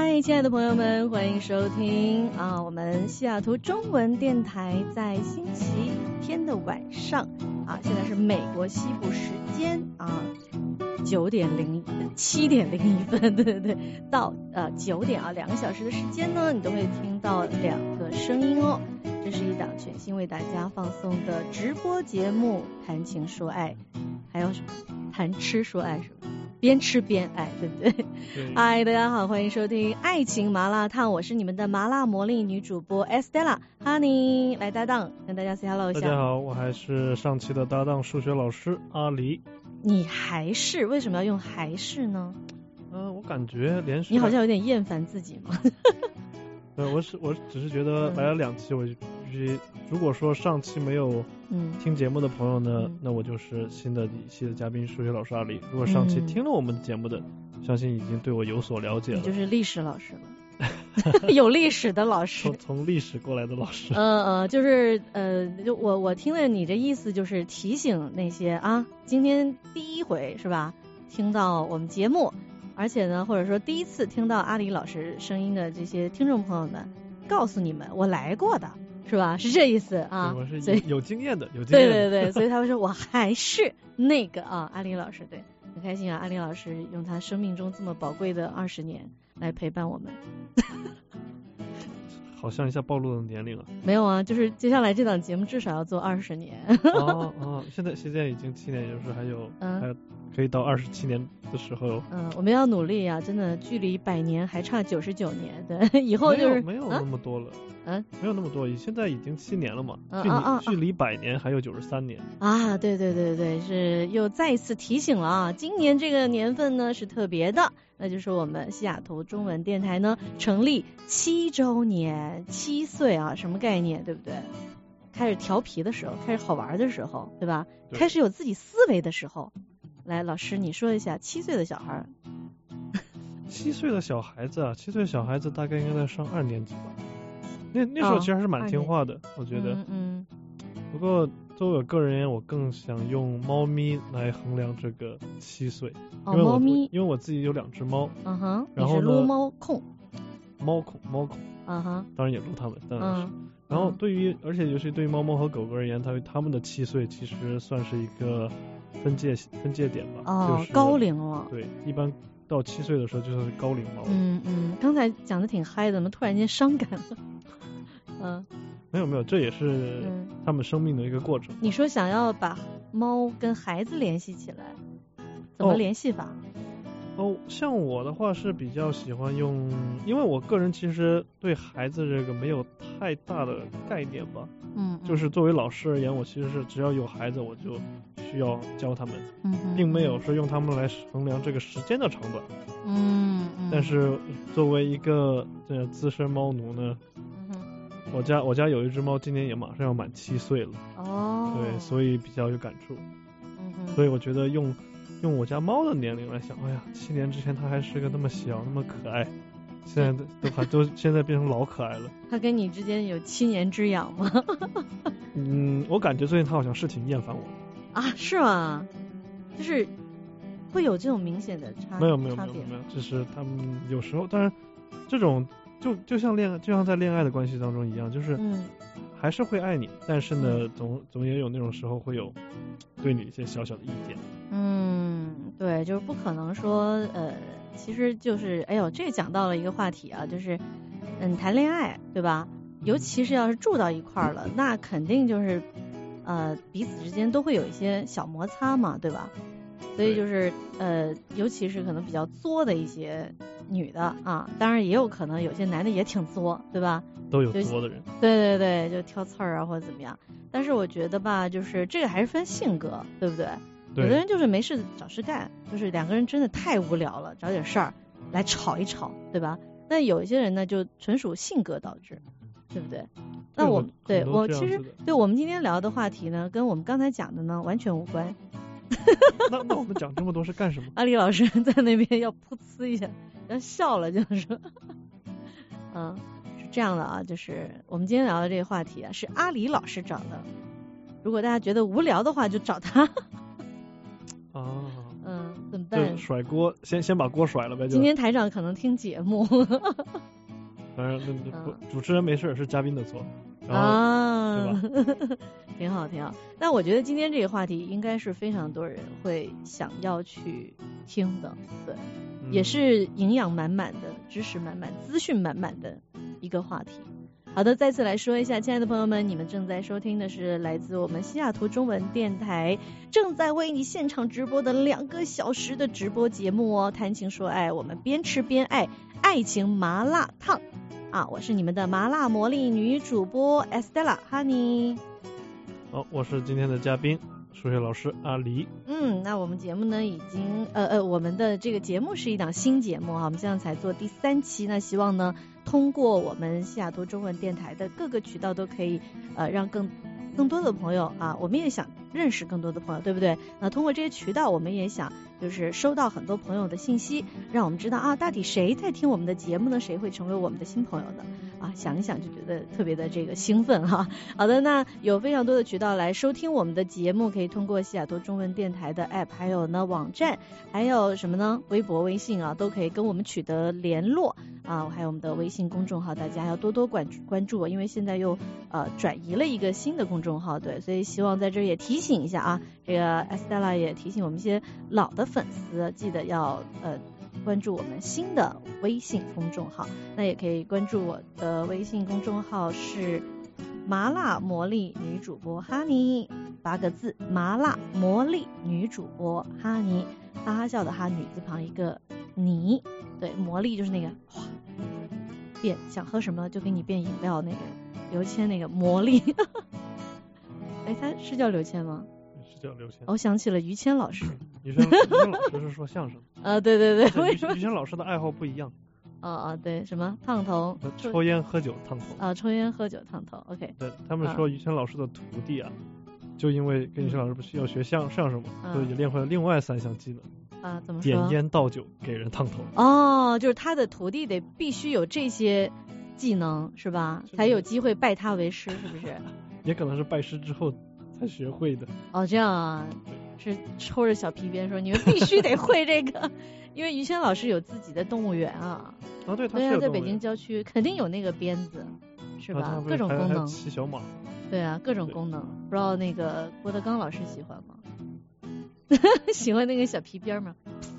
嗨，亲爱的朋友们，欢迎收听我们西雅图中文电台在星期天的晚上现在是美国西部时间7点01分，对，到9点2个小时的时间呢，你都会听到2个声音哦。这是一档全新为大家放送的直播节目，谈情说爱，还有什么谈吃说爱是吧？边吃边爱，对不对？嗨，大家好，欢迎收听爱情麻辣烫，我是你们的麻辣魔力女主播 Estella Honey， 来搭档跟大家 say hello 一下。 大家好，我还是上期的搭档数学老师阿黎。 你还是为什么要用还是呢？ 我感觉连续你好像有点厌烦自己嘛。 我只是觉得来了2期，我就必须，如果说上期没有听节目的朋友呢，那我就是新的一期的嘉宾数学老师阿黎。如果上期听了我们节目的，相信已经对我有所了解了。 你就是历史老师了。有历史的老师， 从历史过来的老师。 就是就我听了你的意思，就是提醒那些今天第一回是吧，听到我们节目，而且呢，或者说第一次听到阿黎老师声音的这些听众朋友们，告诉你们我来过的，是吧？是这意思啊？ 我是有经验的，有经验的。 对，所以他会说我还是那个阿黎老师，对，很开心阿黎老师用他生命中这么宝贵的20年来陪伴我们。 好像一下暴露了年龄啊。 没有就是接下来这档节目至少要做20年。 现在已经7年，也就是还有可以到27年的时候。 我们要努力真的距离100年还差99年，对，以后就是没有那么多了。没有那么多，现在已经7年了嘛，距离100年还有93年对，是又再一次提醒了今年这个年份呢是特别的，那就是我们西雅图中文电台呢成立7周年，7岁什么概念，对不对？开始调皮的时候，开始好玩的时候，对吧？ 对， 开始有自己思维的时候。来，老师你说一下7岁的小孩。 7岁的小孩子7岁的小孩子大概应该在上2年级吧。那时候其实还是蛮听话的，我觉得。不过作为我个人而言，我更想用猫咪来衡量这个7岁。 猫咪， 因为我自己有2只猫。 然后呢，你是撸猫控。 猫控。当然也撸它们，当然是。然后而且尤其对于猫猫和狗狗而言，它们的7岁其实算是一个分界点吧。就是高龄了。 对，一般到7岁的时候就是高龄猫。 刚才讲的挺嗨的，怎么突然间伤感了？ 没有，这也是他们生命的一个过程。 你说想要把猫跟孩子联系起来，怎么联系法？ 像我的话是比较喜欢用，因为我个人其实对孩子这个没有太大的概念吧。就是作为老师而言，我其实是只要有孩子我就需要教他们，并没有说用他们来衡量这个时间的长短。但是作为一个资深猫奴呢，我家有一只猫，今年也马上要满7岁了。对，所以比较有感触。所以我觉得用我家猫的年龄来想，7年之前它还是个那么小那么可爱，现在现在变成老可爱了。它跟你之间有7年之痒吗？ 我感觉最近它好像是挺厌烦我的。 是吗？就是会有这种明显的差别？ 没有，就是他们有时候，当然这种就像在恋爱的关系当中一样，就是还是会爱你，但是呢总也有那种时候会有对你一些小小的意见。 对，就是不可能说其实就是这讲到了一个话题就是谈恋爱对吧？尤其是要是住到一块儿了，那肯定就是彼此之间都会有一些小摩擦嘛，对吧？所以就是尤其是可能比较作的一些女的当然也有可能有些男的也挺作，对吧？ 都有作的人。 对，就挑刺儿或者怎么样。但是我觉得吧，就是这个还是分性格，对不对？有的人就是没事找事干，就是2个人真的太无聊了，找点事儿来吵一吵，对吧？那有一些人呢，就纯属性格导致，对不对？那我其实对我们今天聊的话题呢，跟我们刚才讲的呢完全无关。 那我们讲这么多是干什么？ 阿黎老师在那边要噗呲一下，要笑了，就是说，是这样的就是我们今天聊的这个话题是阿黎老师找的，如果大家觉得无聊的话，就找他。 怎么办？ 就甩锅，先把锅甩了呗。 今天台长可能听节目。 当然，主持人没事，是嘉宾的错。 啊， 对吧？ 挺好。但我觉得今天这个话题应该是非常多人会想要去听的，对，也是营养满满的、知识满满、资讯满满的一个话题。好的，再次来说一下，亲爱的朋友们，你们正在收听的是来自我们西雅图中文电台正在为你现场直播的2个小时的直播节目哦，谈情说爱，我们边吃边爱，爱情麻辣烫啊！我是你们的麻辣魔力女主播 Estella Honey。 好，我是今天的嘉宾数学老师阿黎。 那我们节目呢已经我们的这个节目是一档新节目啊，我们现在才做第3期，那希望呢通过我们西雅图中文电台的各个渠道都可以让更多的朋友啊，我们也想认识更多的朋友，对不对？那通过这些渠道，我们也想就是收到很多朋友的信息，让我们知道啊，到底谁在听我们的节目呢？谁会成为我们的新朋友的啊？想一想就觉得特别的这个兴奋哈。好的，那有非常多的渠道来收听我们的节目，可以通过西雅图中文电台的 app， 还有呢网站，还有什么呢？微博、微信啊，都可以跟我们取得联络啊。还有我们的微信公众号，大家要多多关注，因为现在又转移了一个新的公众号，对，所以希望在这也提醒一下啊，这个 Estella 也提醒我们一些老的粉丝，记得要关注我们新的微信公众号。那也可以关注我的微信公众号是麻辣魔力女主播哈尼，8个字，麻辣魔力女主播哈尼，哈哈笑的哈，女字旁一个你，对，魔力就是那个哗变，想喝什么就给你变饮料那个刘谦那个魔力。哎，他是叫刘谦吗？ 是叫刘谦。 我想起了于谦老师。 于谦老师是说相声。 对，为什么？ 于谦老师的爱好不一样。 对，什么烫头？ 抽烟喝酒烫头。 抽烟喝酒烫头 ，OK。 对，他们说于谦老师的徒弟啊，就因为跟于谦老师不是要学相声嘛，所以也练会了另外3项技能。 怎么说？ 点烟倒酒给人烫头。 就是他的徒弟得必须有这些技能是吧？才有机会拜他为师，是不是？ 也可能是拜师之后才学会的。 这样啊，是抽着小皮鞭说你们必须得会这个。因为于谦老师有自己的动物园啊。 对，他是有在北京郊区肯定有那个鞭子，是吧？各种功能。 骑小马。对啊，各种功能。不知道那个郭德纲老师喜欢吗？喜欢那个小皮鞭吗？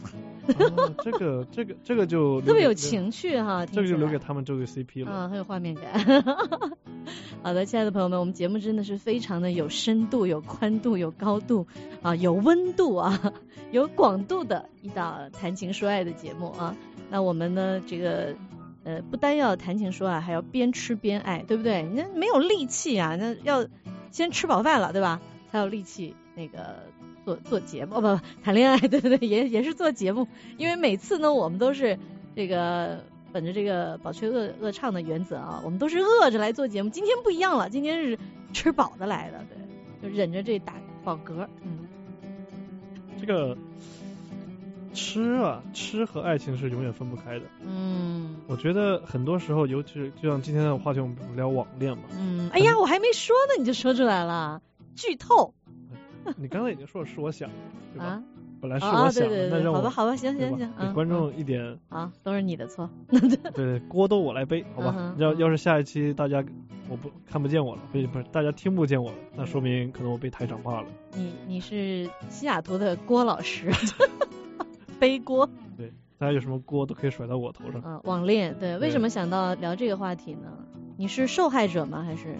这个就特别有情趣哈。 这个就留给他们这对 CP 了。 很有画面感。好的，亲爱的朋友们，我们节目真的是非常的有深度、有宽度、有高度啊，有温度啊，有广度的一档谈情说爱的节目啊。那我们呢，这个不单要谈情说爱，还要边吃边爱，对不对？那没有力气啊，那要先吃饱饭了，对吧？才有力气那个做节目，不谈恋爱，对不对？也是做节目，因为每次呢，我们都是这个。本着这个饱吹饿唱的原则啊，我们都是饿着来做节目。今天不一样了，今天是吃饱的来的，对，就忍着这打饱嗝。 这个吃和爱情是永远分不开的。我觉得很多时候，尤其是就像今天的话题，我们聊网恋嘛。 哎呀，我还没说呢，你就说出来了，剧透。 你刚才已经说是我想的，对吧？本来是我想的，那让我好吧，行， 给观众一点都是你的错。 对，锅都我来背，好吧？要是下一期大家看不见我了，不是大家听不见我了，那说明可能我被台长骂了。 你是西雅图的郭老师，背锅。 对，大家有什么锅都可以甩到我头上。 网恋，对，为什么想到聊这个话题呢？你是受害者吗？还是？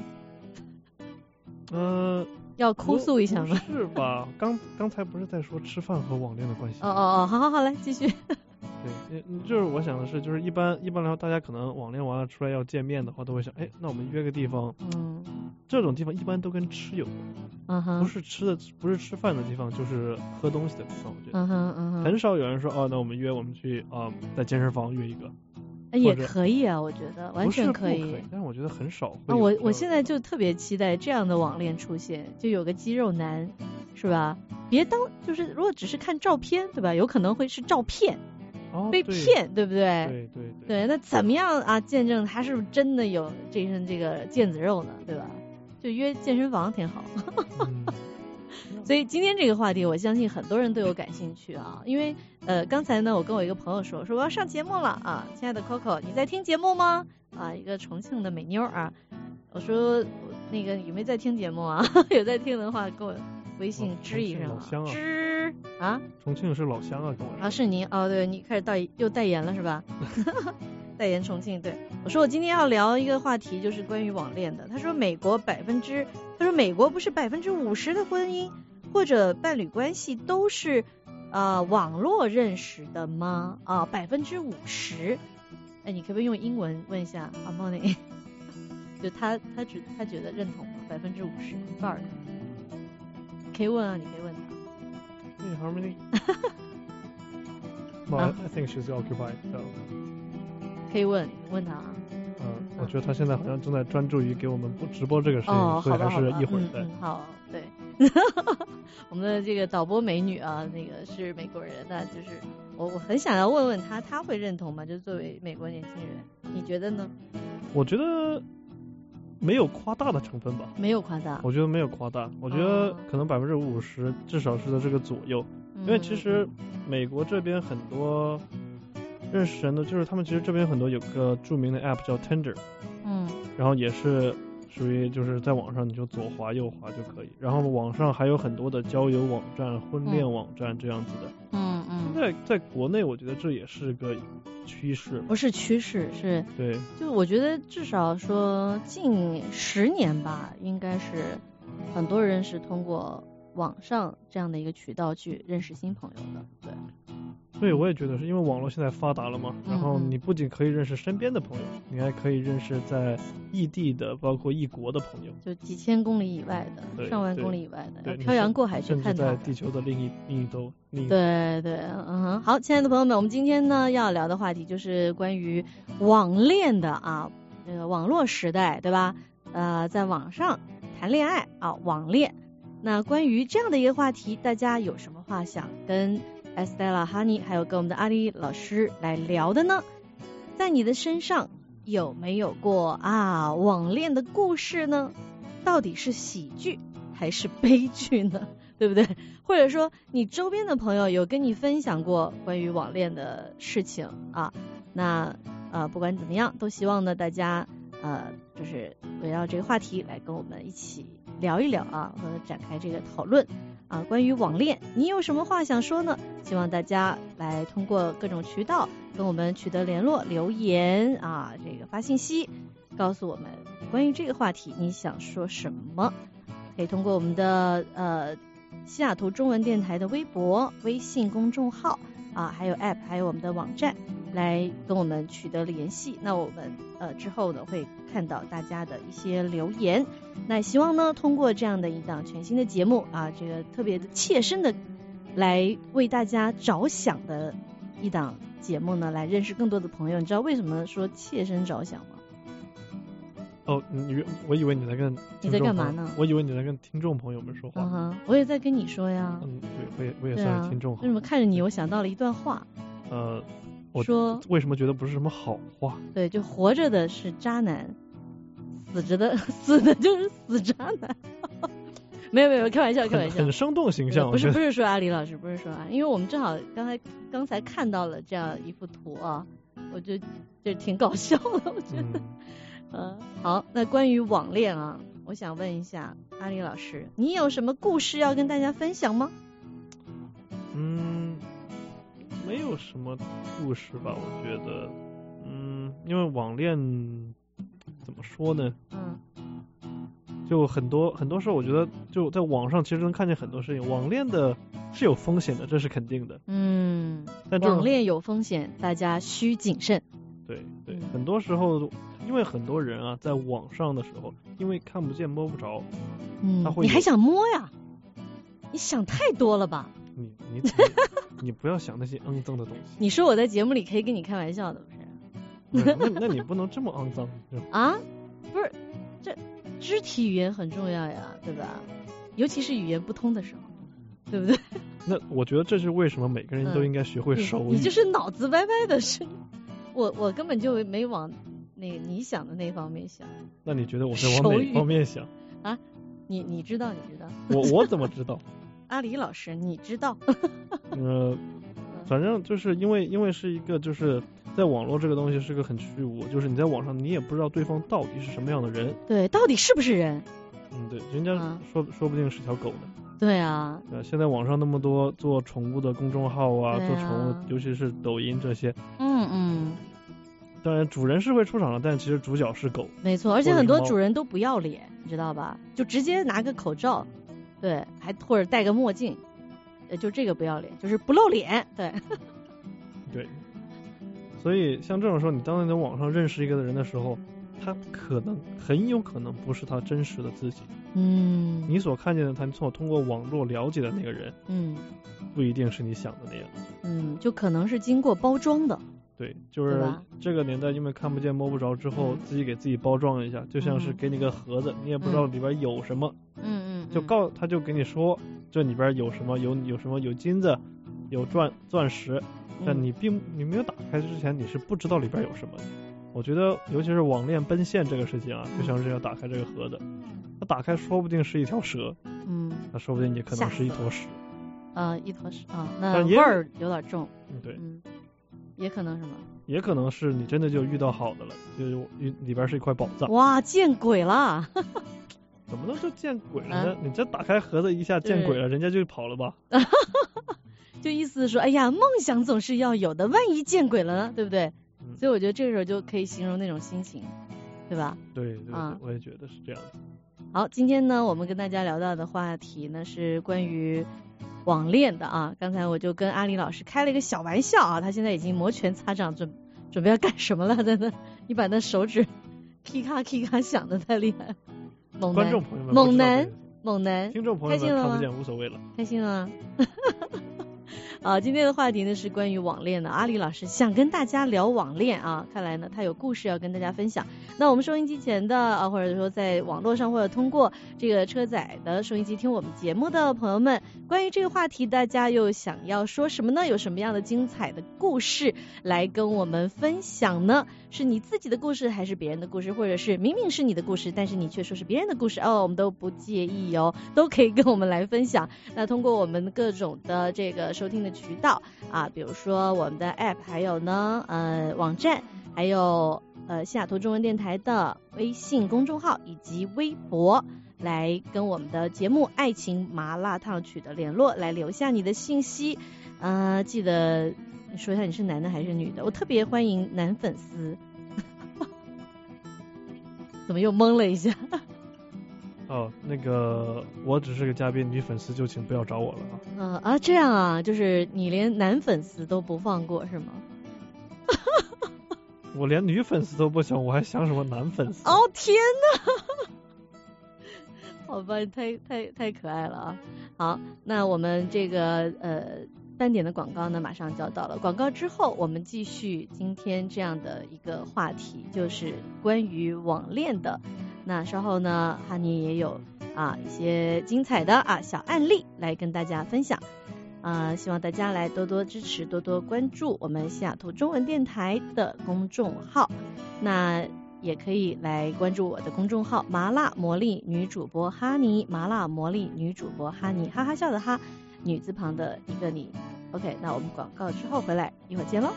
要哭诉一下吗？ 是吧？刚才不是在说吃饭和网恋的关系？ 好，来继续。 对，就是我想的是，就是一般来说，大家可能网恋完了出来要见面的话，都会想，那我们约个地方。这种地方一般都跟吃有关。不是吃饭的地方，就是喝东西的地方。我觉得。很少有人说，那我们去在健身房约一个。 也可以啊，我觉得完全可以， 但是我觉得很少。 我现在就特别期待这样的网恋出现，就有个肌肉男，是吧？别就是如果只是看照片，对吧？有可能会是照骗，被骗，对不对？对，那怎么样啊？见证他是不是真的有这身这个腱子肉呢？对吧？就约健身房挺好。所以今天这个话题，我相信很多人都有感兴趣啊，因为刚才呢，我跟我一个朋友说我要上节目了啊，亲爱的 Coco， 你在听节目吗？啊，一个重庆的美妞啊，我说那个有没有在听节目啊？有在听的话，给我微信吱一声啊，吱啊。 重庆是老乡啊，跟我说。 啊，是您哦，对，你开始又代言了是吧？代言重庆，对，我说我今天要聊一个话题，就是关于网恋的。他说美国不是50%的婚姻或者伴侣关系都是网络认识的吗？啊，50%。哎，你可不可以用英文问一下阿莫尼？就他觉得认同吗？50%一半的。可以问啊，你可以问他。 Hey Harmony. No, I think she's occupied. So. 可以问他啊。 我觉得他现在好像正在专注于给我们直播这个事情，所以还是一会儿再。 好，对。我们的这个导播美女啊，那个是美国人，那就是我很想要问问他会认同吗？就作为美国年轻人，你觉得呢？ 我觉得没有夸大的成分吧。 没有夸大。 我觉得没有夸大，我觉得可能50%至少是在这个左右，因为其实美国这边很多认识人的，就是他们其实这边很多有个著名的 app 叫 Tinder， 然后也是属于就是在网上你就左滑右滑就可以，然后网上还有很多的交友网站、婚恋网站这样子的。在国内我觉得这也是个趋势。 不是趋势，是对， 就我觉得至少说近10年吧，应该是很多人是通过网上这样的一个渠道去认识新朋友的。对， 所以我也觉得是因为网络现在发达了嘛，然后你不仅可以认识身边的朋友，你还可以认识在异地的包括异国的朋友， 就几千公里以外的，上万公里以外的，漂洋过海去看他， 甚至在地球的另一端。 对，好，亲爱的朋友们，我们今天呢要聊的话题就是关于网恋的啊，这个网络时代，对吧？在网上谈恋爱啊，网恋。那关于这样的一个话题，大家有什么话想跟Estella Honey 还有跟我们的阿里老师来聊的呢？在你的身上有没有过网恋的故事呢？到底是喜剧还是悲剧呢？对不对？或者说你周边的朋友有跟你分享过关于网恋的事情啊？那不管怎么样，都希望呢大家就是围绕这个话题来跟我们一起聊一聊啊，和展开这个讨论啊。关于网恋，你有什么话想说呢？希望大家来通过各种渠道跟我们取得联络，留言啊，这个发信息告诉我们关于这个话题你想说什么。可以通过我们的西雅图中文电台的微博、微信公众号啊，还有 App， 还有我们的网站来跟我们取得联系。那我们之后呢会看到大家的一些留言。那希望呢通过这样的一档全新的节目啊，这个特别的切身的来为大家着想的一档节目呢，来认识更多的朋友。你知道为什么说切身着想吗？ 我以为你在跟你在干嘛呢？ 我以为你在跟听众朋友们说话。 我也在跟你说呀。 对，我也算是听众。 为什么看着你，我想到了一段话。 我说为什么觉得不是什么好话？ 对，就活着的是渣男，死的就是死渣男。没有，开玩笑。 很生动形象。 不是说阿里老师，不是说因为我们正好刚才看到了这样一幅图啊，我就挺搞笑的，我觉得。好，那关于网恋啊，我想问一下阿里老师，你有什么故事要跟大家分享吗？ 没有什么故事吧，我觉得，因为网恋怎么说呢？就很多时候，我觉得就在网上其实能看见很多事情。网恋的是有风险的，这是肯定的。但网恋有风险，大家需谨慎。 对，很多时候。因为很多人啊，在网上的时候，因为看不见摸不着， 你还想摸呀？你想太多了吧？ 你不要想那些肮脏的东西。 你说我在节目里可以跟你开玩笑的，不是？那你不能这么肮脏啊！不是，这肢体语言很重要呀，对吧？尤其是语言不通的时候，对不对？ 那我觉得这是为什么每个人都应该学会手语。 你就是脑子歪歪的是，我根本就没往。那个你想的那方面想， 那你觉得我在往哪方面想啊？你知道？ 我怎么知道？ 阿里老师，你知道？ 反正就是因为是一个就是在网络这个东西是个很虚无，就是你在网上你也不知道对方到底是什么样的人， 对，到底是不是人？ 对，人家说不定是条狗呢。 对啊。 现在网上那么多做宠物的公众号啊，做宠物，尤其是抖音这些。当然主人是会出场了，但其实主角是狗。 没错，而且很多主人都不要脸，你知道吧？就直接拿个口罩，对，还或者戴个墨镜，就这个不要脸，就是不露脸，对。 对，所以像这种时候，你当你在网上认识一个人的时候，他很有可能不是他真实的自己。你所看见的他通过网络了解的那个人，不一定是你想的那样。 就可能是经过包装的。 对，就是这个年代，因为看不见摸不着之后，自己给自己包装一下，就像是给你个盒子，你也不知道里边有什么，他就给你说这里边有什么，有什么，有金子，有钻石，但你没有打开之前，你是不知道里边有什么的。我觉得尤其是网恋奔现这个事情啊，就像是要打开这个盒子，它打开说不定是一条蛇，那说不定也可能是一坨屎， 一坨屎啊，那味儿有点重， 对， 也可能什么？ 也可能是你真的就遇到好的了，就里边是一块宝藏。 哇，见鬼了！ 怎么能就见鬼了呢？你这打开盒子一下见鬼了，人家就跑了吧？ 就意思是说，哎呀，梦想总是要有的，万一见鬼了呢，对不对？所以我觉得这个时候就可以形容那种心情，对吧？ 对，我也觉得是这样子。 好，今天呢，我们跟大家聊到的话题呢是关于网恋的啊。刚才我就跟阿里老师开了一个小玩笑啊，他现在已经摩拳擦掌，准备要干什么了？在那，你把那手指 K 咔响的太厉害了。 观众朋友们， 猛男， 听众朋友们看不见无所谓了， 开心了吗？好，今天的话题呢是关于网恋的。阿里老师想跟大家聊网恋啊，看来呢他有故事要跟大家分享。那我们收音机前的或者说在网络上或者通过这个车载的收音机听我们节目的朋友们，关于这个话题大家又想要说什么呢？有什么样的精彩的故事来跟我们分享呢？是你自己的故事还是别人的故事，或者是明明是你的故事但是你却说是别人的故事我们都不介意都可以跟我们来分享。那通过我们各种的这个收听的渠道啊，比如说我们的 app， 还有呢网站，还有西雅图中文电台的微信公众号以及微博，来跟我们的节目《爱情麻辣烫》取得联络，来留下你的信息。记得你说一下你是男的还是女的，我特别欢迎男粉丝。怎么又懵了一下？ 那个我只是个嘉宾，女粉丝就请不要找我了这样啊，就是你连男粉丝都不放过是吗？ 我连女粉丝都不想，我还想什么男粉丝？ 天哪！好吧，太可爱了啊！好，那我们这个半点的广告呢马上就要到了，广告之后我们继续今天这样的一个话题，就是关于网恋的。那稍后呢哈尼也有一些精彩的小案例来跟大家分享，希望大家来多多支持，多多关注我们西雅图中文电台的公众号，那也可以来关注我的公众号麻辣魔力女主播哈尼，麻辣魔力女主播哈尼，哈哈笑的哈，女字旁的一个你。 OK， 那我们广告之后回来一会儿见咯。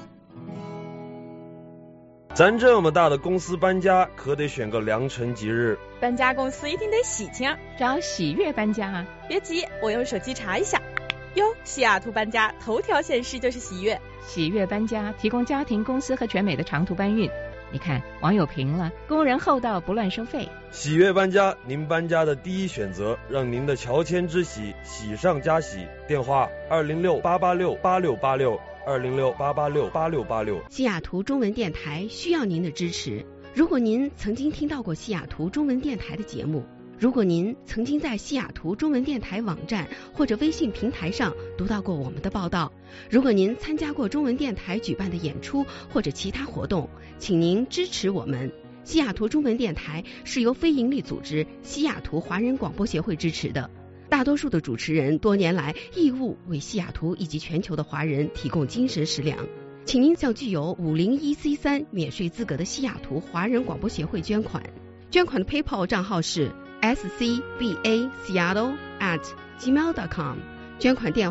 咱这么大的公司搬家可得选个良辰吉日， 搬家公司一定得喜庆， 找喜悦搬家啊。 别急，我用手机查一下哟，西雅图搬家头条显示就是喜悦。 喜悦搬家提供家庭、公司和全美的长途搬运，你看网友评了，工人厚道，不乱收费。 喜悦搬家，您搬家的第一选择，让您的乔迁之喜喜上加喜。电话206-886-8686 206-886-8686。 西雅图中文电台需要您的支持。如果您曾经听到过西雅图中文电台的节目，如果您曾经在西雅图中文电台网站或者微信平台上读到过我们的报道，如果您参加过中文电台举办的演出或者其他活动，请您支持我们。西雅图中文电台是由非营利组织西雅图华人广播协会支持的，大多数的主持人多年来义务为西雅图以及全球的华人提供精神食粮。请您向具有501C3免税资格的西雅图华人广播协会捐款，捐款的 PayPal 账号是scbaseattle@gmail.com， 捐款电话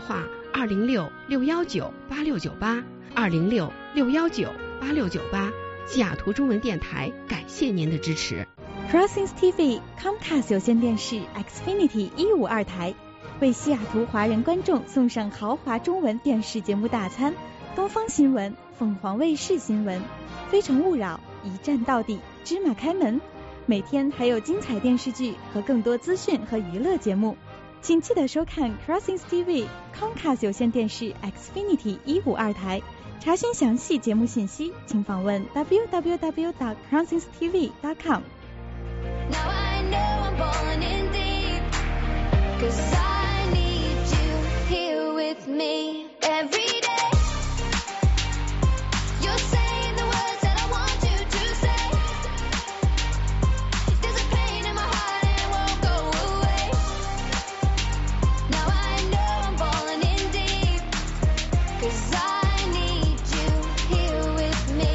206-619-8698，206-619-8698。西雅图中文电台感谢您的支持。 Crossings TV Comcast 有线电视 Xfinity 152台为西雅图华人观众送上豪华中文电视节目大餐，东方新闻、凤凰卫视新闻、非诚勿扰、一站到底、芝麻开门，每天还有精彩电视剧和更多资讯和娱乐节目，请记得收看 Crossings TV Comcast 有线电视 Xfinity 152台。查询详细节目信息，请访问 www.crossingstv.com。 Now I know I'm falling in deep, 'cause I need you here with me every day. You're saying the words that I want you to say. There's a pain in my heart and it won't go away. Now I know I'm falling in deep, 'cause I need you here with me.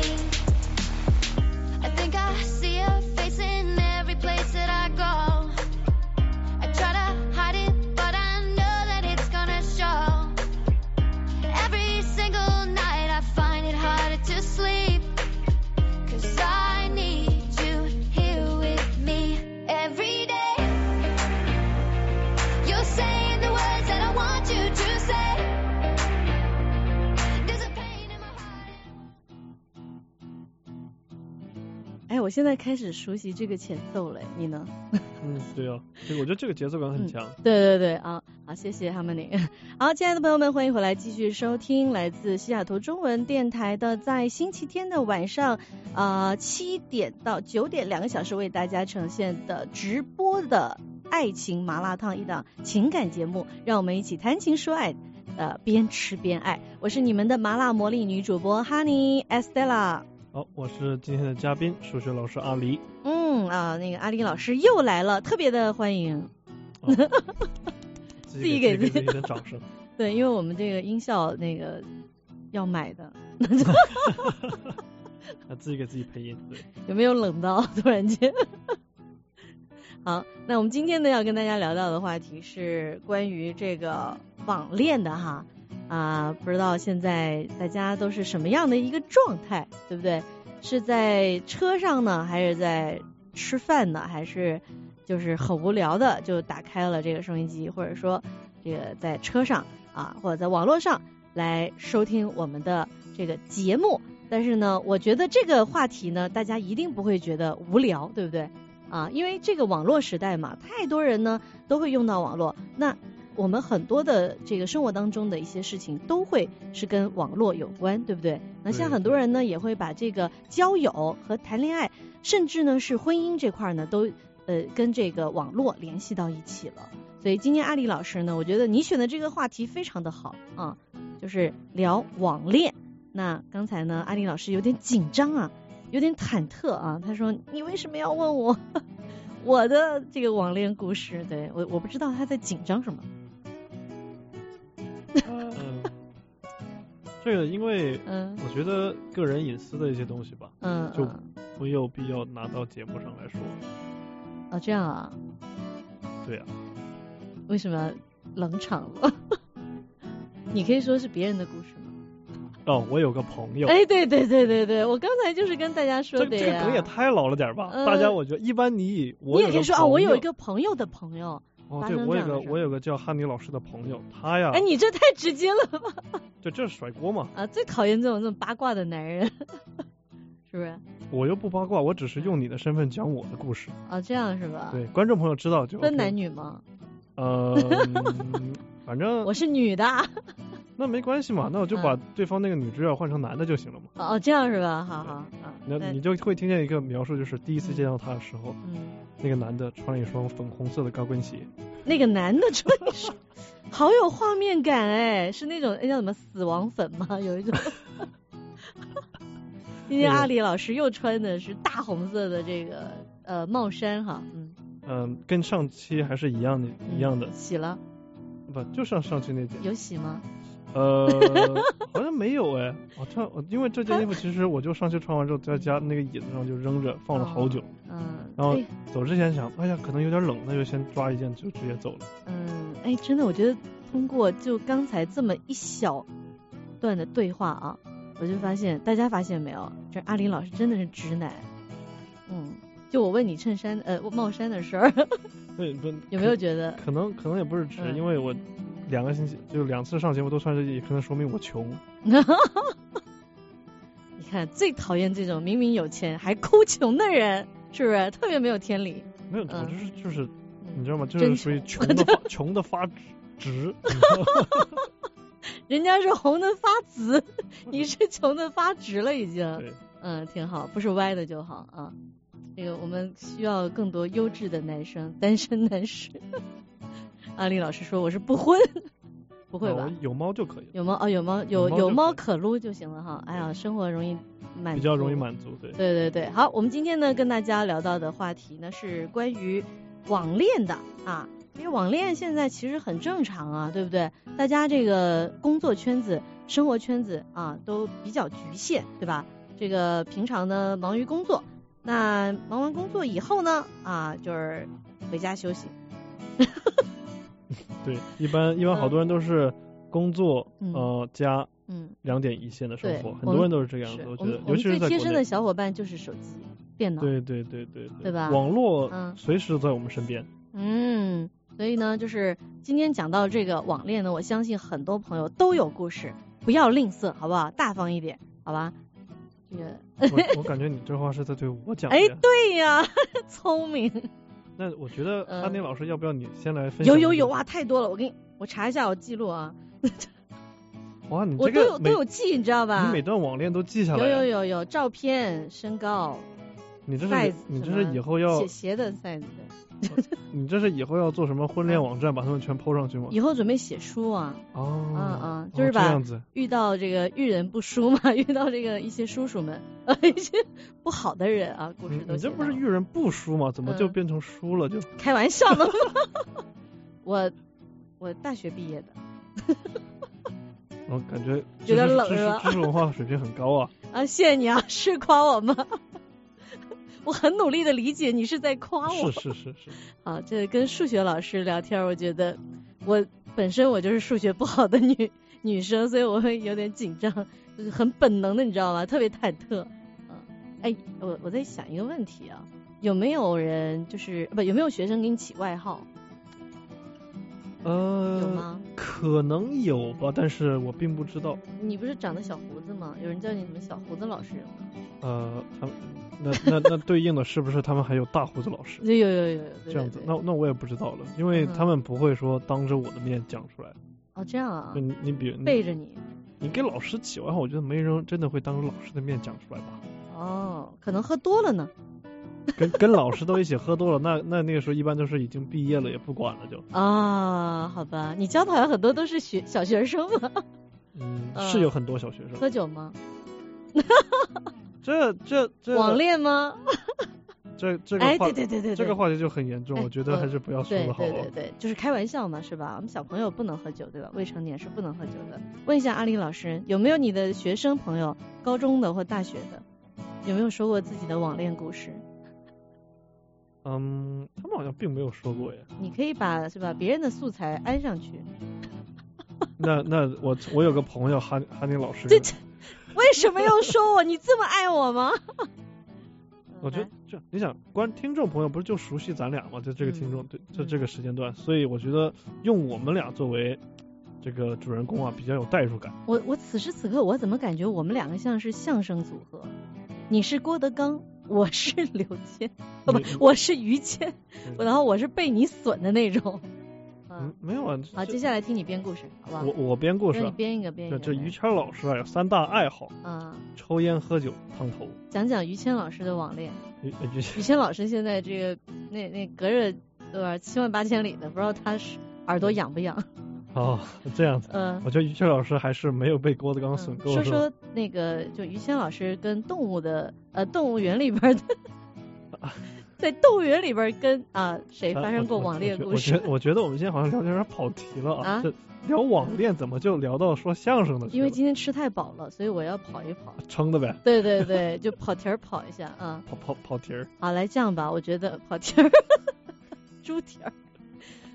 I think I see a face in every place that I go. I try to hide it, but I know that it's gonna show. Every single night I find it harder to sleep, 'cause I need you here with me every day. You're saying the words that I want you to say. There's a pain in my heart. 哎，我现在开始熟悉这个前奏了，你呢？ 对啊，我觉得这个节奏感很强。 对啊，好，谢谢哈曼宁。好，亲爱的朋友们，欢迎回来继续收听来自西雅图中文电台的在星期天的晚上7点到9点2个小时为大家呈现的直播的爱情麻辣烫，一档情感节目，让我们一起谈情说爱，边吃边爱。我是你们的麻辣魔力女主播 Honey Estella。 好，我是今天的嘉宾，数学老师阿黎。 那个阿黎老师又来了，特别的欢迎。 自己给自己一点掌声。 对，因为我们这个音效那个要买的。 自己给自己配音，对。 有没有冷到突然间？好，那我们今天呢要跟大家聊到的话题是关于这个网恋的哈。不知道现在大家都是什么样的一个状态，对不对？是在车上呢，还是在吃饭呢，还是就是很无聊的就打开了这个收音机，或者说这个在车上或者在网络上来收听我们的这个节目。但是呢，我觉得这个话题呢，大家一定不会觉得无聊，对不对？因为这个网络时代嘛，太多人呢都会用到网络，那我们很多的这个生活当中的一些事情都会是跟网络有关，对不对？那像很多人呢也会把这个交友和谈恋爱，甚至呢是婚姻这块呢都跟这个网络联系到一起了。所以今天阿黎老师呢，我觉得你选的这个话题非常的好就是聊网恋。那刚才呢阿黎老师有点紧张有点忐忑他说你为什么要问我我的这个网恋故事？对，我不知道他在紧张什么。 这个因为我觉得个人隐私的一些东西吧，就没有必要拿到节目上来说。 这样啊？ 对啊。 为什么冷场了？你可以说是别人的故事吗？ 我有个朋友。 对，我刚才就是跟大家说的呀。 这个梗也太老了点吧？大家我觉得一般你也可以说我有一个朋友的朋友。 对，我有个叫哈尼老师的朋友，他呀。 你这太直接了吧？ 对，这是甩锅嘛。 最讨厌这种八卦的男人，是不是？ 我又不八卦，我只是用你的身份讲我的故事。 这样是吧？ 对，观众朋友知道就。 分男女吗？ 反正我是女的。 那没关系嘛，那我就把对方那个女主角换成男的就行了嘛。 这样是吧？好。 那你就会听见一个描述，就是第一次见到他的时候，那个男的穿了一双粉红色的高跟鞋。 那个男的穿一双，好有画面感是那种叫什么死亡粉吗？有一种。今天阿黎老师又穿的是大红色的这个帽衫哈， 跟上期还是一样的。洗了？ 不，就上期那件。 有洗吗？ 好像没有因为这件衣服其实我就上期穿完之后在家那个椅子上就扔着放了好久，然后走之前想，可能有点冷，那就先抓一件就直接走了。 真的我觉得通过就刚才这么一小段的对话啊，我就发现，大家发现没有，这阿林老师真的是直男。就我问你帽衫的事儿，有没有觉得？ 可能也不是直，因为我2个星期就2次上节目都穿这件，可能说明我穷。 你看，最讨厌这种明明有钱还哭穷的人，是不是特别没有天理？ 没有，我就是，你知道吗？就是属于穷的发直。 人家是红的发紫，你是穷的发直了已经。 对， 挺好，不是歪的就好啊。这个我们需要更多优质的男生，单身男士。阿丽老师说我是不婚，不会吧？ 有猫就可以。 有猫有猫可撸就行了哈。哎呀，生活容易满足， 比较容易满足，对。 对。好，我们今天呢跟大家聊到的话题呢是关于网恋的啊。因为网恋现在其实很正常啊，对不对？大家这个工作圈子、生活圈子啊都比较局限，对吧？这个平常呢忙于工作，那忙完工作以后呢就是回家休息。 对，一般好多人都是工作加2点一线的生活，很多人都是这样子。我觉得，尤其是在国内， 最贴身的小伙伴就是手机、电脑。 对吧？ 网络随时在我们身边。 所以呢，就是今天讲到这个网恋呢，我相信很多朋友都有故事，不要吝啬，好不好？大方一点，好吧？这个我感觉你这话是在对我讲的。 哎，对呀，聪明。 那我觉得阿宁老师，要不要你先来分享？ 有啊，太多了，我查一下我记录啊。 哇，你这个我都有记，你知道吧？ 你每段网恋都记下来。 有照片、身高。 你这是以后要鞋的 size 的。 你这是以后要做什么婚恋网站，把他们全 po 上去吗？ 以后准备写书啊。就是把这样子遇到这个遇人不淑嘛，遇到这个一些叔叔们一些不好的人啊，故事都你这不是遇人不淑吗？怎么就变成书了？就开玩笑的。我大学毕业的。 我感觉有点冷是吧？ 知识文化水平很高啊。 谢谢你啊，是夸我吗？我很努力的理解你是在夸我。 是。 好，这跟数学老师聊天，我觉得我本身我就是数学不好的女生，所以我会有点紧张，就是很本能的，你知道吗？特别忐忑。我在想一个问题啊，有没有人有没有学生给你起外号？有吗？ 可能有吧，但是我并不知道。 你不是长得小胡子吗？有人叫你什么小胡子老师吗？ 那对应的是不是他们还有大胡子老师？ 有这样子。那我也不知道了，因为他们不会说当着我的面讲出来。 这样啊？ 你比如背着你给老师起外号，我觉得没人真的会当着老师的面讲出来吧？ 可能喝多了呢。 跟老师都一起喝多了，那个时候一般都是已经毕业了，也不管了就。 好吧，你教的好像很多都是小学生嘛。 是有很多小学生。 喝酒吗？ 这网恋吗？ 这个话对， 这个话题就很严重，我觉得还是不要说的好。 对，就是开玩笑嘛，是吧？我们小朋友不能喝酒，对吧？未成年是不能喝酒的。问一下阿丽老师，有没有你的学生朋友，高中的或大学的，有没有说过自己的网恋故事？ 他们好像并没有说过耶。 你可以把别人的素材安上去。 那我有个朋友哈尼老师。 为什么要说我？你这么爱我吗？ 我觉得你想，听众朋友不是就熟悉咱俩吗？就这个听众，就这个时间段，所以我觉得用我们俩作为这个主人公啊，比较有代入感。 我此时此刻我怎么感觉我们两个像是相声组合？你是郭德纲，我是刘谦，我是于谦，然后我是被你损的那种。 没有啊。 好，接下来听你编故事，好不好？ 我编故事。 你编一个。 这于谦老师有3大爱好抽烟、喝酒、烫头。讲讲于谦老师的网恋。于谦老师现在这个那隔着对吧7万8千里的，不知道他是耳朵痒不痒？ 这样子。我觉得于谦老师还是没有被郭德纲损够。 说那个，就于谦老师跟动物园里边的。在动物园里边跟谁发生过网恋故事？ 我觉得我们今天好像聊点跑题了啊！这聊网恋怎么就聊到说相声的？ 因为今天吃太饱了，所以我要跑一跑， 撑的呗。 对，就跑题儿跑一下啊！ 跑题儿。 好，来这样吧，我觉得跑题儿，猪蹄儿。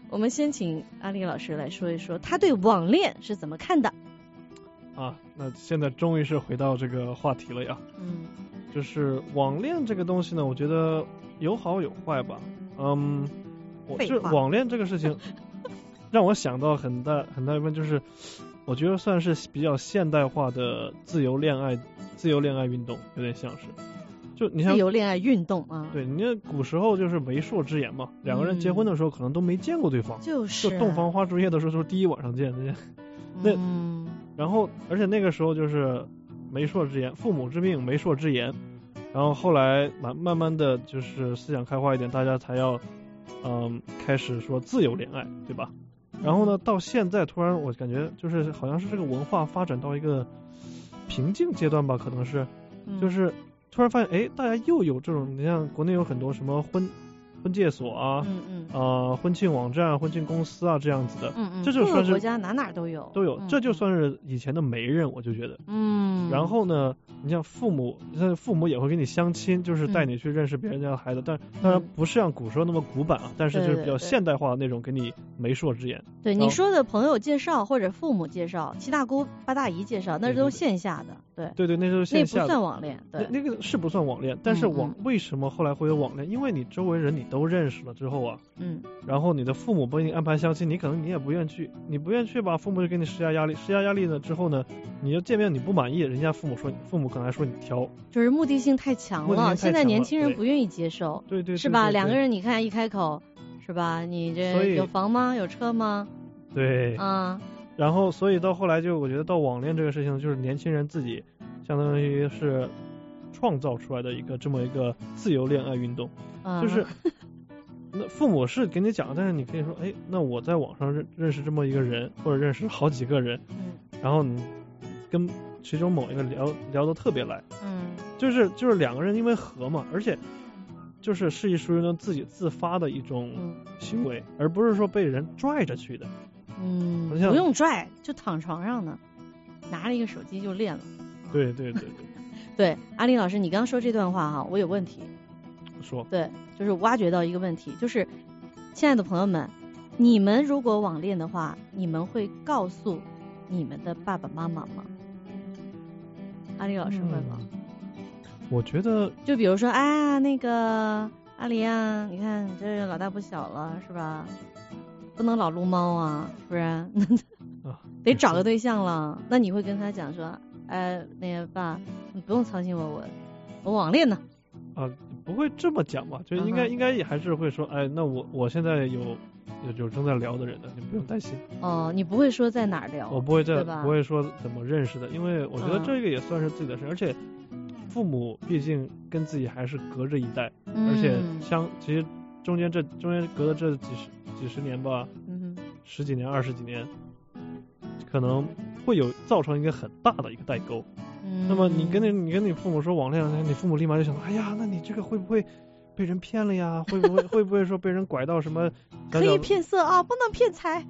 我们先请阿丽老师来说一说他对网恋是怎么看的。 那现在终于是回到这个话题了呀。就是网恋这个东西呢，我觉得有好有坏吧。就网恋这个事情让我想到很大一部分，就是我觉得算是比较现代化的自由恋爱运动，有点像是。就你像自由恋爱运动啊， 对，你看古时候就是媒妁之言嘛，两个人结婚的时候可能都没见过对方，就洞房花烛夜的时候就是第一晚上见那然后而且那个时候就是媒妁之言，父母之命媒妁之言，然后后来慢慢的就是思想开化一点，大家才要开始说自由恋爱，对吧？然后呢，到现在突然我感觉就是好像是这个文化发展到一个瓶颈阶段吧，可能是就是突然发现大家又有这种，你像国内有很多什么婚介所啊，婚庆网站、婚庆公司啊这样子的，这就算是各个国家哪都有， 这就算是以前的媒人，我就觉得，然后呢，你像父母也会给你相亲，就是带你去认识别人家的孩子，但当然不是像古时候那么古板啊，但是就是比较现代化的那种，给你媒妁之言。 对你说的朋友介绍或者父母介绍、七大姑八大姨介绍，那都是线下的，对， 那都是线下的， 那不算网恋，对， 那个是不算网恋，但是为什么后来会有网恋？因为你周围人你都认识了之后啊，然后你的父母帮你安排相亲，你可能你也不愿去，你不愿去吧，父母就给你施加压力呢之后呢，你就见面你不满意，人家父母可能还说你挑， 就是目的性太强了，现在年轻人不愿意接受， 对， 是吧？两个人你看一开口，是吧？你这有房吗？有车吗？ 对然后所以到后来就我觉得到网恋这个事情，就是年轻人自己相当于是创造出来的这么一个自由恋爱运动，就是那父母是给你讲，但是你可以说那我在网上认识这么一个人，或者认识好几个人，然后你跟其中某一个聊得特别来，就是两个人因为合嘛，而且就是属于呢自己自发的一种行为，而不是说被人拽着去的。 不用拽，就躺床上呢，拿了一个手机就练了。 对对，阿林老师，你刚刚说这段话我有问题。 说。对， 就是挖掘到一个问题，就是亲爱的朋友们，你们如果网恋的话，你们会告诉你们的爸爸妈妈吗？阿林老师会吗？ 我觉得， 就比如说，那个阿林啊，你看你这老大不小了，是吧？不能老撸猫啊，不然得找个对象了。那你会跟他讲说，那个爸，你不用操心我网恋呢。 不会这么讲吧？就应该也还是会说，那我现在有正在聊的人呢，你不用担心。 你不会说在哪儿聊？ 我不会说怎么认识的，因为我觉得这个也算是自己的事，而且父母毕竟跟自己还是隔着一代，而且其实中间隔了这几十年吧，十几年20几年，可能会造成一个很大的一个代沟。那么你跟你父母说网恋，你父母立马就想到，那你这个会不会被人骗了呀？会不会说被人拐到什么？ 可以骗色啊，不能骗财。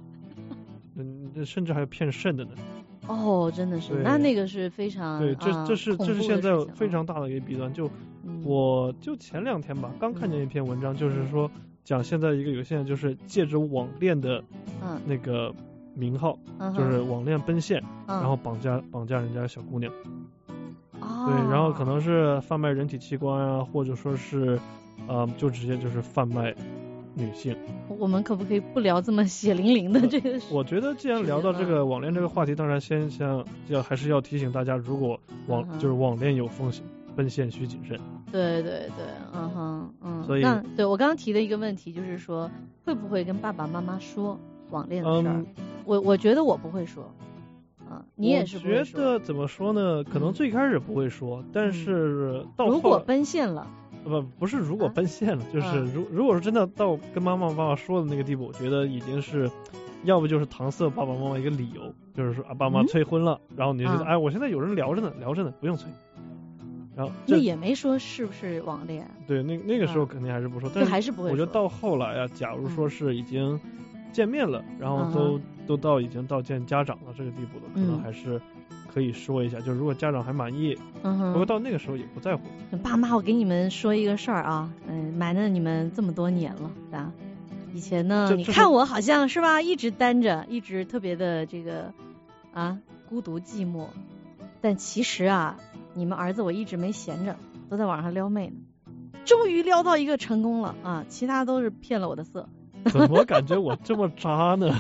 甚至还有骗肾的呢。 真的是，那个是非常对，这是现在非常大的一个弊端。我前2天吧，刚看见一篇文章，就是说讲现在有些人就是借着网恋的那个名号，就是网恋奔现，然后绑架人家小姑娘。对，然后可能是贩卖人体器官啊，或者说是就直接就是贩卖女性。 我们可不可以不聊这么血淋淋的这个事？ 我觉得既然聊到这个网恋这个话题，当然还是要提醒大家，如果就是网恋有风险，奔现需谨慎。 对，所以对我刚刚提的一个问题就是说，会不会跟爸爸妈妈说网恋的事儿？我觉得我不会说。你也是不会说。我觉得怎么说呢？可能最开始不会说，但是到如果奔现了。 不是如果奔现了，就是如果是真的到跟妈妈爸爸说的那个地步，我觉得已经是要不就是搪塞爸爸妈妈一个理由，就是说爸妈催婚了，然后你就觉得我现在有人聊着呢，不用催。然后那也没说是不是网恋。 对，那个时候肯定还是不说，但是还是不会说。 我觉得到后来假如说是已经见面了，然后都已经到见家长了这个地步了，可能还是可以说一下，就如果家长还满意，不过到那个时候也不在乎。 爸妈，我给你们说一个事儿啊，瞒着你们这么多年了， 以前呢，你看我好像是吧，一直单着，一直特别的这个孤独寂寞。但其实啊，你们儿子我一直没闲着，都在网上撩妹呢。终于撩到一个成功了啊，其他都是骗了我的色。 怎么感觉我这么渣呢？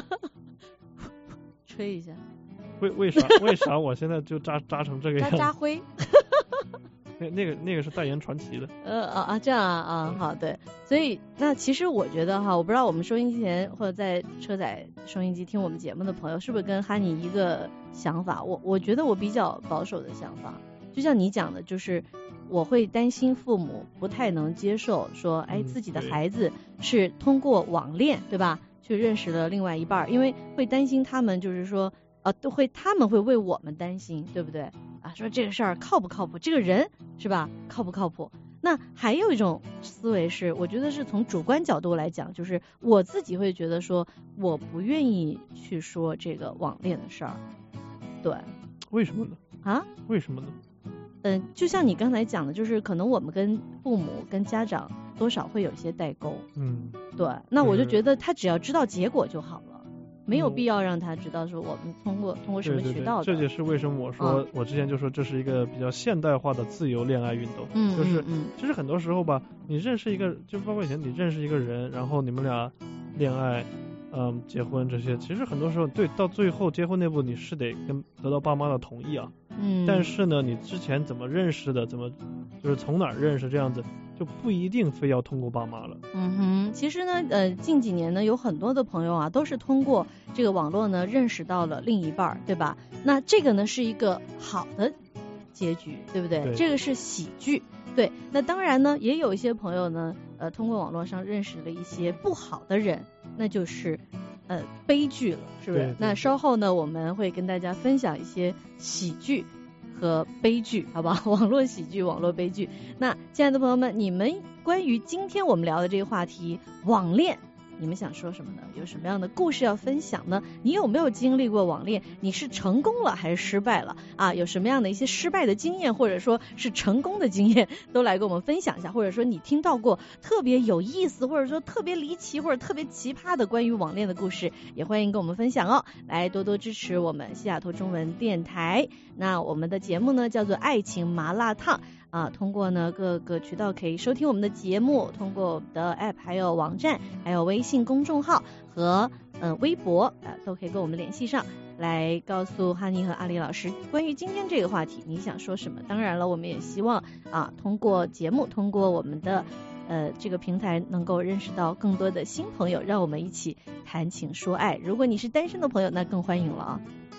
吹一下。 为啥我现在就渣成这个样子？ 渣灰。 那个是代言传奇的。 这样啊，好，对。所以那其实我觉得哈，我不知道我们收音机前或者在车载收音机听我们节目的朋友是不是跟哈尼一个想法？我觉得我比较保守的想法，就像你讲的，就是我会担心父母不太能接受说，自己的孩子是通过网恋，对吧？去认识了另外一半，因为会担心他们就是说。他们会为我们担心，对不对啊？说这个事儿靠不靠谱，这个人是吧靠不靠谱？那还有一种思维是，我觉得是从主观角度来讲，就是我自己会觉得说，我不愿意去说这个网恋的事儿。对， 为什么呢？为什么呢？ 就像你刚才讲的，就是可能我们跟父母跟家长多少会有一些代沟。对，那我就觉得他只要知道结果就好了。没有必要让他知道说我们通过什么渠道的。 这就是为什么我说我之前就说这是一个比较现代化的自由恋爱运动。就是其实很多时候吧，你认识一个，就包括以前你认识一个人，然后你们俩恋爱，结婚这些，其实很多时候到最后结婚那步你是得得到爸妈的同意啊。但是呢，你之前怎么认识的，就是从哪儿认识这样子，就不一定非要通过爸妈了。 其实呢，近几年呢，有很多的朋友啊，都是通过这个网络呢认识到了另一半，对吧？那这个呢是一个好的结局，对不对？这个是喜剧。对，那当然呢，也有一些朋友呢，通过网络上认识了一些不好的人，那就是悲剧了，是不是？ 对。 那稍后呢，我们会跟大家分享一些喜剧和悲剧，好吧？网络喜剧，网络悲剧。那亲爱的朋友们，你们关于今天我们聊的这个话题网恋，你们想说什么呢？有什么样的故事要分享呢？你有没有经历过网恋？你是成功了还是失败了啊？有什么样的一些失败的经验，或者说是成功的经验，都来跟我们分享一下。或者说你听到过特别有意思，或者说特别离奇或者特别奇葩的关于网恋的故事，也欢迎跟我们分享哦。来多多支持我们西雅图中文电台。那我们的节目呢叫做爱情麻辣烫通过呢各个渠道可以收听我们的节目，通过我们的 app 还有网站还有微信公众号和微博都可以跟我们联系上，来告诉哈尼和阿里老师关于今天这个话题你想说什么。当然了，我们也希望通过节目，通过我们的这个平台能够认识到更多的新朋友，让我们一起谈情说爱。如果你是单身的朋友，那更欢迎了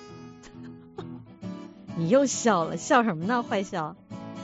你又笑了，笑什么呢？坏笑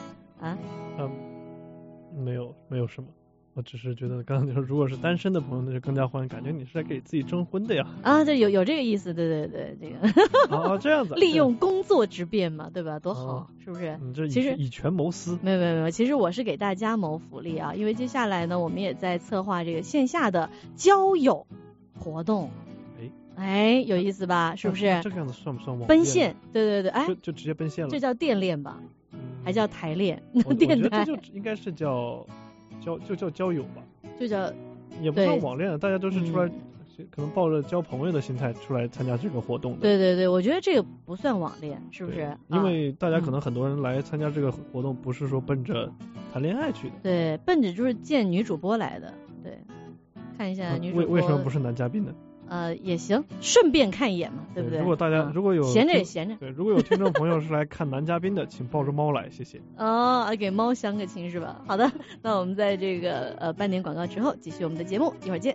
没有什么，我只是觉得刚才说如果是单身的朋友，那就更加欢迎，感觉你是在给自己征婚的呀。 这有这个意思，对，这个这样子利用工作之便嘛，对吧？多好，是不是？ 你这其实以权谋私。 没有，其实我是给大家谋福利因为接下来呢，我们也在策划这个线下的交友活动。有意思吧？是不是？ 这个样子算不算网恋？ 奔现，对， 就直接奔现了。 这叫电恋吧？还叫台恋？ 我觉得这就应该是叫交友吧？ 就叫也不算网恋，大家都是出来可能抱着交朋友的心态出来参加这个活动的。 对，我觉得这个不算网恋，是不是？ 因为大家可能很多人来参加这个活动，不是说奔着谈恋爱去的。 对，奔着就是见女主播来的。对，看一下女主播。 为什么不是男嘉宾呢？ 也行，顺便看一眼嘛，对不对？ 如果大家如果有闲着也闲着， 对，如果有听众朋友是来看男嘉宾的，请抱着猫来，谢谢。 给猫相个亲是吧？好的，那我们在这个半点广告之后继续我们的节目，一会儿见。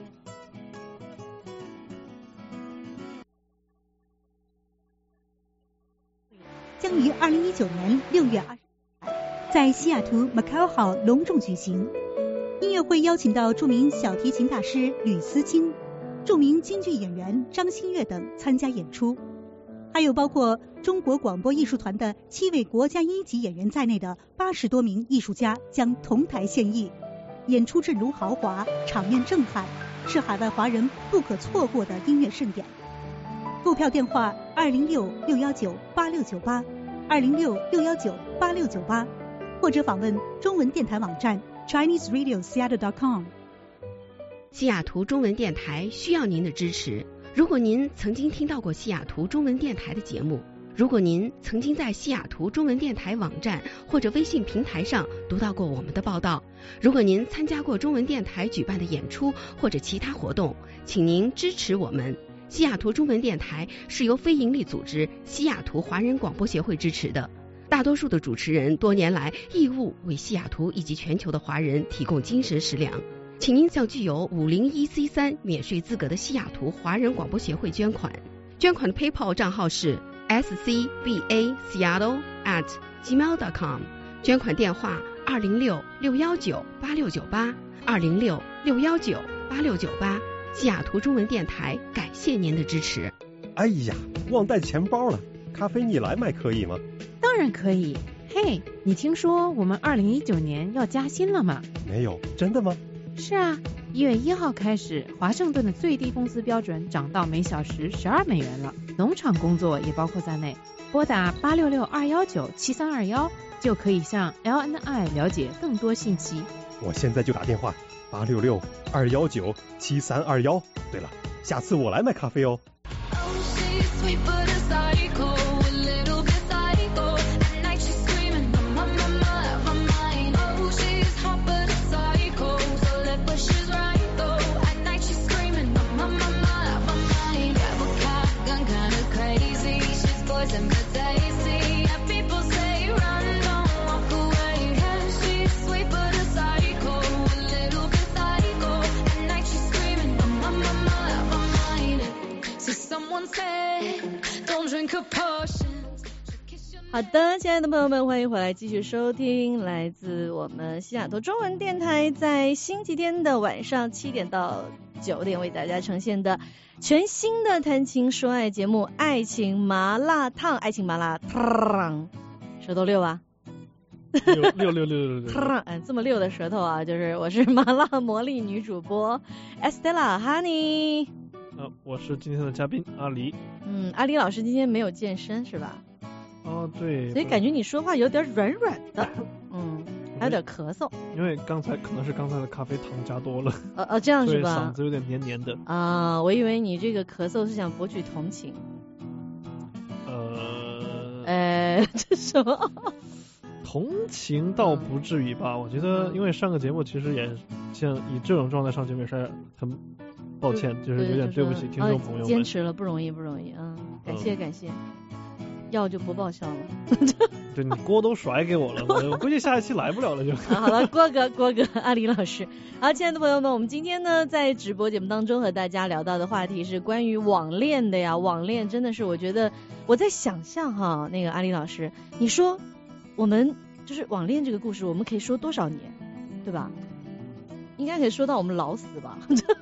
将于2019年6月20日在西雅图 Macau Hall 隆重举行。音乐会邀请到著名小提琴大师吕思清、著名京剧演员张馨月等参加演出，还有包括中国广播艺术团的7位国家一级演员在内的80多名艺术家将同台献艺，演出阵容豪华，场面震撼，是海外华人不可错过的音乐盛典。购票电话206-619-8698 206-619-8698，或者访问中文电台网站 ChineseRadioSeattle.com。 西雅图中文电台需要您的支持。如果您曾经听到过西雅图中文电台的节目，如果您曾经在西雅图中文电台网站或者微信平台上读到过我们的报道，如果您参加过中文电台举办的演出或者其他活动，请您支持我们。西雅图中文电台是由非营利组织西雅图华人广播协会支持的，大多数的主持人多年来义务为西雅图以及全球的华人提供精神食粮。请您向具有501C3免税资格的西雅图华人广播协会捐款。捐款的 PayPal 账号是 scbaseattle@gmail.com， 捐款电话206-619-8698 206-619-8698。西雅图中文电台感谢您的支持。 哎呀，忘带钱包了，咖啡你来买可以吗？ 当然可以。嘿，你听说我们2019年要加薪了吗？ 没有，真的吗？ 是啊，1月1号开始，华盛顿的最低工资标准涨到每小时12美元了，农场工作也包括在内。拨打866-219-7321就可以向 LNI 了解更多信息。 我现在就打电话866-219-7321。对了，下次我来买咖啡哦。 好的，亲爱的朋友们，欢迎回来继续收听来自我们西雅图中文电台在星期天的晚上7点到9点为大家呈现的全新的谈情说爱节目《爱情麻辣烫》。爱情麻辣烫，舌头溜啊！ 溜， 这么溜的舌头啊！就是我是麻辣魔力女主播 Estella Honey。 我是今天的嘉宾阿狸。 阿狸老师今天没有健身是吧？ 对， 所以感觉你说话有点软软的，还有点咳嗽。 因为可能是刚才的咖啡糖加多了。 这样是吧？ 嗓子有点黏黏的。 我以为你这个咳嗽是想博取同情。这什么？ 同情倒不至于吧，我觉得因为上个节目其实也像以这种状态上节目也是很抱歉，就是有点对不起听众朋友们。 坚持了不容易，感谢。要就不报销了。 对，你锅都甩给我了，我估计下一期来不了了就。 好了，郭哥，阿狸老师。好，亲爱的朋友们，我们今天呢在直播节目当中和大家聊到的话题是关于网恋的呀。网恋真的是我觉得我在想象哈，那个阿狸老师，你说我们就是网恋这个故事，我们可以说多少年，对吧？应该可以说到我们老死吧。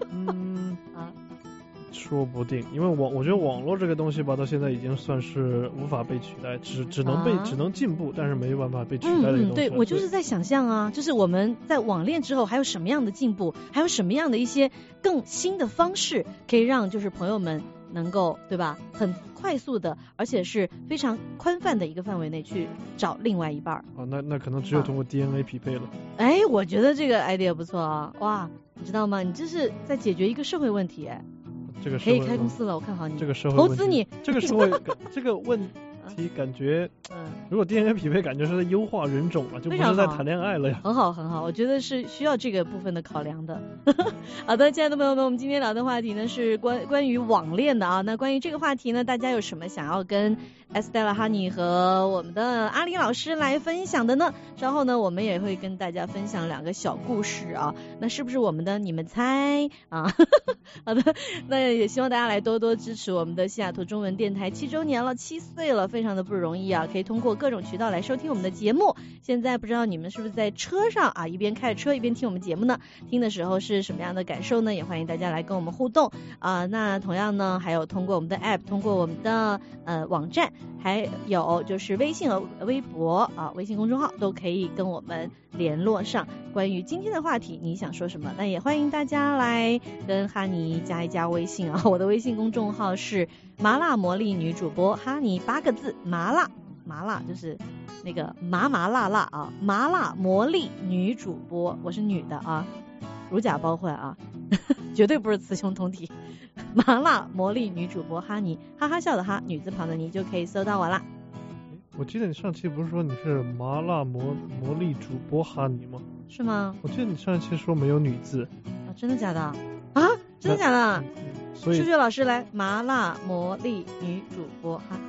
说不定，因为我觉得网络这个东西吧，到现在已经算是无法被取代，只能进步，但是没有办法被取代的一个东西。 对，我就是在想象啊，就是我们在网恋之后还有什么样的进步，还有什么样的一些更新的方式，可以让就是朋友们能够对吧，很快速的，而且是非常宽泛的一个范围内去找另外一半。 那可能只有通过 DNA 匹配了。 我觉得这个 idea 不错啊，哇，你知道吗？你这是在解决一个社会问题。 这个可以开公司了，我看好你。 这个社会投资你， 这个社会这个问题感觉，如果 DNA 匹配，感觉是在优化人种了，就不是在谈恋爱了呀。 很好，我觉得是需要这个部分的考量的。好的，亲爱的朋友们，我们今天聊的话题呢是关于网恋的啊。那关于这个话题呢，大家有什么想要跟 Estella Honey 和我们的阿狸老师来分享的呢？稍后呢，我们也会跟大家分享2个小故事啊。那是不是我们的？你们猜啊？好的，那也希望大家来多多支持我们的西雅图中文电台7周年了，7岁了，非常的不容易啊！可以通过各种渠道来收听我们的节目。现在不知道你们是不是在车上啊，一边开着车一边听我们节目呢？听的时候是什么样的感受呢？也欢迎大家来跟我们互动啊。那同样呢，还有通过我们的 app， 通过我们的网站，还有就是微信和微博啊，微信公众号都可以跟我们联络上。关于今天的话题，你想说什么？那也欢迎大家来跟哈尼加一加微信啊。我的微信公众号是麻辣魔力女主播哈尼8个字，麻辣就是那个麻辣啊，麻辣魔力女主播，我是女的啊，如假包换啊。 绝对不是雌雄同体。麻辣魔力女主播哈尼，哈哈笑的哈，女字旁的你就可以搜到我啦。 我记得你上期不是说你是麻辣魔力主播哈尼吗？ 是吗？ 我记得你上一期说没有女字。 啊，真的假的？啊，真的假的？所以数学老师来，麻辣魔力女主播哈。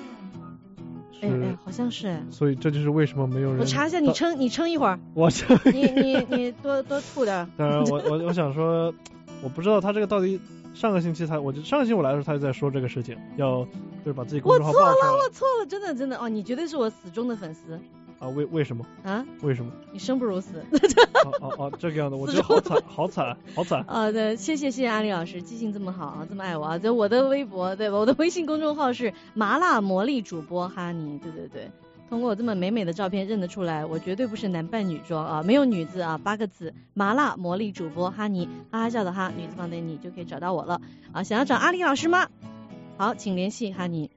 哎，好像是。 所以这就是为什么没有人。 我查一下，你撑一会儿。 我撑。 你多吐点。 当然，我想说，我不知道他这个到底。上个星期我来的时候他就在说这个事情，就是把自己公众号报出来。 我错了，真的哦，你绝对是我死忠的粉丝。 啊，为什么？啊？为什么？ 你生不如死。 这个样子，我觉得好惨。 对，谢谢阿丽老师，记性这么好啊，这么爱我啊。就我的微博，对吧？我的微信公众号是麻辣魔力主播哈尼，对。通过我这么美美的照片认得出来，我绝对不是男扮女装啊，没有女字啊，8个字，麻辣魔力主播哈尼，哈哈笑的哈，女字旁的你就可以找到我了啊。想要找阿丽老师吗？好，请联系哈尼。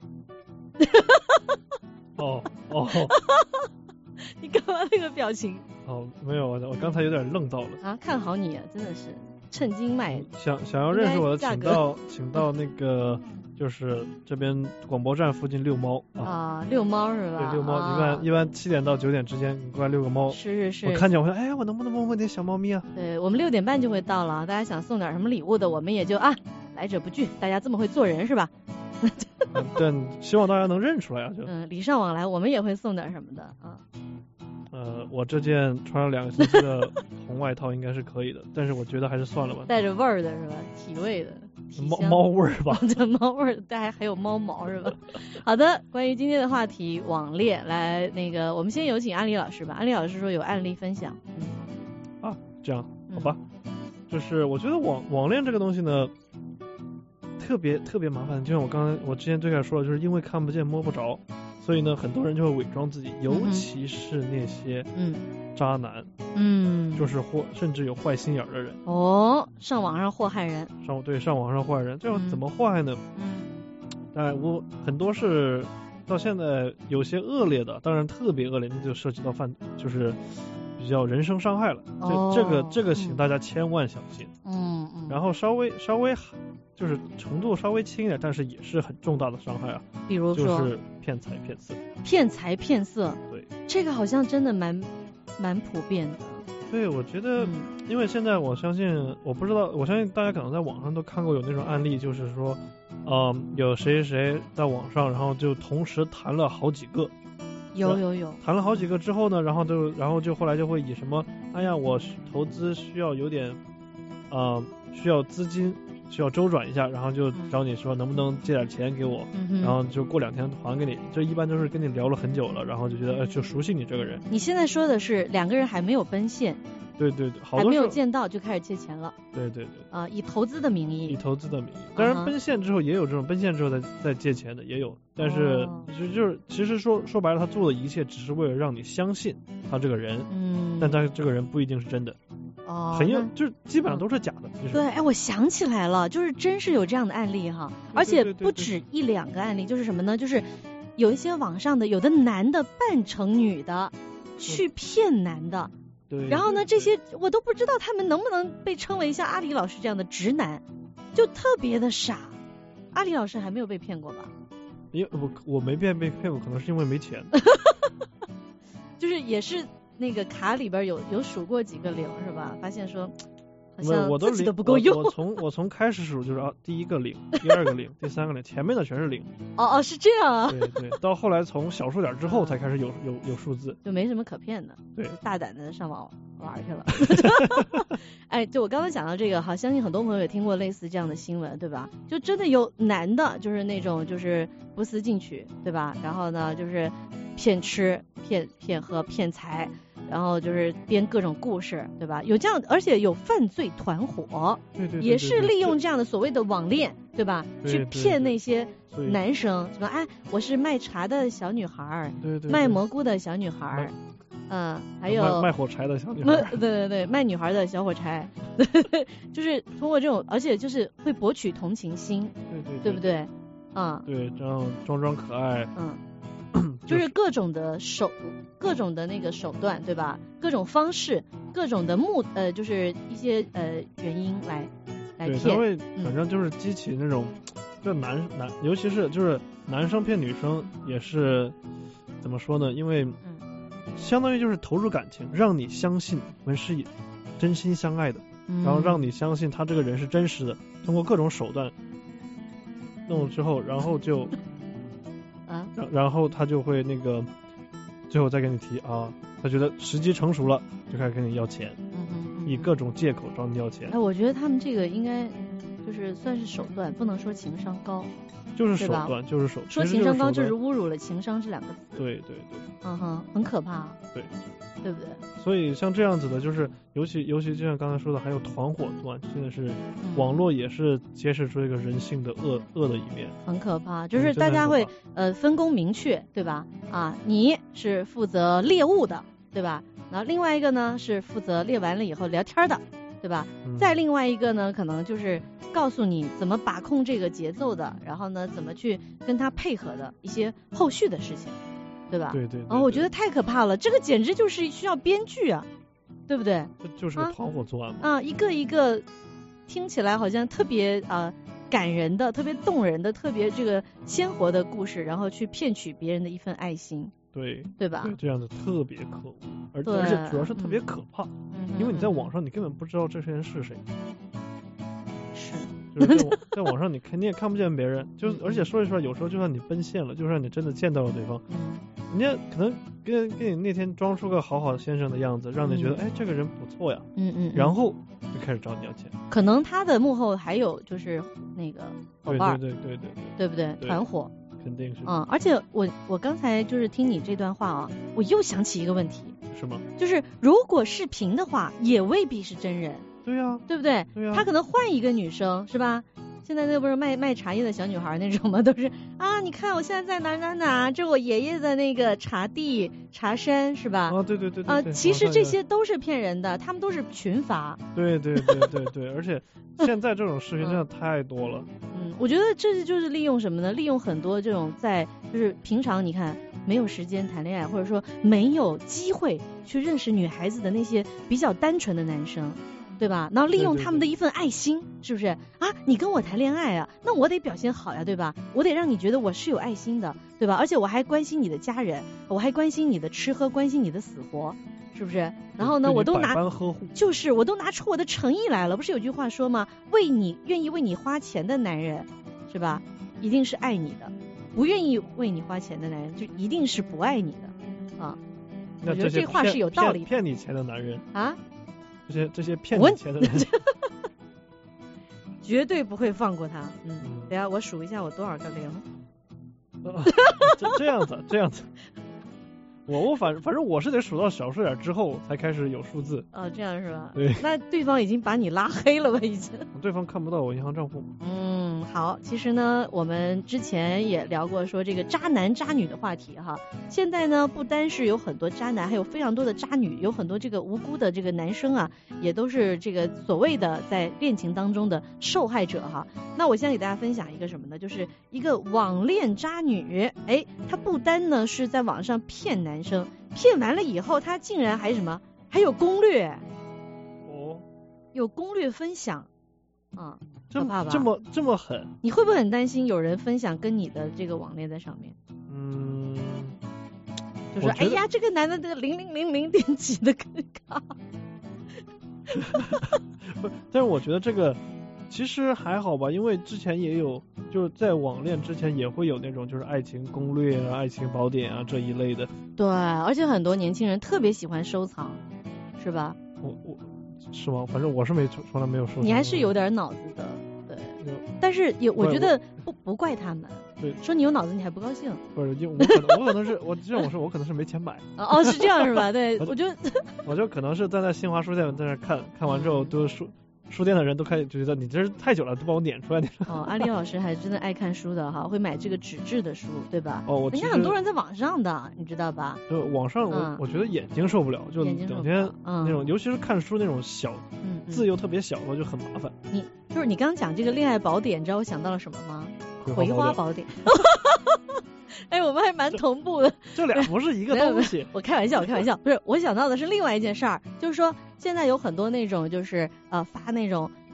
哦， 你干嘛那个表情？ 没有，我刚才有点愣到了啊，看好你啊，真的是趁金卖。 想要认识我的，请到那个。就是这边广播站附近遛猫啊， 遛猫是吧？ 对，遛猫，一般7点到9点之间，你过来遛个猫。 是。 我看见我说，哎，我能不能摸摸点小猫咪啊？ 对，我们6点半就会到了，大家想送点什么礼物的，我们也就来者不拒，大家这么会做人是吧？ 但希望大家能认出来啊，就礼尚往来，我们也会送点什么的啊。 我这件穿了2个星期的红外套应该是可以的，但是我觉得还是算了吧。 带着味儿的是吧？体味的。 猫味儿吧。 对，猫味儿，但还有猫毛是吧？好的，关于今天的话题网恋，来那个我们先有请安利老师吧。安利老师说有案例分享。 这样好吧。就是我觉得网恋这个东西呢，特别麻烦。就像我之前最开始说的，就是因为看不见摸不着。所以呢，很多人就会伪装自己，尤其是那些渣男，就是甚至有坏心眼的人。 上网上祸害人。 上网上祸害人，这样怎么祸害呢？当然很多是到现在有些恶劣的，当然特别恶劣，那就涉及到就是比较人身伤害了。这个请大家千万小心。然后稍微就是程度稍微轻一点，但是也是很重大的伤害啊。 比如说就是骗财骗色。 骗财骗色， 对， 这个好像真的蛮普遍的。 对，我觉得，因为现在我相信大家可能在网上都看过有那种案例，就是说，有谁在网上，然后就同时谈了好几个。 有谈了好几个之后呢，然后就后来就会以什么，哎呀，我投资需要有点，需要资金，需要周转一下，然后就找你说能不能借点钱给我，然后就过2天还给你。这一般都是跟你聊了很久了，然后就觉得就熟悉你这个人。 你现在说的是2个人还没有奔现。 对， 还没有见到就开始借钱了。 对。 以投资的名义。 当然奔现之后也有这种奔现之后再借钱的也有，但是就是其实说白了，他做的一切只是为了让你相信他这个人，但他这个人不一定是真的。就是基本上都是假的。 对，我想起来了，就是真是有这样的案例哈，而且不止1-2个案例，就是什么呢？就是有一些网上的有的男的扮成女的去骗男的。 对， 然后呢，这些我都不知道他们能不能被称为像阿里老师这样的直男，就特别的傻。阿里老师还没有被骗过吧？ 因为我没被骗过，可能是因为没钱。 就是也是那个卡里边有数过几个0是吧？发现说好像自己都不够用。 我从开始数就是第1个0，第2个0，第3个0，前面的全是0。 是这样啊。 对，到后来从小数点之后才开始有数字， 就没什么可骗的。 对， 大胆的上网玩去了。哎，就我刚刚讲到这个，相信很多朋友也听过类似这样的新闻，对吧？就真的有男的，就是那种就是不思进取，对吧？然后呢，就是骗吃、骗喝、骗财。然后就是编各种故事，对吧？有这样，而且有犯罪团伙， 对， 也是利用这样的所谓的网恋，对吧？去骗那些男生，什么我是卖茶的小女孩， 对， 卖蘑菇的小女孩，还有卖火柴的小女孩， 对，卖女孩的小火柴，就是通过这种，而且就是会博取同情心，对不对？ 对，这样装可爱， 就是各种的那个手段，对吧？各种方式，各种的就是一些原因来对，他会反正就是激起那种，就男，尤其是就是男生骗女生也是怎么说呢？因为相当于就是投入感情，让你相信我们是真心相爱的，然后让你相信他这个人是真实的，通过各种手段弄了之后，然后就然后他就会那个最后再跟你提啊，他觉得时机成熟了，就开始跟你要钱，以各种借口找你要钱。 哎，我觉得他们这个应该就是算是手段，不能说情商高。 就是手段，就是手。 说情商高就是侮辱了情商这2个字。 对对对。 很可怕。 对。 对不对？ 所以像这样子的，就是尤其就像刚才说的，还有团伙作案，现在是网络也是揭示出一个人性的恶的一面， 很可怕。就是大家会分工明确，对吧？啊，你是负责猎物的，对吧？然后另外一个呢是负责猎完了以后聊天的，对吧？再另外一个呢，可能就是告诉你怎么把控这个节奏的，然后呢怎么去跟他配合的一些后续的事情。对吧？ 对。 我觉得太可怕了，这个简直就是需要编剧啊，对不对？ 这就是个团伙作案嘛。 一个一个听起来好像特别感人的、特别动人的、特别这个鲜活的故事，然后去骗取别人的一份爱心。 对吧？ 对，这样的特别可恶，而且主要是特别可怕，因为你在网上你根本不知道这些人是谁。就是在网上你也看不见别人，而且说一说，有时候就算你奔现了，就算你真的见到了对方，人家可能跟你那天装出个好先生的样子，让你觉得哎这个人不错呀，然后就开始找你要钱。 可能他的幕后还有就是那个伙伴，对不对？团伙肯定是。 而且我刚才就是听你这段话啊，我又想起一个问题。 是吗？ 就是如果视频的话，也未必是真人。 对呀， 对不对？ 对呀， 他可能换一个女生，是吧？现在那不是卖茶叶的小女孩那种吗？都是你看我现在在哪，这我爷爷的那个茶地茶山，是吧？ 对。 其实这些都是骗人的，他们都是群发。 对，而且现在这种视频真的太多了。 我觉得这就是利用什么呢？利用很多这种就是平常你看没有时间谈恋爱，或者说没有机会去认识女孩子的那些比较单纯的男生。对吧？然后利用他们的一份爱心，是不是你跟我谈恋爱啊，那我得表现好呀，对吧？我得让你觉得我是有爱心的，对吧？而且我还关心你的家人，我还关心你的吃喝，关心你的死活，是不是？然后呢，我都拿出我的诚意来了。不是有句话说吗？愿意为你花钱的男人，是吧？一定是爱你的；不愿意为你花钱的男人，就一定是不爱你的啊。我觉得这话是有道理的。 骗你钱的男人这些骗你钱的人绝对不会放过他。等下我数一下我多少个零。 这样子我反正我是得数到小数点之后才开始有数字。 这样是吧？ 对。 那对方已经把你拉黑了吧？已经。 对方看不到我银行账户。 好，其实呢，我们之前也聊过说这个渣男渣女的话题哈。现在呢，不单是有很多渣男，还有非常多的渣女，有很多这个无辜的这个男生啊，也都是这个所谓的在恋情当中的受害者哈。那我现在给大家分享一个什么呢？就是一个网恋渣女，她不单呢是在网上骗男生，骗完了以后，她竟然还还有攻略。有攻略分享。可怕吧？ 这么狠？ 你会不会很担心有人分享跟你的这个网恋在上面？就说哎呀，这个男的这个0000点几的卡。 但是我觉得这个其实还好吧，因为之前也有，就是在网恋之前也会有那种就是爱情攻略啊、爱情宝典啊这一类的。 对，而且很多年轻人特别喜欢收藏，是吧？ 我是吗？反正我是从来没有收藏。 你还是有点脑子的，对。但是我觉得不怪他们。 对， 说你有脑子你还不高兴。 不是，我可能是我可能是没钱买。 是这样是吧？对，我就可能是站在新华书店在那看完之后，都书店的人都开始觉得你这是太久了，都把我撵出来。 阿丽老师还真的爱看书的哈，会买这个纸质的书，对吧？ 人家很多人在网上的，你知道吧？ 对，网上我觉得眼睛受不了，就整天那种，尤其是看书那种小字又特别小的就很麻烦。 你刚讲这个恋爱宝典，你知道我想到了什么吗？葵花宝典。我们还蛮同步的。 这俩不是一个东西。 我开玩笑，不是，我想到的是另外一件事儿，就是说现在有很多那种就是发那种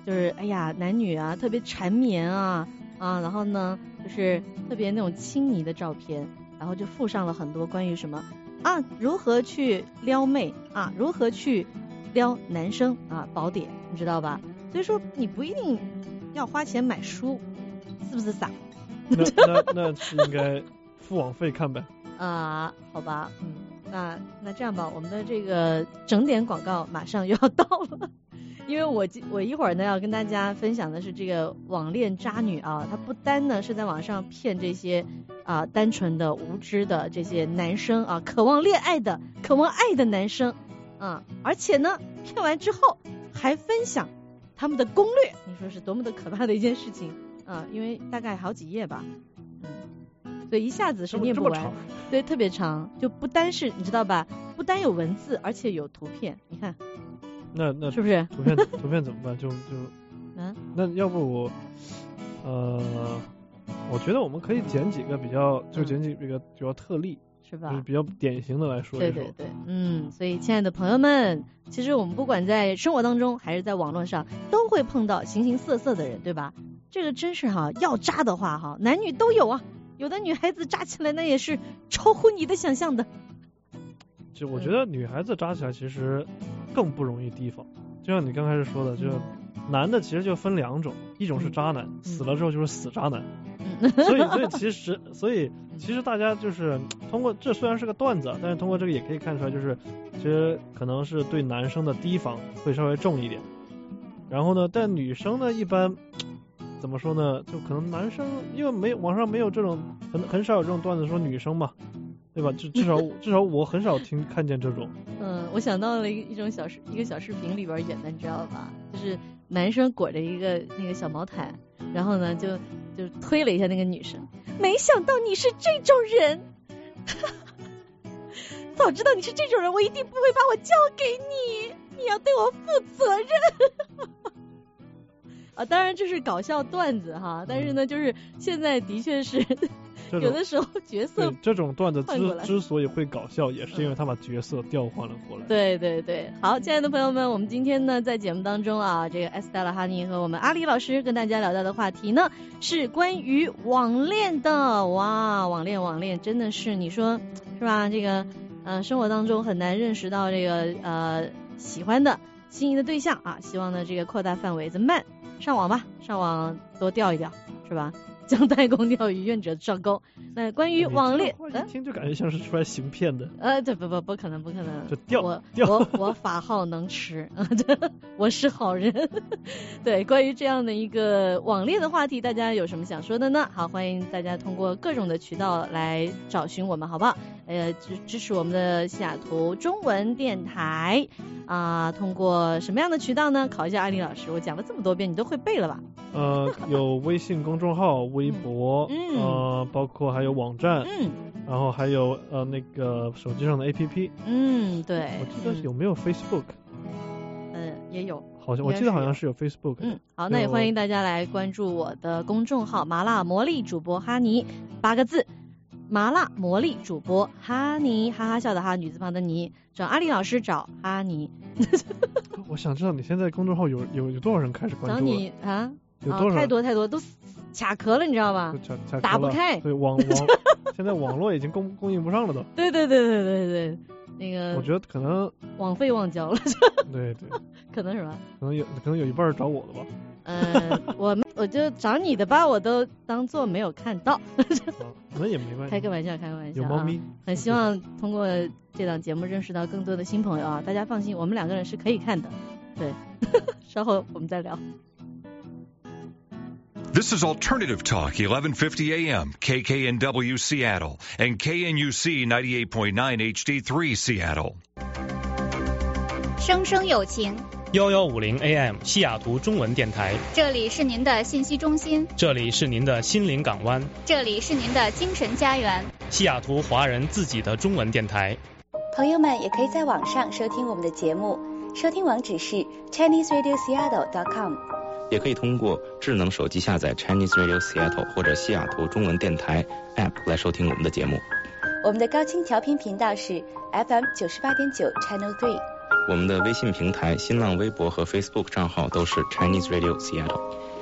就是哎呀男女啊特别缠绵啊，然后呢就是特别那种亲昵的照片，然后就附上了很多关于什么如何去撩妹如何去撩男生宝典，你知道吧？所以说你不一定要花钱买书，是不是傻？ 那是应该付网费看呗。 好吧，那这样吧，我们的这个整点广告马上又要到了，因为我一会儿呢要跟大家分享的是这个网恋渣女她不单呢是在网上骗这些单纯的无知的这些男生渴望恋爱的、渴望爱的男生而且呢骗完之后还分享他们的攻略，你说是多么的可怕的一件事情因为大概好几页吧，所以一下子是念不完，对，特别长，就不单是你知道吧，不单有文字，而且有图片，你看， 那是不是？ 图片怎么办？就那要不我觉得我们可以捡几个捡几个比较特例， 是吧？ 就是比较典型的来说一说。 对，所以亲爱的朋友们，其实我们不管在生活当中还是在网络上，都会碰到形形色色的人，对吧？这个真是要渣的话男女都有有的女孩子渣起来那也是超乎你的想象的。 就我觉得女孩子渣起来其实更不容易提防，就像你刚开始说的，就男的其实就分两种，一种是渣男，死了之后就是死渣男。所以其实大家就是通过这虽然是个段子，但是通过这个也可以看出来，就是其实可能是对男生的提防会稍微重一点。然后呢，但女生呢一般怎么说呢？就可能男生因为网上没有这种很少有这种段子说女生嘛，对吧？至少我很少看见这种。 我想到了一个小视频里边演的，你知道吧？就是男生裹着一个那个小毛毯，然后呢就推了一下那个女生，没想到你是这种人，早知道你是这种人，我一定不会把我交给你，你要对我负责任。当然这是搞笑段子但是呢就是现在的确是有的时候角色这种段子之所以会搞笑，也是因为他把角色调换了过来。 对，好，亲爱的朋友们，我们今天呢在节目当中这个 Estella 哈尼和我们阿里老师跟大家聊到的话题呢是关于网恋的。哇，网恋真的是你说是吧？这个生活当中很难认识到这个喜欢的心仪的对象希望呢这个扩大范围，怎么办？上网吧，上网多钓一钓，是吧？将太公钓鱼，愿者上钩。那关于网恋， 一听就感觉像是出来行骗的。 对，不可能。 就钓我法号能吃我是好人。对，关于这样的一个网恋的话题，大家有什么想说的呢？好，欢迎大家通过各种的渠道来找寻我们，好不好？支持我们的西雅图中文电台通过什么样的渠道呢？考一下阿里老师，我讲了这么多遍，你都会背了吧？ 有微信公众号、微博，包括还有网站，然后还有那个手机上的 APP， 对， 我记得有没有 Facebook？ 也有， 好像我记得好像是有 Facebook。 好，那也欢迎大家来关注我的公众号麻辣魔力主播哈尼，8个字，麻辣魔力主播哈尼，哈哈笑的哈，女字旁的尼，找阿里老师找哈尼。 我想知道你现在公众号有多少人开始关注了？ 找你有多少？ 太多都卡壳了，你知道吧？打不开。 对，现在网络已经供应不上了都。 对，那个我觉得可能网费忘交了。 对， 可能是吧？ 可能有一半找我的吧。 我就找你的吧，我都当做没有看到。 那也没关系， 开个玩笑。 有猫咪。 很希望通过这档节目认识到更多的新朋友大家放心，我们2个人是可以看的。对，稍后我们再聊。 This is Alternative Talk, 1150 AM, KKNW Seattle, and KNUC 98.9 HD3 Seattle. 生生有情 1150 AM 西雅图中文电台， 这里是您的信息中心， 这里是您的心灵港湾， 这里是您的精神家园， 西雅图华人自己的中文电台。 朋友们也可以在网上收听我们的节目，收听网址是 ChineseRadioSeattle.com， 也可以通过智能手机下载 Chinese Radio Seattle 或者西雅图中文电台 App 来收听我们的节目。 我们的高清调频频道是 FM 98.9 Channel 3。 我们的微信平台、新浪微博和 Facebook 账号都是 Chinese Radio Seattle。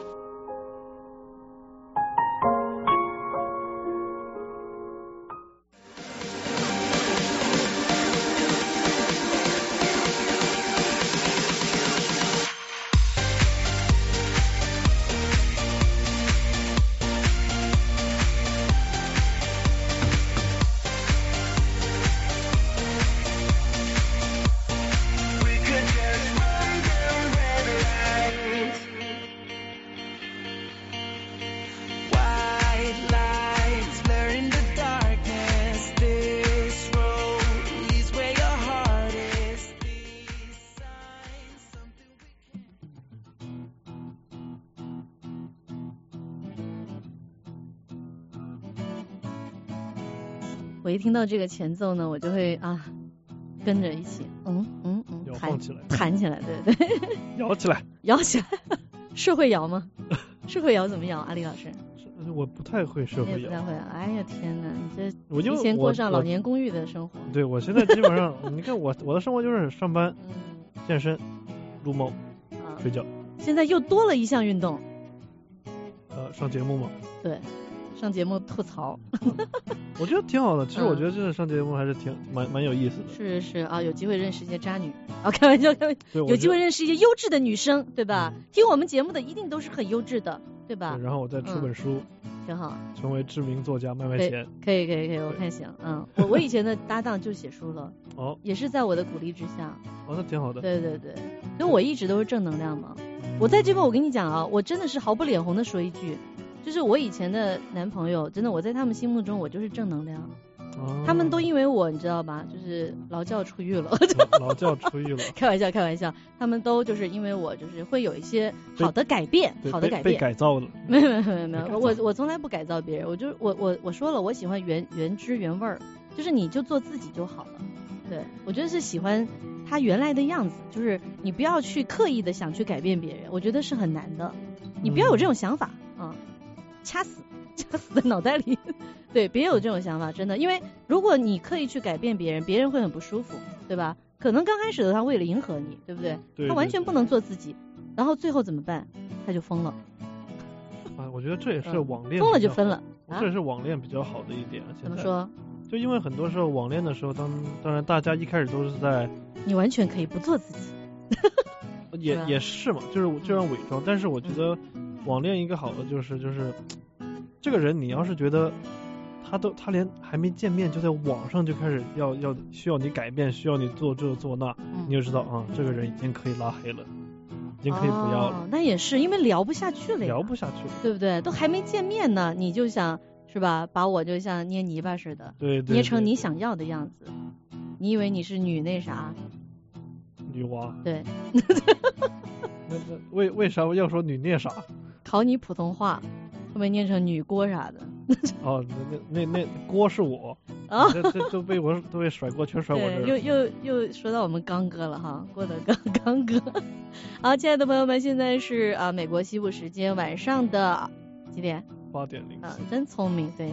我一听到这个前奏呢，我就会跟着一起弹起来，对对对， 摇起来， 摇起来，是会摇吗？是会摇怎么摇？阿里老师？ 我不太会社会摇。 不太会。哎呀天哪，你这提前过上老年公寓的生活。 对，我现在基本上，你看我的生活就是上班、健身、撸猫、睡觉。 现在又多了一项运动。 上节目吗？对。 上节目吐槽， 我觉得挺好的。其实我觉得这上节目还是蛮有意思的。 是啊，有机会认识一些渣女开玩笑，有机会认识一些优质的女生，对吧？听我们节目的一定都是很优质的，对吧？ 然后我再出本书， 挺好， 成为知名作家，卖钱。 可以，我看行。我以前的搭档就写书了，也是在我的鼓励之下。 那挺好的。 对，因为我一直都是正能量嘛。我在这边我跟你讲我真的是毫不脸红的说一句。就是我以前的男朋友，真的我在他们心目中我就是正能量，他们都因为我你知道吧，就是劳教出狱了。 劳教出狱了。 开玩笑，他们都就是因为我就是会有一些好的改变， 被改造了。 没有，我从来不改造别人，我说了，我喜欢原汁原味儿，就是你就做自己就好了。对，我觉得是喜欢他原来的样子，就是你不要去刻意的想去改变别人，我觉得是很难的，你不要有这种想法掐死在脑袋里。对，别有这种想法，真的，因为如果你刻意去改变别人，别人会很不舒服，对吧？可能刚开始的他为了迎合你，对不对？他完全不能做自己，然后最后怎么办？他就疯了。 我觉得这也是网恋疯了就分了， 这也是网恋比较好的一点。 怎么说？ 就因为很多时候网恋的时候，当然大家一开始都是在你完全可以不做自己。 也是嘛，就是这样伪装，但是我觉得网恋一个好的就是这个人，你要是觉得他连还没见面就在网上就开始需要你改变，需要你做这做那，你就知道这个人已经可以拉黑了，已经可以不要了。 那也是因为聊不下去了，对不对？都还没见面呢，你就想是吧？把我就像捏泥巴似的， 对， 捏成你想要的样子。你以为你是女那啥？ 女娲。 对。 那为啥要说女那啥？ 考你普通话，会不会念成女锅啥的？ 那锅是我啊，这都被甩锅，全甩我这儿。又说到我们刚哥了哈，郭德刚哥。好，亲爱的朋友们，现在是美国西部时间晚上的几点 ？8:04。 真聪明，对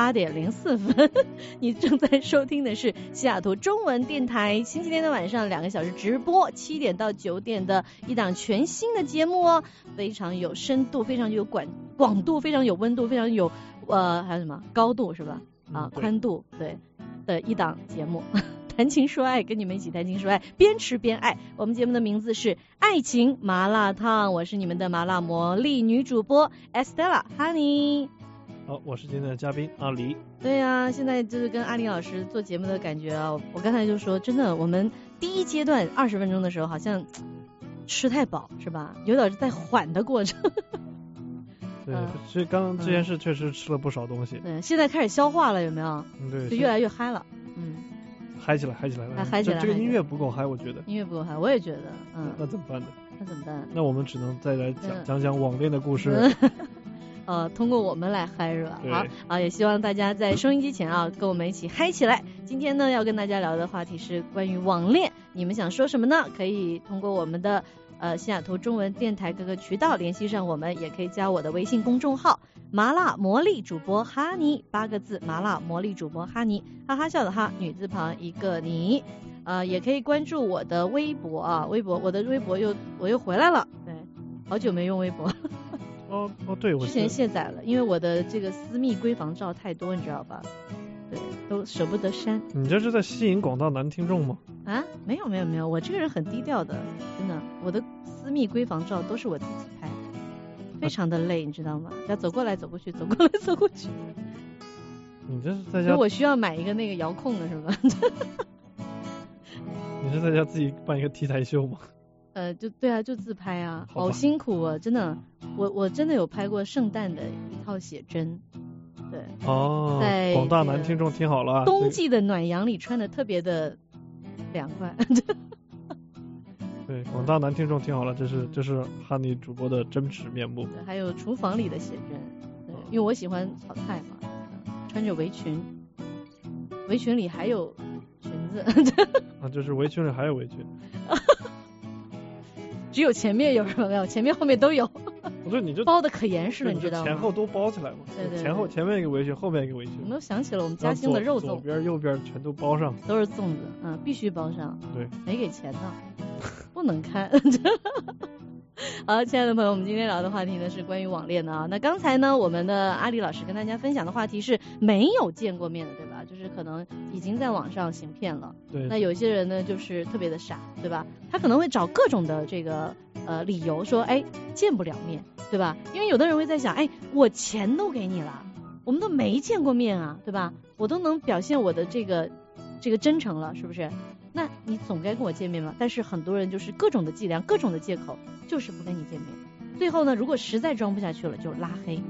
，8:04。你正在收听的是西雅图中文电台，星期天的晚上2个小时直播，7点到9点的一档全新的节目哦，非常有深度，非常有广度，非常有温度，非常有还有什么高度是吧？宽度，对的一档节目。谈情说爱，跟你们一起谈情说爱，边吃边爱。我们节目的名字是爱情麻辣烫，我是你们的麻辣魔力女主播 Estella Honey。 好，我是今天的嘉宾阿黎。 对啊，现在就是跟阿黎老师做节目的感觉啊，我刚才就说，真的，我们第一阶段20分钟的时候好像吃太饱是吧？有点在缓的过程。 对，所以刚刚这件事确实吃了不少东西。 对，现在开始消化了，有没有？ 对， 就越来越嗨了。 嗨起来！ 嗨起来！ 这个音乐不够嗨，我觉得。 音乐不够嗨，我也觉得。 那怎么办呢？ 那我们只能再来讲网恋的故事。 通过我们来嗨是吧？好也希望大家在收音机前跟我们一起嗨起来。今天呢，要跟大家聊的话题是关于网恋，你们想说什么呢？可以通过我们的西雅图中文电台各个渠道联系上我们，也可以加我的微信公众号麻辣魔力主播哈尼，8个字，麻辣魔力主播哈尼，哈哈笑的哈，女字旁一个你。 也可以关注我的微博啊，我的微博我又回来了，对，好久没用微博。 对，我之前卸载了，因为我的这个私密闺房照太多，你知道吧？对，都舍不得删。 你这是在吸引广大男听众吗？ 啊，没有，我这个人很低调的，真的，我的私密闺房照都是我自己拍，非常的累，你知道吗？要走过来走过去，走过来走过去。 你这是在家？ 所以我需要买一个那个遥控的是吧？ 你是在家自己办一个 T 台秀吗？ 对啊，就自拍啊，好辛苦啊，真的，我真的有拍过圣诞的一套写真，对。在广大男听众听好了， 冬季的暖阳里穿的特别的凉快。 对，广大男听众听好了，这是哈尼主播的真实面目。 还有厨房里的写真，对，因为我喜欢炒菜嘛，穿着围裙，围裙里还有裙子。 就是围裙里还有围裙。 只有前面有没有？前面后面都有。 不是，你就包的可严实了，你知道吗？ 前后都包起来嘛。对，前面一个围裙，后面一个围裙。 我们想起了我们嘉兴的肉粽， 左边右边全都包上。 都是粽子，必须包上。 对， 没给钱呢，不能看。好，亲爱的朋友，我们今天聊的话题呢是关于网恋的啊。那刚才呢，我们的阿里老师跟大家分享的话题是没有见过面的，对吧？就是可能已经在网上行骗了。 对。 那有些人呢，就是特别的傻，对吧？他可能会找各种的这个理由说，见不了面，对吧？因为有的人会在想，我钱都给你了，我们都没见过面啊，对吧？我都能表现我的这个真诚了，是不是？那你总该跟我见面嘛。但是很多人就是各种的伎俩，各种的借口，就是不跟你见面。最后呢，如果实在装不下去了，就拉黑。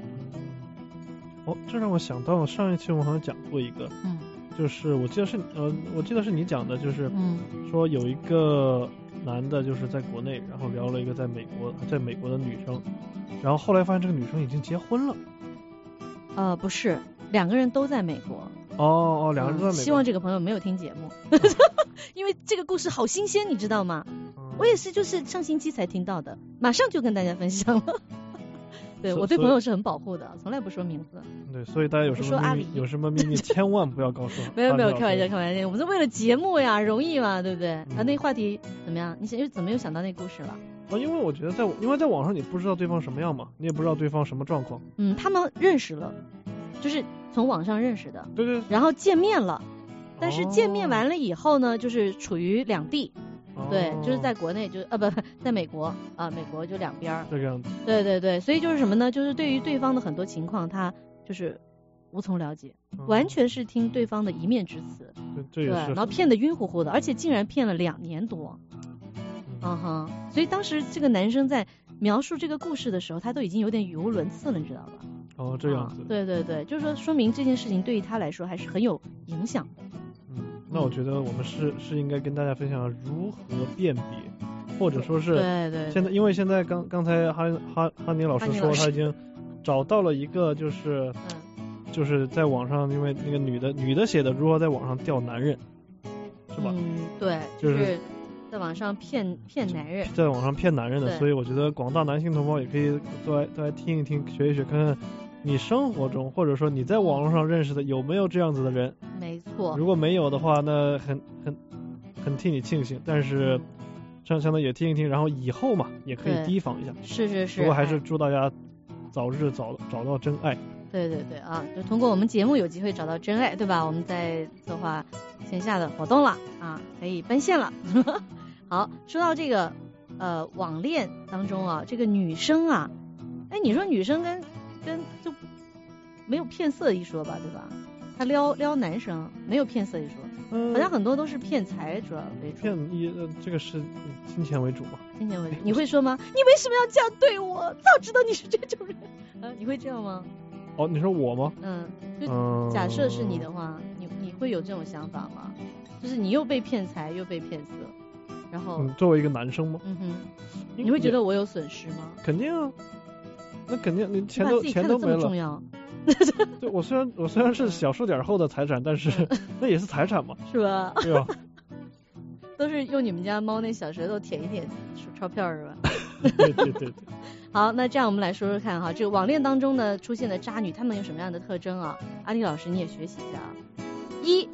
这让我想到上一期我好像讲过一个，就是我记得是你讲的，就是说有一个男的就是在国内，然后聊了一个在美国的女生，然后后来发现这个女生已经结婚了。 不是，两个人都在美国。 两个人都在美国。 希望这个朋友没有听节目，因为这个故事好新鲜，你知道吗？我也是，就是上星期才听到的，马上就跟大家分享了。对，我对朋友是很保护的，从来不说名字。 对，所以大家有什么秘密千万不要告诉我。 没有，开玩笑，我们是为了节目呀，容易嘛，对不对？那话题怎么样？你怎么又想到那故事了？ 因为我觉得因为在网上你不知道对方什么样嘛，你也不知道对方什么状况。 他们认识了，就是从网上认识的。 对。 然后见面了，但是见面完了以后呢，就是处于两地。对，就是在国内在美国啊，美国就两边。 这个样子。 对，所以就是什么呢？就是对于对方的很多情况，他就是无从了解，完全是听对方的一面之词。 对， 然后骗得晕乎乎的，而且竟然骗了2年多。所以当时这个男生在描述这个故事的时候，他都已经有点语无伦次了，你知道吧？ 这样子。 对，就是说明这件事情对于他来说还是很有影响的。 那我觉得我们是应该跟大家分享如何辨别，或者说是对因为现在刚才哈尼老师说他已经找到了一个就是在网上，因为那个女的写的如何在网上钓男人，是吧？ 对，就是在网上骗男人， 在网上骗男人的。所以我觉得广大男性同胞也可以都来听一听，学一学，看看你生活中或者说你在网络上认识的有没有这样子的人。 没错。 如果没有的话，那很替你庆幸，但是相当也听一听，然后以后嘛也可以提防一下。 是。 不过还是祝大家早日找到真爱。 对啊，就通过我们节目有机会找到真爱，对吧？我们在策划线下的活动了啊，可以奔现了。好，说到这个网恋当中啊，这个女生啊，你说女生跟就没有骗色一说吧，对吧？她撩男生没有骗色一说，好像很多都是骗财主要为主。 这个是金钱为主嘛？ 金钱为主，你会说吗？你为什么要这样对我？早知道你是这种人，你会这样吗？ 你说我吗？ 就假设是你的话，你会有这种想法吗？就是你又被骗财又被骗色，然后作为一个男生吗？ 你会觉得我有损失吗？ 肯定啊，那肯定，你钱都没了。 重要。 对，我虽然是小数点后的财产，但是那也是财产嘛， 是吧？ 对吧？ 都是用你们家猫那小舌头舔一舔数钞票是吧？ 对。 好，那这样我们来说说看哈，这个网恋当中呢出现的渣女，她们有什么样的特征啊？阿丽老师你也学习一下啊。1，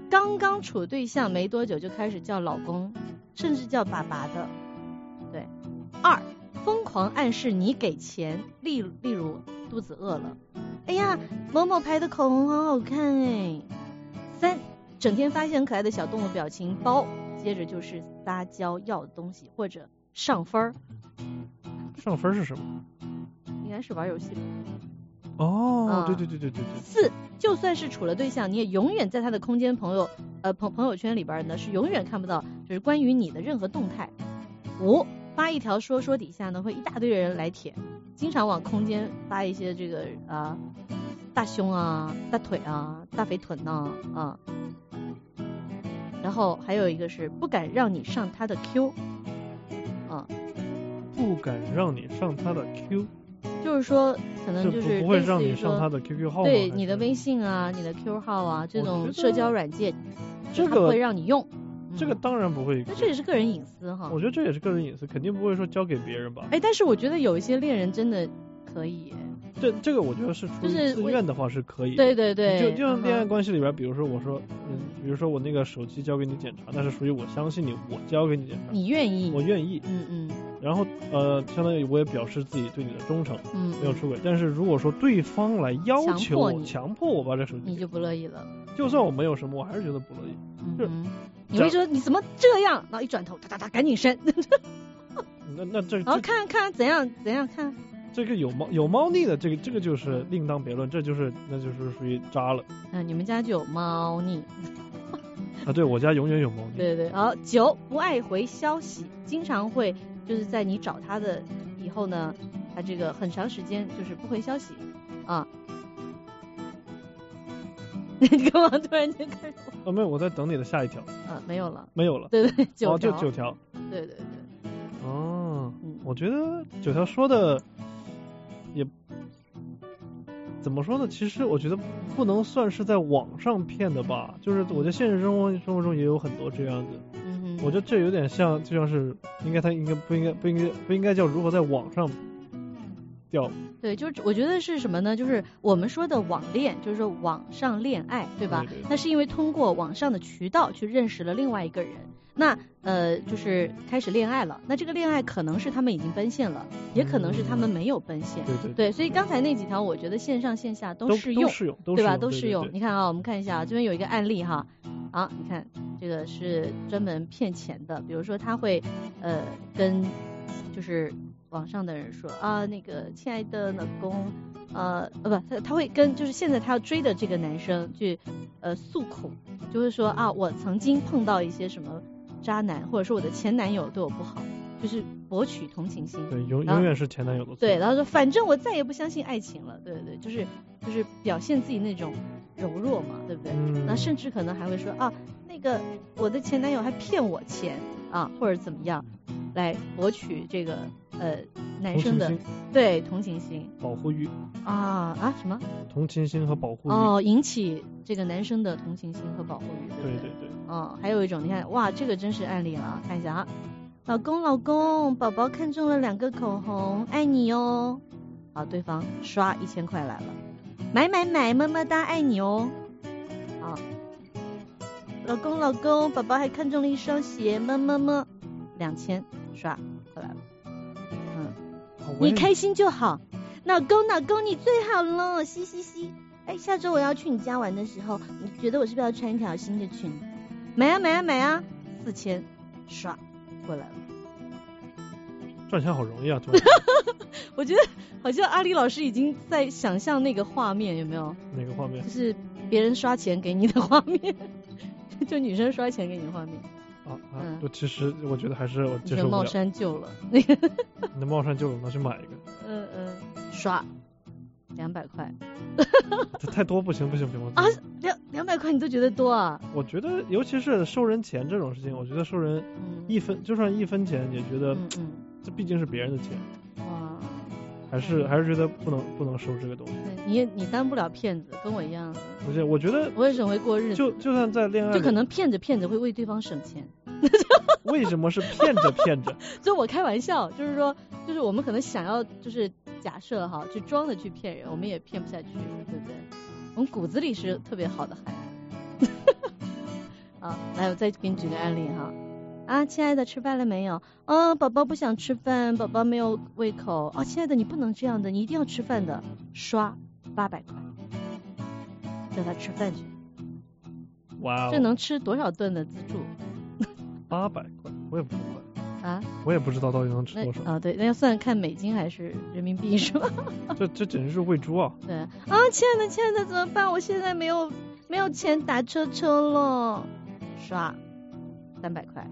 刚刚处对象没多久就开始叫老公，甚至叫爸爸的。对。2，疯狂暗示你给钱，例如肚子饿了，哎呀，某某牌的口红好好看哎。3，整天发现可爱的小动物表情包，接着就是撒娇要的东西或者上分。 上分是什么？ 应该是玩游戏吧。 哦，对。 4，就算是处了对象，你也永远在他的空间朋友圈里边呢，是永远看不到就是关于你的任何动态。5，发一条说底下呢会一大堆人来舔，经常往空间发一些这个大胸啊、大腿啊、大肥臀啊。然后还有一个是不敢让你上他的 Q， 不敢让你上他的 Q， 就是说可能就是不会让你上他的 QQ 号吗？ 对，你的微信啊、你的 QQ 号啊这种社交软件， 这个会让你用。 这个当然不会， 那这也是个人隐私哈。 我觉得这也是个人隐私，肯定不会说交给别人吧。 但是我觉得有一些恋人真的可以。 这个我觉得是出于自愿的话是可以的。 对，就像恋爱关系里边，比如说我说，比如说我那个手机交给你检查，那是属于我相信你，我交给你检查， 你愿意， 我愿意，然后相当于我也表示自己对你的忠诚，没有出轨。但是如果说对方来要求强迫我把这手机， 你就不乐意了。 就算我没有什么，我还是觉得不乐意。 你会说你怎么这样？然后一转头，哒赶紧删。 那这， 然后看怎样看。 这个有猫腻的，这个就是另当别论，那就是属于渣了。 你们家就有猫腻啊？对，我家永远有猫腻。 对。然后9，不爱回消息，经常会就是在你找他的以后呢，他这个很长时间就是不回消息啊。你干嘛突然间看我？ 没有，我在等你的下一条。 没有了。 对 ，9条。 就9条。 对。 我觉得9条说的也怎么说呢？其实我觉得不能算是在网上骗的吧，就是我觉得现实生活中也有很多这样子。我觉得这有点像，就像是不应该叫如何在网上钓。 对，就是我觉得是什么呢？就是我们说的网恋，就是说网上恋爱，对吧？ 对。 那是因为通过网上的渠道去认识了另外一个人，那就是开始恋爱了。那这个恋爱可能是他们已经奔现了，也可能是他们没有奔现。对，所以刚才那几条，我觉得线上线下都适用，对吧？都适用。你看啊，我们看一下，这边有一个案例哈。好，你看这个是专门骗钱的，比如说他会跟就是网上的人说啊，那个亲爱的老公，他会跟就是现在他要追的这个男生去诉苦，就会说啊，我曾经碰到一些什么渣男，或者说我的前男友对我不好，就是博取同情心。 对，永远是前男友的错。 对，然后说反正我再也不相信爱情了。对，就是表现自己那种柔弱嘛，对不对？那甚至可能还会说啊，那个我的前男友还骗我钱啊，或者怎么样，来博取这个男生的对同情心、 保护欲什么？ 同情心和保护欲引起这个男生的同情心和保护欲。 对。 还有一种，你看，哇，这个真是案例了，看一下啊。老公，宝宝看中了2个口红，爱你哦。好，对方刷1000块来了，买，么么哒，爱你哦。好，老公，宝宝还看中了1双鞋，么，2000刷过来了。你开心就好。老公，你最好了，嘻。下周我要去你家玩的时候，你觉得我是不是要穿一条新的裙子？买啊，4000刷过来了。 赚钱好容易啊！ 我觉得好像阿里老师已经在想象那个画面，有没有？ 哪个画面？就是别人刷钱给你的画面，就女生刷钱给你的画面。 其实我觉得还是我接受不了。 帽衫旧了，那个你的帽衫旧了，拿去买一个。 刷200块。 这太多不行啊！200块你都觉得多啊？ 我觉得尤其是收人钱这种事情，我觉得收人就算1分钱也觉得这毕竟是别人的钱。 哇！ 还是觉得不能收这个东西。 你当不了骗子，跟我一样。 不是，我觉得我也是很会过日子。 就算在恋爱， 就可能骗着会为对方省钱。 为什么是骗着？ 就我开玩笑，就是说，就是我们可能想要就是假设哈，就装的去骗人，我们也骗不下去，对不对？我们骨子里是特别好的孩子。 啊，来，我再给你举个案例哈。啊，亲爱的，吃饭了没有？宝宝不想吃饭，宝宝没有胃口。哦，亲爱的，你不能这样的，你一定要吃饭的。刷800块，叫他吃饭去。 哇哦， 这能吃多少顿的自助 ？800块，我也不会。 啊， 我也不知道到底能吃多少啊。对，那要算看美金还是人民币是吧？ 这简直是喂猪啊！ 对啊，亲爱的怎么办？我现在没有钱打车了，刷300块。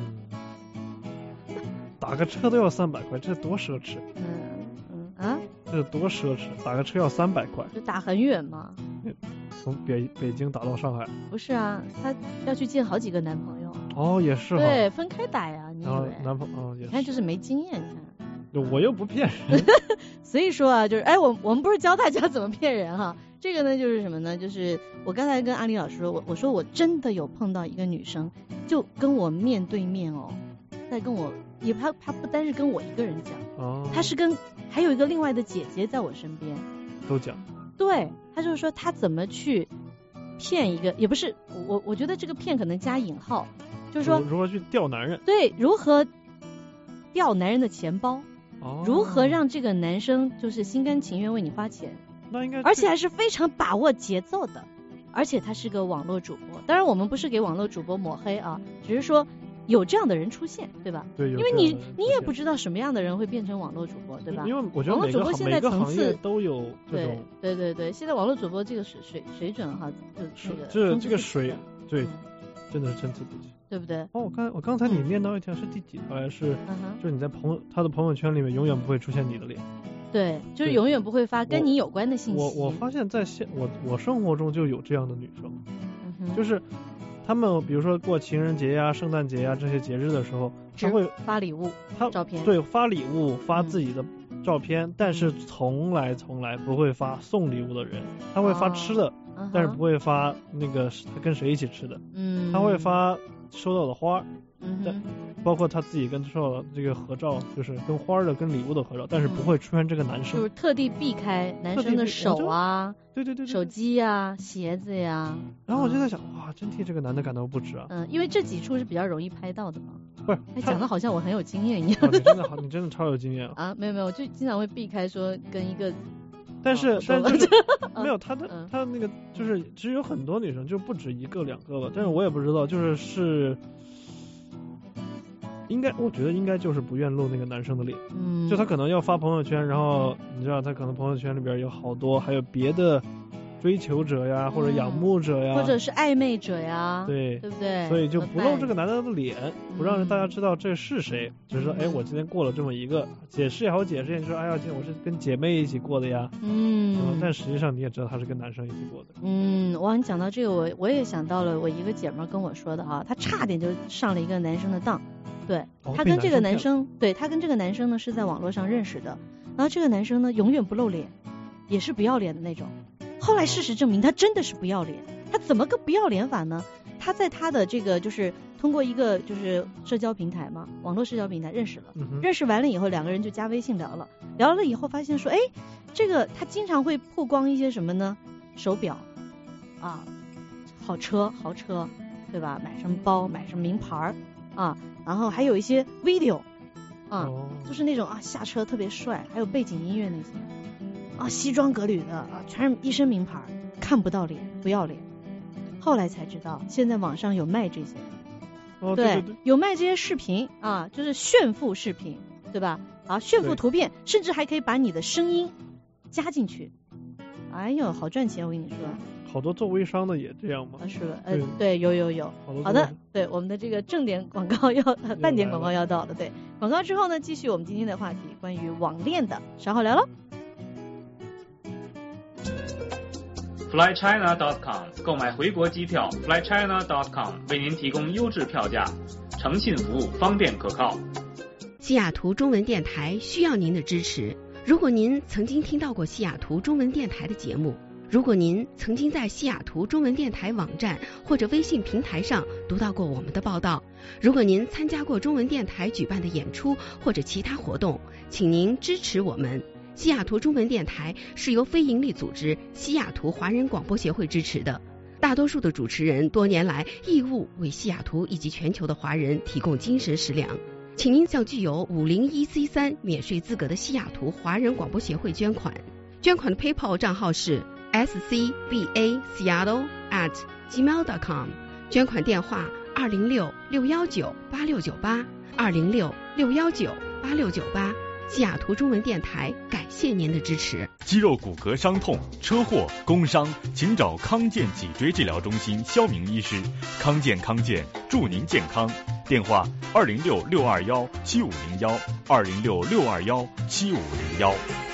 打个车都要300块，这多奢侈！这多奢侈，打个车要300块。 就打很远吗？ 从北京打到上海？ 不是啊，他要去见好几个男朋友。 哦，也是哈。 对，分开打呀，你以为？ 男朋友也是。 你看就是没经验，你看。我又不骗人。 所以说啊，就是我们不是教大家怎么骗人哈。这个呢就是什么呢？就是我刚才跟阿丽老师说，我说我真的有碰到一个女生，就跟我面对面哦，在跟我。他不单是跟我一个人讲，他是跟还有一个另外的姐姐在我身边都讲。 对，他就是说他怎么去骗一个，也不是我觉得这个骗可能加引号，就是说如何去钓男人。 对，如何钓男人的钱包，如何让这个男生就是心甘情愿为你花钱， 那应该而且还是非常把握节奏的，而且他是个网络主播。当然我们不是给网络主播抹黑啊，只是说有这样的人出现，对吧？ 对， 因为你也不知道什么样的人会变成网络主播，对吧？ 因为我觉得网络主播现在层次都有这种。 对，现在网络主播这个水准哈， 这个水，对，真的是参差不齐， 对不对？ 哦，我刚才你念到一条是第几条？是就是你在他的朋友圈里面永远不会出现你的脸。 对，就是永远不会发跟你有关的信息。 我发现我生活中就有这样的女生，就是他们比如说过情人节呀、圣诞节呀这些节日的时候，他会发礼物、照片。 对，发礼物、发自己的照片，但是从来不会发送礼物的人，他会发吃的，但是不会发那个他跟谁一起吃的。他会发收到的花，包括他自己跟收到的这个合照，就是跟花的、跟礼物的合照，但是不会出现这个男生， 就是特地避开男生的手啊， 对， 手机呀、鞋子呀。 然后我就在想，哇，真替这个男的感到不值啊。 因为这几处是比较容易拍到的嘛。 不是， 讲的好像我很有经验一样。 你真的超有经验啊！没有，我就经常会避开说跟一个。 但是没有他那个就是其实有很多女生，就不止一个两个吧，但是我也不知道，就是应该我觉得应该就是不愿露那个男生的脸，就他可能要发朋友圈，然后你知道他可能朋友圈里边有好多还有别的追求者呀，或者仰慕者呀， 或者是暧昧者呀， 对不对？ 所以就不露这个男的的脸，不让大家知道这是谁，只是说我今天过了这么一个，解释也好解释，你说哎呀，我是跟姐妹一起过的呀，但实际上你也知道他是跟男生一起过的。 哇，你讲到这个，我也想到了我一个姐妹跟我说的啊，她差点就上了一个男生的当。对，他跟这个男生，他跟这个男生呢是在网络上认识的，然后这个男生呢永远不露脸，也是不要脸的那种。后来事实证明他真的是不要脸，他怎么个不要脸法呢？他在他的这个就是通过一个就是社交平台嘛，网络社交平台认识了，认识完了以后两个人就加微信聊了以后发现说，这个他经常会曝光一些什么呢？手表啊，豪车，对吧？买什么包，买什么名牌啊，然后还有一些 video 啊，就是那种下车特别帅，还有背景音乐那些西装革履的全是一身名牌，看不到脸，不要脸。后来才知道现在网上有卖这些对， 有卖这些视频就是炫富视频，对吧？炫富图片，甚至还可以把你的声音加进去，哎呦好赚钱，我跟你说。 好多做微商的也这样吗？ 是吧？对，有。好的，对，我们的这个正点广告半点广告要到了，对，广告之后呢，继续我们今天的话题，关于网恋的，稍后聊喽。 FlyChina.com 购买回国机票 ，FlyChina.com 为您提供优质票价，诚信服务，方便可靠。 西雅图中文电台需要您的支持。如果您曾经听到过西雅图中文电台的节目，如果您曾经在西雅图中文电台网站或者微信平台上读到过我们的报道，如果您参加过中文电台举办的演出或者其他活动，请您支持我们。西雅图中文电台是由非营利组织西雅图华人广播协会支持的。 大多数的主持人多年来义务为西雅图以及全球的华人提供精神食粮，请您向具有501C3免税资格的西雅图华人广播协会捐款。捐款的 PayPal 账号是 scbaseattle@gmail.com， 捐款电话206-619-8698 206-619-8698。西雅图中文电台感谢您的支持。 肌肉骨骼伤痛、车祸、工伤，请找康健脊椎治疗中心肖明医师。康健祝您健康。电话206-621-7501 206-621-7501。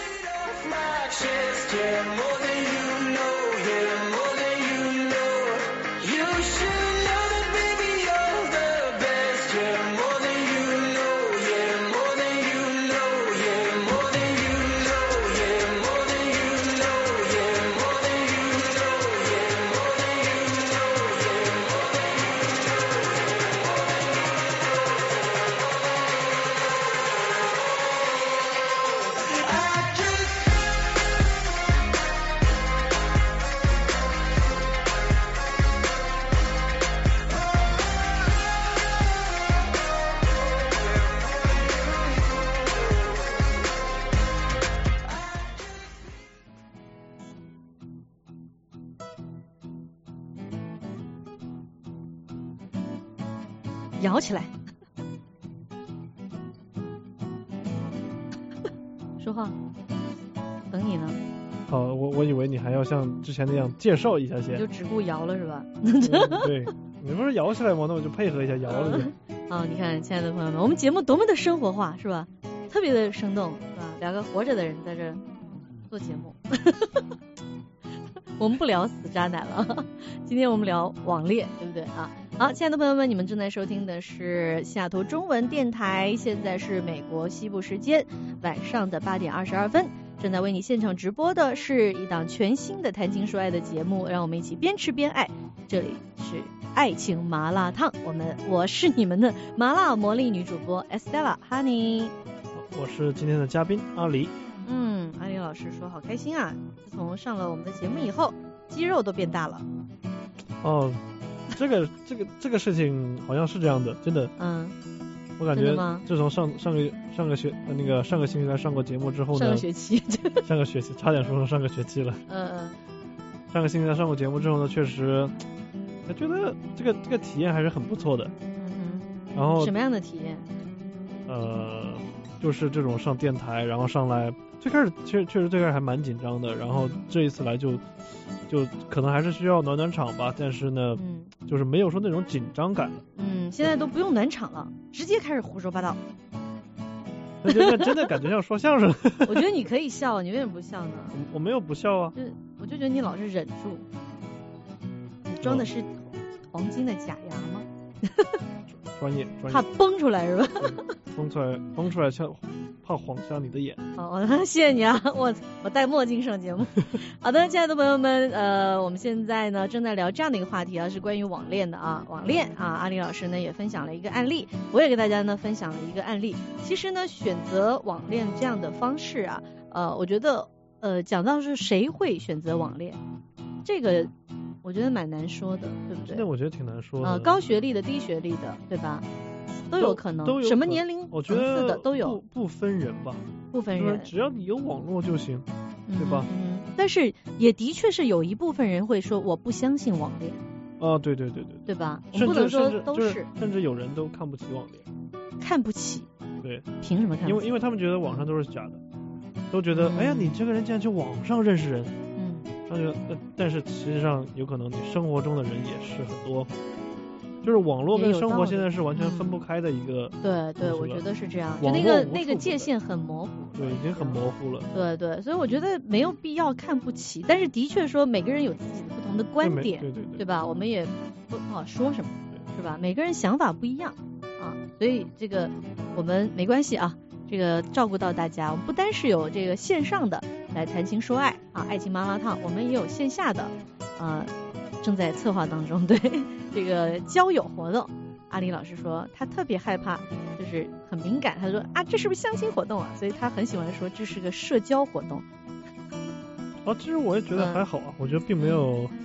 摇起来，说话，等你呢。 好，我以为你还要像之前那样介绍一下先。 你就只顾摇了是吧？ 对，你不是摇起来吗？那我就配合一下摇了。 好，你看，亲爱的朋友们，我们节目多么的生活化，是吧？特别的生动，是吧？两个活着的人在这做节目。我们不聊死渣男了，今天我们聊网恋，对不对啊？好，亲爱的朋友们，你们正在收听的是西雅图中文电台，现在是美国西部时间晚上的8点22分，正在为你现场直播的是一档全新的谈情说爱的节目，让我们一起边吃边爱。这里是爱情麻辣烫，我是你们的麻辣魔力女主播 Estella Honey， 我是今天的嘉宾阿狸。 阿狸老师说好开心啊，自从上了我们的节目以后，肌肉都变大了。 哦，这个事情好像是这样的，真的。我感觉自从上个星期来上过节目之后呢，上个学期差点说成上个学期了。上个星期来上过节目之后呢，确实我觉得这个体验还是很不错的。然后什么样的体验？ 就是这种上电台，然后上来最开始确实最开始还蛮紧张的，然后这一次来就可能还是需要暖暖场吧，但是呢，就是没有说那种紧张感了。 现在都不用暖场了，直接开始胡说八道。 那真的感觉像说相声。 我觉得你可以笑，你为什么不笑呢？ 我没有不笑啊。 我就觉得你老是忍住。你装的是黄金的假牙吗？ 专业。 怕崩出来是吧？ 崩出来像怕晃瞎你的眼。 好，谢谢你啊，我戴墨镜上节目。好的，亲爱的朋友们，我们现在呢正在聊这样的一个话题啊，是关于网恋的啊。网恋啊，阿狸老师呢也分享了一个案例，我也给大家呢分享了一个案例。其实呢，选择网恋这样的方式啊，我觉得讲到是谁会选择网恋，这个我觉得蛮难说的，对不对？ 真的我觉得挺难说的。 高学历的、低学历的，对吧？都有可能，什么年龄层次的都有， 不分人吧？ 不分人， 只要你有网络就行，对吧？ 但是也的确是有一部分人会说我不相信网恋。 对， 对吧？我不能说都是， 甚至有人都看不起网恋。 看不起？ 对， 凭什么看不起？ 因为他们觉得网上都是假的，都觉得哎呀，你这个人竟然去网上认识人，但是实际上有可能你生活中的人也是很多。就是网络跟生活现在是完全分不开的一个。 对，我觉得是这样，就那个界限很模糊。 对，已经很模糊了。 对，所以我觉得没有必要看不起，但是的确说每个人有自己的不同的观点，对吧？我们也不好说什么，是吧？每个人想法不一样啊，所以这个我们没关系啊，这个照顾到大家。我们不单是有这个线上的来谈情说爱啊，爱情麻辣烫，我们也有线下的正在策划当中，对这个交友活动。阿狸老师说他特别害怕，就是很敏感，他说这是不是相亲活动啊？所以他很喜欢说这是个社交活动。 其实我也觉得还好啊，我觉得并没有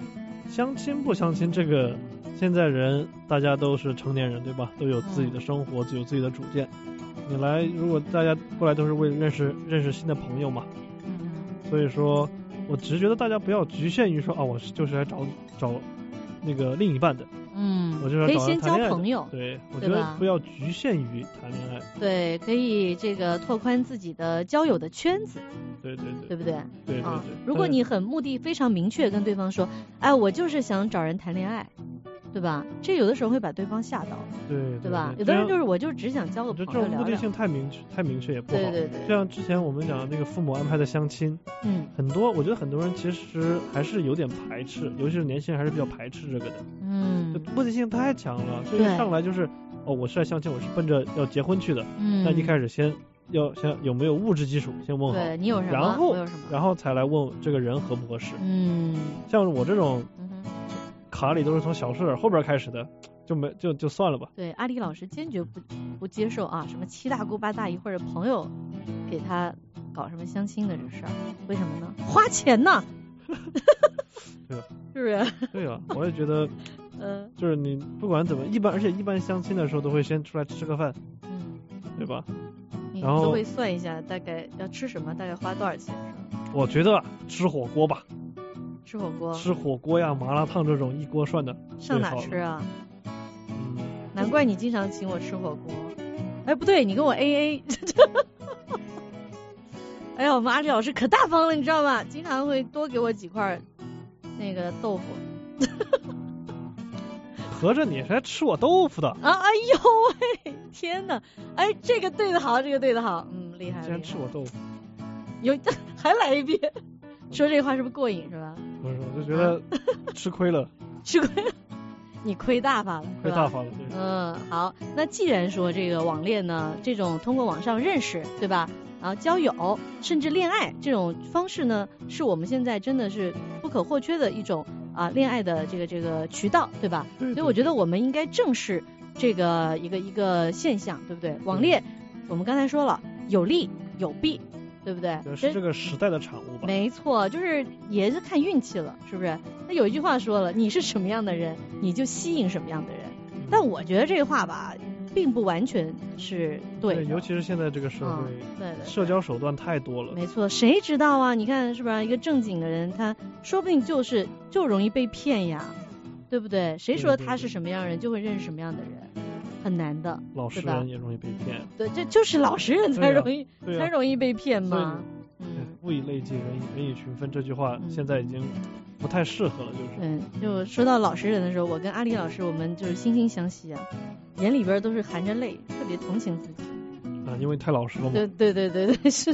相亲不相亲这个，现在人大家都是成年人对吧？都有自己的生活，有自己的主见。你来，如果大家过来都是为了认识新的朋友嘛，所以说我只是觉得大家不要局限于说啊，我就是来找那个另一半的。我就是可以先交朋友， 对，我觉得不要局限于谈恋爱， 对，可以这个拓宽自己的交友的圈子， 对， 对不对？ 对。 如果你很目的非常明确，跟对方说，哎，我就是想找人谈恋爱，对吧？这有的时候会把对方吓到， 对吧？有的人就是我就只想交个朋友聊聊， 这种目的性太明确也不好。 对。 像之前我们讲那个父母安排的相亲，我觉得很多人其实还是有点排斥，尤其是年轻人还是比较排斥这个的。目的性太强了，所以上来就是我是来相亲，我是奔着要结婚去的。那一开始先有没有物质基础先问好， 对你有什么， 然后才来问这个人合不合适。像我这种卡里都是从小数点后边开始的，就算了吧。 对，阿里老师坚决不接受啊，什么七大姑八大姨或者朋友给他搞什么相亲的这事儿，为什么呢？花钱呢。 对吧？ 是不是？ 对啊，我也觉得，就是你不管怎么而且一般相亲的时候都会先出来吃个饭，对吧？然后都会算一下大概要吃什么，大概花多少钱。 我觉得吃火锅吧。 吃火锅呀，麻辣烫这种一锅涮的。 上哪吃啊？难怪你经常请我吃火锅。哎，不对，你跟我 AA。哎呀，我们阿里老师可大方了，你知道吗？经常会多给我几块那个豆腐。 合着你是来吃我豆腐的啊？ 哎呦喂，天哪！哎，这个对的好，厉害。 竟然吃我豆腐， 还来一遍，说这话是不是过瘾是吧？ 不是，我就觉得吃亏了。 你亏大发了， 亏大发了，对。 好，那既然说这个网恋呢，这种通过网上认识，对吧？然后交友甚至恋爱这种方式呢，是我们现在真的是不可或缺的一种恋爱的这个渠道，对吧？所以我觉得我们应该正视这个一个现象，对不对？网恋我们刚才说了，有利有弊，对不对？ 是这个时代的产物吧？ 没错，就是也是看运气了，是不是？那有一句话说了，你是什么样的人，你就吸引什么样的人。但我觉得这个话吧，并不完全是对的， 尤其是现在这个社会， 对， 社交手段太多了。 没错，谁知道啊？你看是不是一个正经的人，他说不定就容易被骗呀，对不对？谁说他是什么样的人就会认识什么样的人？很难的， 老实人也容易被骗。 对，这就是老实人才容易被骗嘛。 物以类聚，人以群分，这句话现在已经不太适合了，就是。 就说到老实人的时候，我跟阿里老师，我们就是惺惺相惜啊，眼里边都是含着泪，特别同情自己。 因为太老实了嘛。 对，是。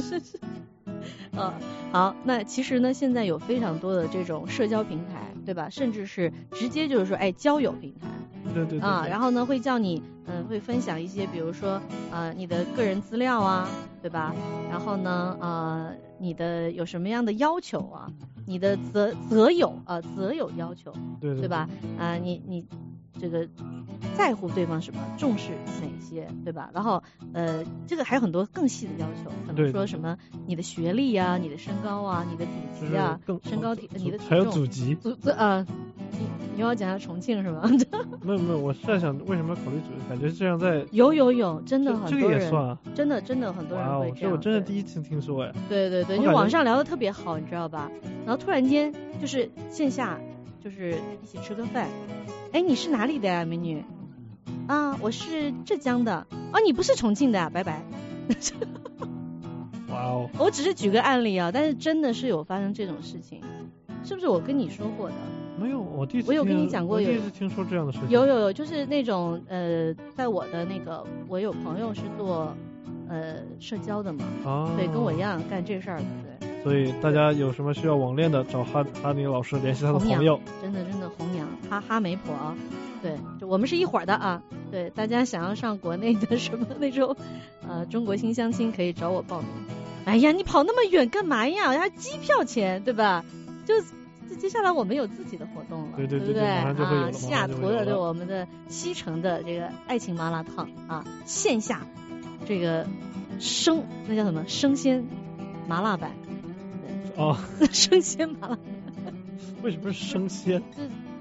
好，那其实呢，现在有非常多的这种社交平台，对吧？甚至是直接就是说，交友平台。 对。 然后呢，会叫你，会分享一些，比如说，你的个人资料啊，对吧？然后呢，你的有什么样的要求啊？你的择友要求，对吧？你这个在乎对方什么，重视哪些，对吧？然后这个还有很多更细的要求，可能说什么你的学历啊，你的身高啊，你的体积啊，身高体你的体重， 还有祖籍， 你要讲下重庆是吗？ 没有，我是在想为什么要考虑祖籍，感觉这样在有，真的很多人， 这个也算啊， 真的很多人会这样。 我真的第一次听说哎。 对，就网上聊的特别好，你知道吧？然后突然间就是线下就是一起吃个饭，哎，你是哪里的呀，美女？啊，我是浙江的。哦，你不是重庆的啊，拜拜。 哇哦！ 我只是举个案例啊，但是真的是有发生这种事情，是不是我跟你说过的？ 没有，我有跟你讲过， 我第一次听说这样的事情。 有，就是那种在我的那个，我有朋友是做社交的嘛，对，跟我一样干这事儿的，对。 所以大家有什么需要网恋的，找哈尼老师联系他的朋友。 真的红娘，哈媒婆啊，对，就我们是一伙的啊。对，大家想要上国内的什么那种中国新相亲，可以找我报名。哎呀，你跑那么远干嘛呀？还机票钱，对吧？就接下来我们有自己的活动了，对不对？ 马上就会有了， 西雅图的对我们的西城的这个爱情麻辣烫啊，线下这个那叫什么生鲜麻辣版。 哦， 生鲜麻辣。 为什么是生鲜？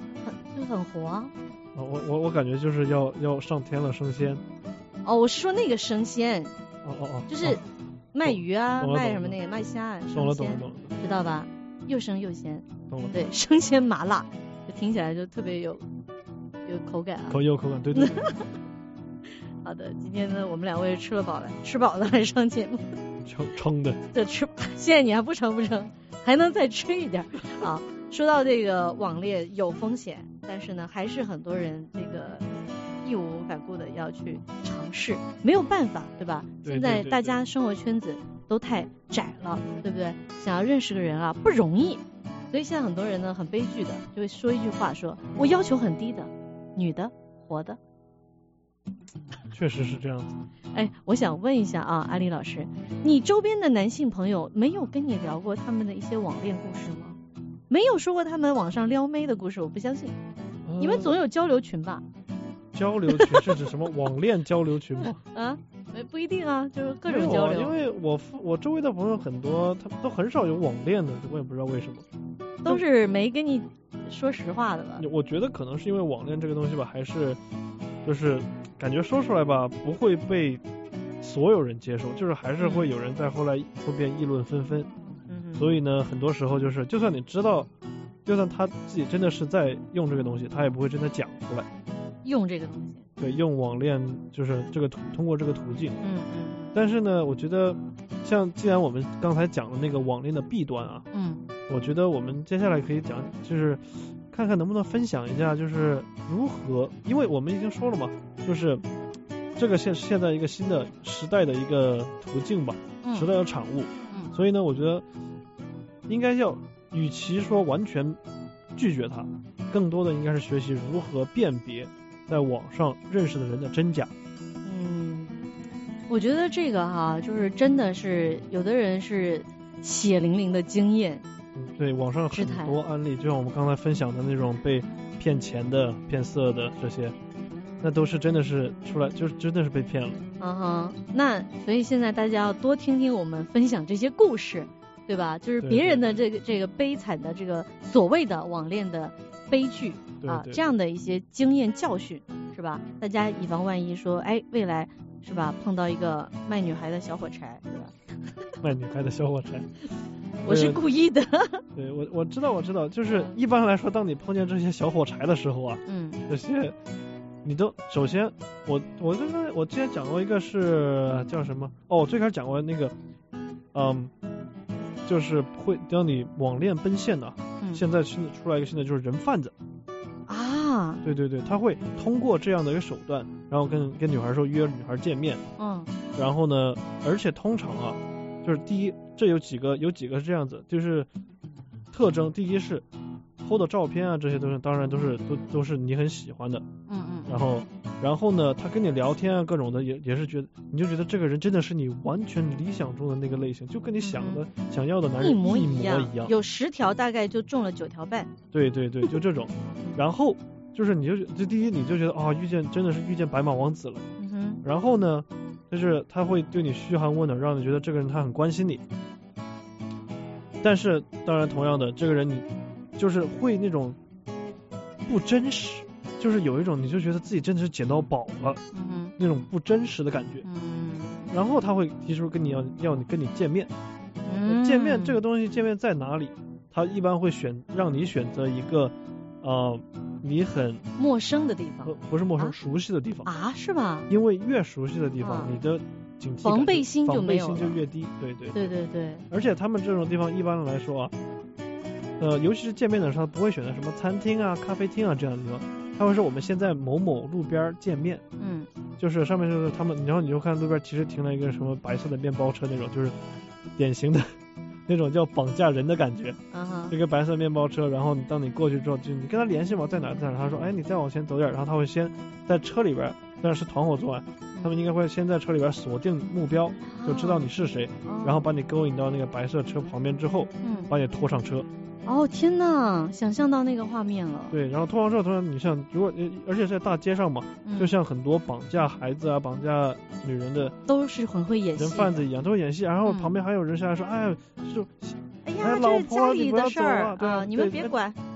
就很活啊。 我感觉就是要上天了，升仙。 哦，我是说那个升仙。 哦， 就是卖鱼啊， 懂了卖什么那个卖虾， 懂了， 知道吧？又生又鲜。 懂了。 对，生鲜麻辣，就听起来就特别有口感啊。 有口感，对对。 好的，今天呢，我们2位吃饱了还上节目。 撑的。 对，谢谢你还不撑，还能再吃一点啊。说到这个网恋有风险，但是呢，还是很多人这个义无反顾的要去尝试，没有办法，对吧？现在大家生活圈子都太窄了，对不对？想要认识个人啊不容易，所以现在很多人呢很悲剧的就会说一句话，说我要求很低的，女的活的。 确实是这样子。 哎，我想问一下啊，安利老师，你周边的男性朋友没有跟你聊过他们的一些网恋故事吗？没有说过他们网上撩妹的故事，我不相信。你们总有交流群吧？ 交流群是指什么？网恋交流群吗？ 啊，不一定啊，就是各种交流。 因为我周围的朋友很多，他们都很少有网恋的，我也不知道为什么。 都是没跟你说实话的吧？ 我觉得可能是因为网恋这个东西吧，还是就是感觉说出来吧，不会被所有人接受，就是还是会有人在后边议论纷纷。所以呢，很多时候就是，就算你知道，就算他自己真的是在用这个东西，他也不会真的讲出来。 用这个东西。 对，用网恋就是通过这个途径。但是呢，我觉得像既然我们刚才讲了那个网恋的弊端啊，我觉得我们接下来可以讲，就是看看能不能分享一下，就是如何，因为我们已经说了嘛，就是这个现在一个新的时代的一个途径吧，时代的产物。所以呢，我觉得应该与其说完全拒绝它，更多的应该是学习如何辨别在网上认识的人的真假。 我觉得这个就是真的是有的人是血淋淋的经验。 对，网上很多案例，就像我们刚才分享的那种被骗钱的、骗色的这些，那都是真的是出来就是真的是被骗了。 那所以现在大家要多听听我们分享这些故事，对吧？就是别人的这个悲惨的这个所谓的网恋的悲剧啊，这样的一些经验教训，是吧？大家以防万一说，未来是吧碰到一个卖女孩的小火柴，是吧？ 卖女孩的小火柴。 我是故意的。 对，我知道，就是一般来说，当你碰见这些小火柴的时候啊，这些你都首先，我之前讲过一个是叫什么？最开始讲过那个，就是会让你网恋奔现的。现在出来一个新的就是人贩子。 啊。 对，他会通过这样的一个手段，然后跟女孩说约女孩见面。然后呢，而且通常啊，就是第一，这有几个是这样子，就是特征，第一是偷的照片啊，这些都是当然都是你很喜欢的。然后呢，他跟你聊天啊，各种的也是你就觉得这个人真的是你完全理想中的那个类型，就跟你想要的男人一模一样， 有10条大概就中了9条半。 对，就这种。然后就是第一你就觉得真的是遇见白马王子了。然后呢，就是他会对你嘘寒问暖，让你觉得这个人他很关心你。但是当然同样的，这个人你就是会那种不真实，就是有一种你就觉得自己真的是捡到宝了，那种不真实的感觉。然后他会提出跟你跟你见面。见面这个东西，见面在哪里？他一般会让你选择一个你很陌生的地方， 不是陌生，熟悉的地方啊？是吧？ 因为越熟悉的地方，你的警惕防备心就没有了， 防备心就越低。对。而且他们这种地方一般来说啊，尤其是见面的时候，他不会选择什么餐厅啊、咖啡厅啊这样的地方，他会说我们现在某某路边见面。就是上面就是他们，然后你就看路边其实停了一个什么白色的面包车那种，就是典型的那种叫绑架人的感觉。这个白色面包车，然后当你过去之后，就你跟他联系嘛，在哪，他说你再往前走点，然后他会先在车里边，但是团伙作案，他们应该会先在车里边锁定目标，就知道你是谁，然后把你勾引到那个白色车旁边之后，把你拖上车。 天哪，想象到那个画面了。 对，然后拖上车，突然你像如果而且在大街上嘛，就像很多绑架孩子啊、绑架女人的都是很会演戏， 人贩子一样都会演戏，然后旁边还有人下来说，老这是家婆里的事儿啊， 你们别管。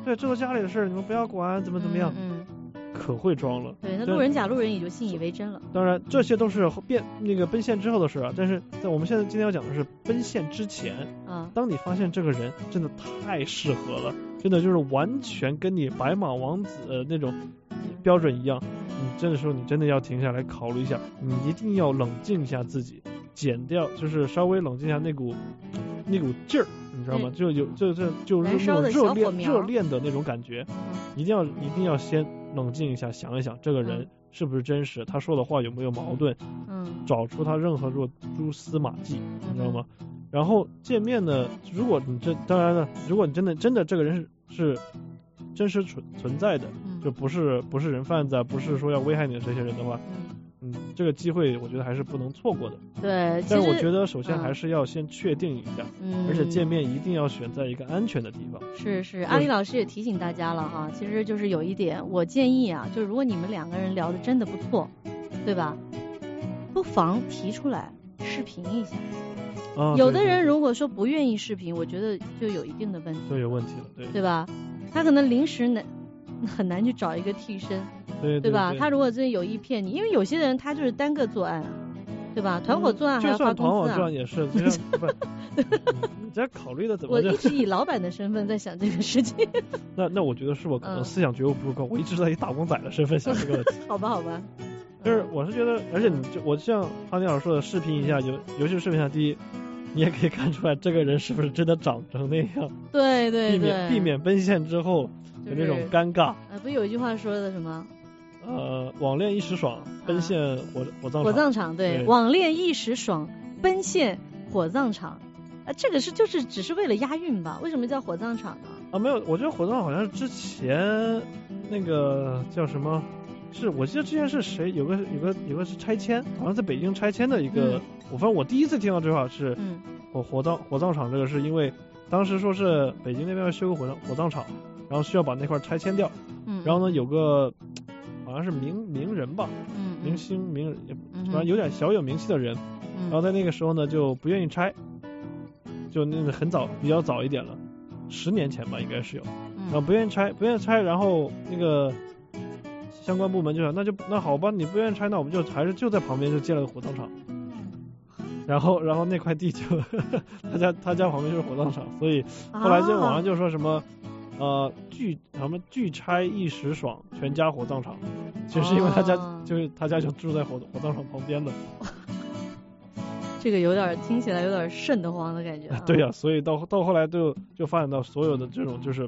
对，这都家里的事，你们不要管，怎么样，可会装了。 对，那路人甲路人也就信以为真了。 当然，这些都是奔现之后的事啊。但是在我们今天要讲的是奔现之前当你发现这个人真的太适合了，真的就是完全跟你白马王子那种标准一样，你这个时候你真的要停下来考虑一下，你一定要冷静一下自己，减掉就是稍微冷静一下那股劲儿，你知道吗？就有就是那种热恋的那种感觉，一定要先冷静一下，想一想这个人是不是真实，他说的话有没有矛盾，找出他任何蛛丝马迹，你知道吗？然后见面呢，如果你当然了，如果你真的这个人是真实存在的，就不是人贩子，不是说要危害你的这些人的话，这个机会我觉得还是不能错过的。 对， 但是我觉得首先还是要先确定一下，而且见面一定要选在一个安全的地方。 是，阿丽老师也提醒大家了哈，其实就是有一点，我建议啊，就是如果你们两个人聊得真的不错，对吧？不妨提出来视频一下。有的人如果说不愿意视频，我觉得就有一定的问题， 就有问题了， 对吧？他可能临时很难去找一个替身，对吧？他如果真有意骗你，因为有些人他就是单个作案，对吧？团伙作案还要发工资啊。就算团伙作案也是，你这考虑的怎么？ 我一直以老板的身份在想这个事情。 那我觉得是我可能思想觉悟不够，我一直在以打工仔的身份想这个问题。 好吧。 就是我是觉得，而且我像哈尼老师说的，视频一下，尤其是视频上，第一，你也可以看出来这个人是不是真的长成那样。 对， 避免奔现之后的那种尴尬。 不有一句话说的什么？ 网恋一时爽，奔现火葬场。对，网恋一时爽，奔现火葬场。这个就是只是为了押韵吧？为什么叫火葬场呢？ 没有，我觉得火葬场好像是之前那个叫什么？是我记得之前是谁有个是拆迁，好像在北京拆迁的一个，反正我第一次听到这话是，火葬场这个是因为当时说是北京那边要修个火葬场，然后需要把那块拆迁掉，然后呢有个好像是名人吧，明星名人，反正有点小有名气的人，然后在那个时候呢就不愿意拆，就那个比较早一点了，10年前吧应该是有，然后不愿意拆，然后那个相关部门就说那好吧，你不愿意拆，那我们还是就在旁边就建了个火葬场，然后那块地就他家旁边就是火葬场，所以后来就网上就说什么拒拆一时爽，全家火葬场，就是因为他家就住在火葬场旁边的。 这个听起来有点瘆得慌的感觉。 对呀，所以到后来就发展到所有的这种就是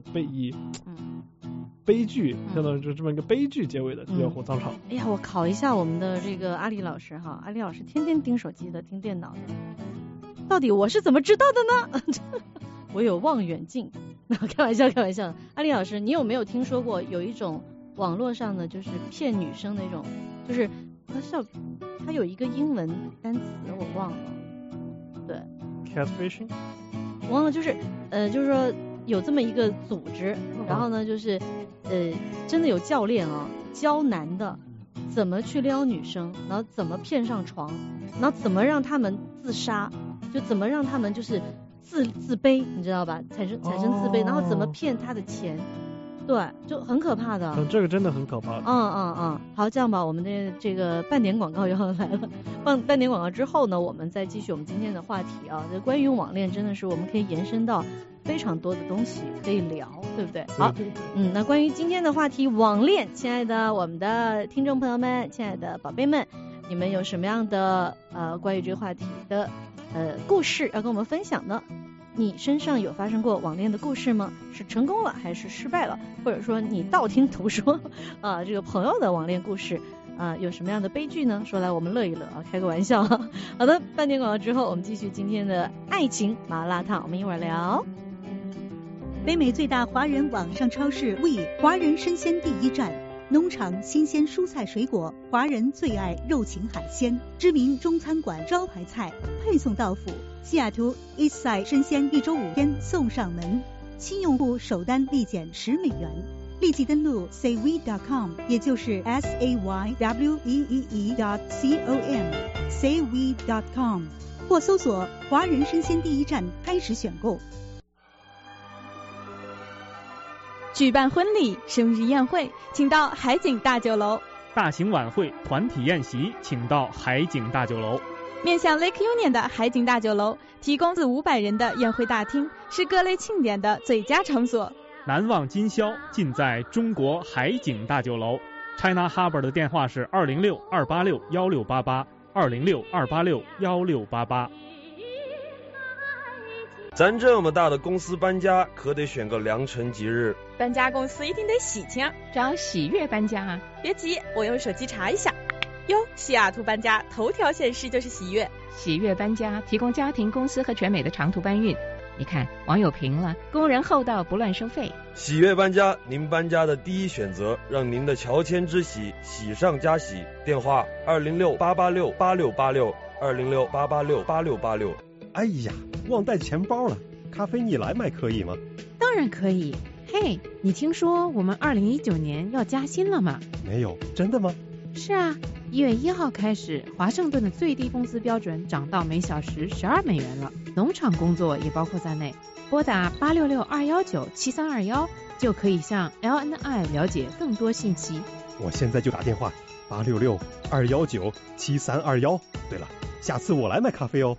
悲剧，相当于就这么一个悲剧结尾的，就叫火葬场。 哎呀，我考一下我们的这个阿丽老师哈，阿丽老师天天盯手机的，盯电脑的，到底我是怎么知道的呢？我有望远镜。开玩笑。阿丽老师，你有没有听说过有一种网络上的就是骗女生那种，就是它有一个英文单词我忘了，对 ，catfishing， 我忘了，就是说有这么一个组织，然后呢就是真的有教练啊教男的怎么去撩女生，然后怎么骗上床，然后怎么让他们自杀，就怎么让他们就是自卑，你知道吧，产生自卑，然后怎么骗他的钱，对，就很可怕的。 这个真的很可怕的。 好，这样吧，我们的这个半点广告又要来了。半点广告之后呢，我们再继续我们今天的话题啊。这关于网恋真的是我们可以延伸到非常多的东西可以聊，对不对？好，那关于今天的话题网恋，亲爱的我们的听众朋友们，亲爱的宝贝们，你们有什么样的关于这个话题的故事要跟我们分享呢？你身上有发生过网恋的故事吗？是成功了还是失败了？或者说你道听途说这个朋友的网恋故事有什么样的悲剧呢？说来我们乐一乐啊，开个玩笑。好的，半点广告之后我们继续今天的爱情麻辣烫，我们一会儿聊。 北美最大华人网上超市 We 华人生鲜第一站，农场新鲜蔬菜水果，华人最爱肉禽海鲜，知名中餐馆招牌菜配送到府。西雅图 Eastside 生鲜1周5天送上门，新用户首单立减$10，立即登录 saywe.com， 也就是 SAYWEEE.com saywe.com 或搜索华人生鲜第一站开始选购。 举办婚礼、生日宴会，请到海景大酒楼； 大型晚会、团体宴席，请到海景大酒楼。 面向 Lake Union 的海景大酒楼提供400-500人的宴会大厅，是各类庆典的最佳场所。 难忘今宵尽在中国海景大酒楼。China Harbor 的电话是206-286-1688，206-286-1688。 咱这么大的公司搬家，可得选个良辰吉日。 搬家公司一定得喜庆， 找喜悦搬家啊！ 别急，我用手机查一下。哟，西雅图搬家头条显示就是喜悦。 喜悦搬家提供家庭、公司和全美的长途搬运。你看，网友评了，工人厚道，不乱收费。 喜悦搬家，您搬家的第一选择，让您的乔迁之喜喜上加喜。电话206-886-8686，206-886-8686。 哎呀，忘带钱包了，咖啡你来买可以吗？ 当然可以。嘿，你听说我们2019年要加薪了吗？ 没有，真的吗？ 是啊，1月1号开始，华盛顿的最低工资标准涨到每小时12美元了，农场工作也包括在内。拨打866-219-7321就可以向 LNI 了解更多信息。 我现在就打电话866-219-7321。对了，下次我来买咖啡哦。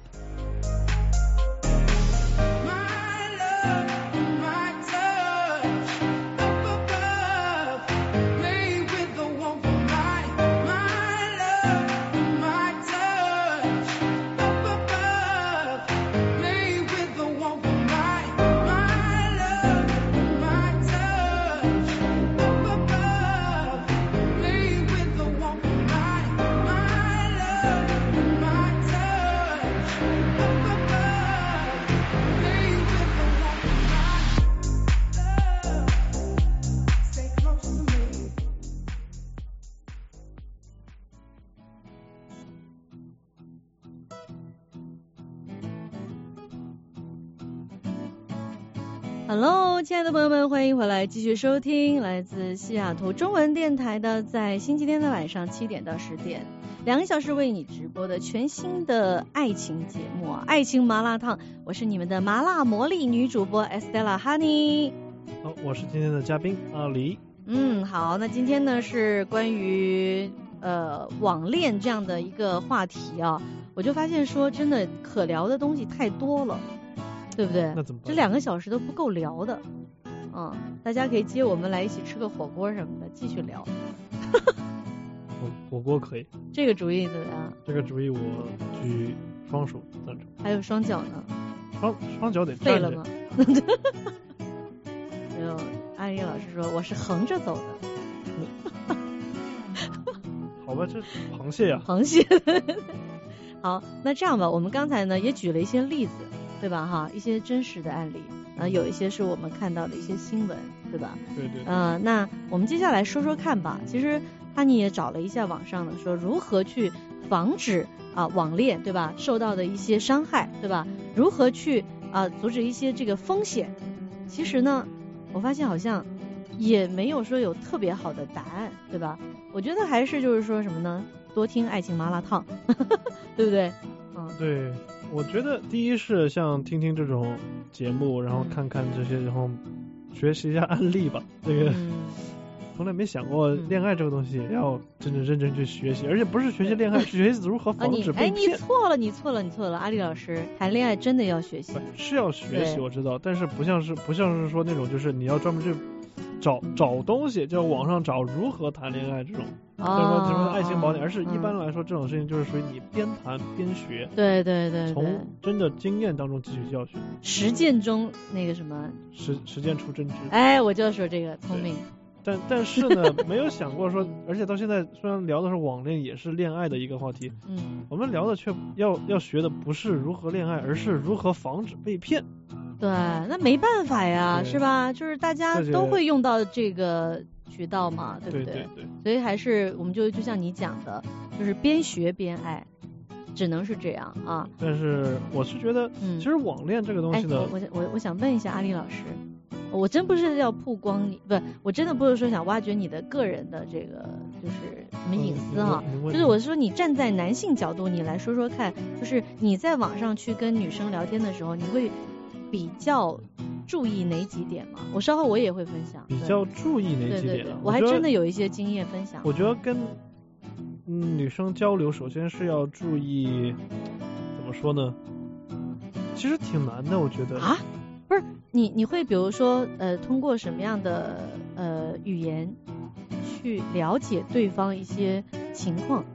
Hello， 亲爱的朋友们，欢迎回来，继续收听来自西雅图中文电台的在星期天的晚上7点到10点，2个小时为你直播的全新的爱情节目啊，爱情麻辣烫。我是你们的麻辣魔力女主播 Estella Honey。 好，我是今天的嘉宾阿黎。 好，那今天呢是关于网恋这样的一个话题啊，我就发现说真的可聊的东西太多了。对不对？ 那怎么办？ 这2个小时都不够聊的，大家可以接我们来一起吃个火锅什么的，继续聊。 火锅可以。 这个主意怎么样？ 这个主意我举双手赞成。 还有双脚呢？ 双脚得废了吗？没有，阿姨老师说我是横着走的。 好吧，这螃蟹呀。 螃蟹。好，那这样吧，我们刚才呢也举了一些例子。对吧哈，一些真实的案例，有一些是我们看到的一些新闻，对吧？ 对。 那我们接下来说说看吧。其实哈尼也找了一下网上的，说如何去防止网恋，对吧？受到的一些伤害，对吧？如何去阻止一些这个风险？其实呢，我发现好像也没有说有特别好的答案，对吧？我觉得还是就是说什么呢？多听爱情麻辣烫，对不对？ 对。我觉得第一是像听听这种节目，然后看看这些，然后学习一下案例吧。这个从来没想过恋爱这个东西要真正认真去学习，而且不是学习恋爱，是学习如何防止被骗。 你错了，阿丽老师，谈恋爱真的要学习。 是要学习，我知道，但是不像是说那种就是你要专门去找东西，就网上找如何谈恋爱这种，就是说什么爱情宝典，而是一般来说这种事情就是属于你边谈边学， 对， 从真的经验当中汲取教训， 实践中那个什么实践出真知。 哎，我就说这个聪明。 但是呢，没有想过说，而且到现在虽然聊的是网恋，也是恋爱的一个话题，我们聊的却要学的不是如何恋爱，而是如何防止被骗。 对，那没办法呀，是吧？就是大家都会用到这个渠道嘛，对不对？ 对。 所以还是我们就像你讲的，就是边学边爱，只能是这样啊。 但是我是觉得，其实网恋这个东西呢， 我想问一下阿丽老师，我真不是要曝光你，不，我真的不是说想挖掘你的个人的这个就是什么隐私哈，就是我是说你站在男性角度，你来说说看，就是你在网上去跟女生聊天的时候，你会比较注意哪几点吗？我稍后我也会分享。 比较注意哪几点？ 对，我还真的有一些经验分享。 我觉得跟女生交流，首先是要注意，怎么说呢？其实挺难的，我觉得。 啊？不是，你会比如说通过什么样的语言去了解对方一些情况？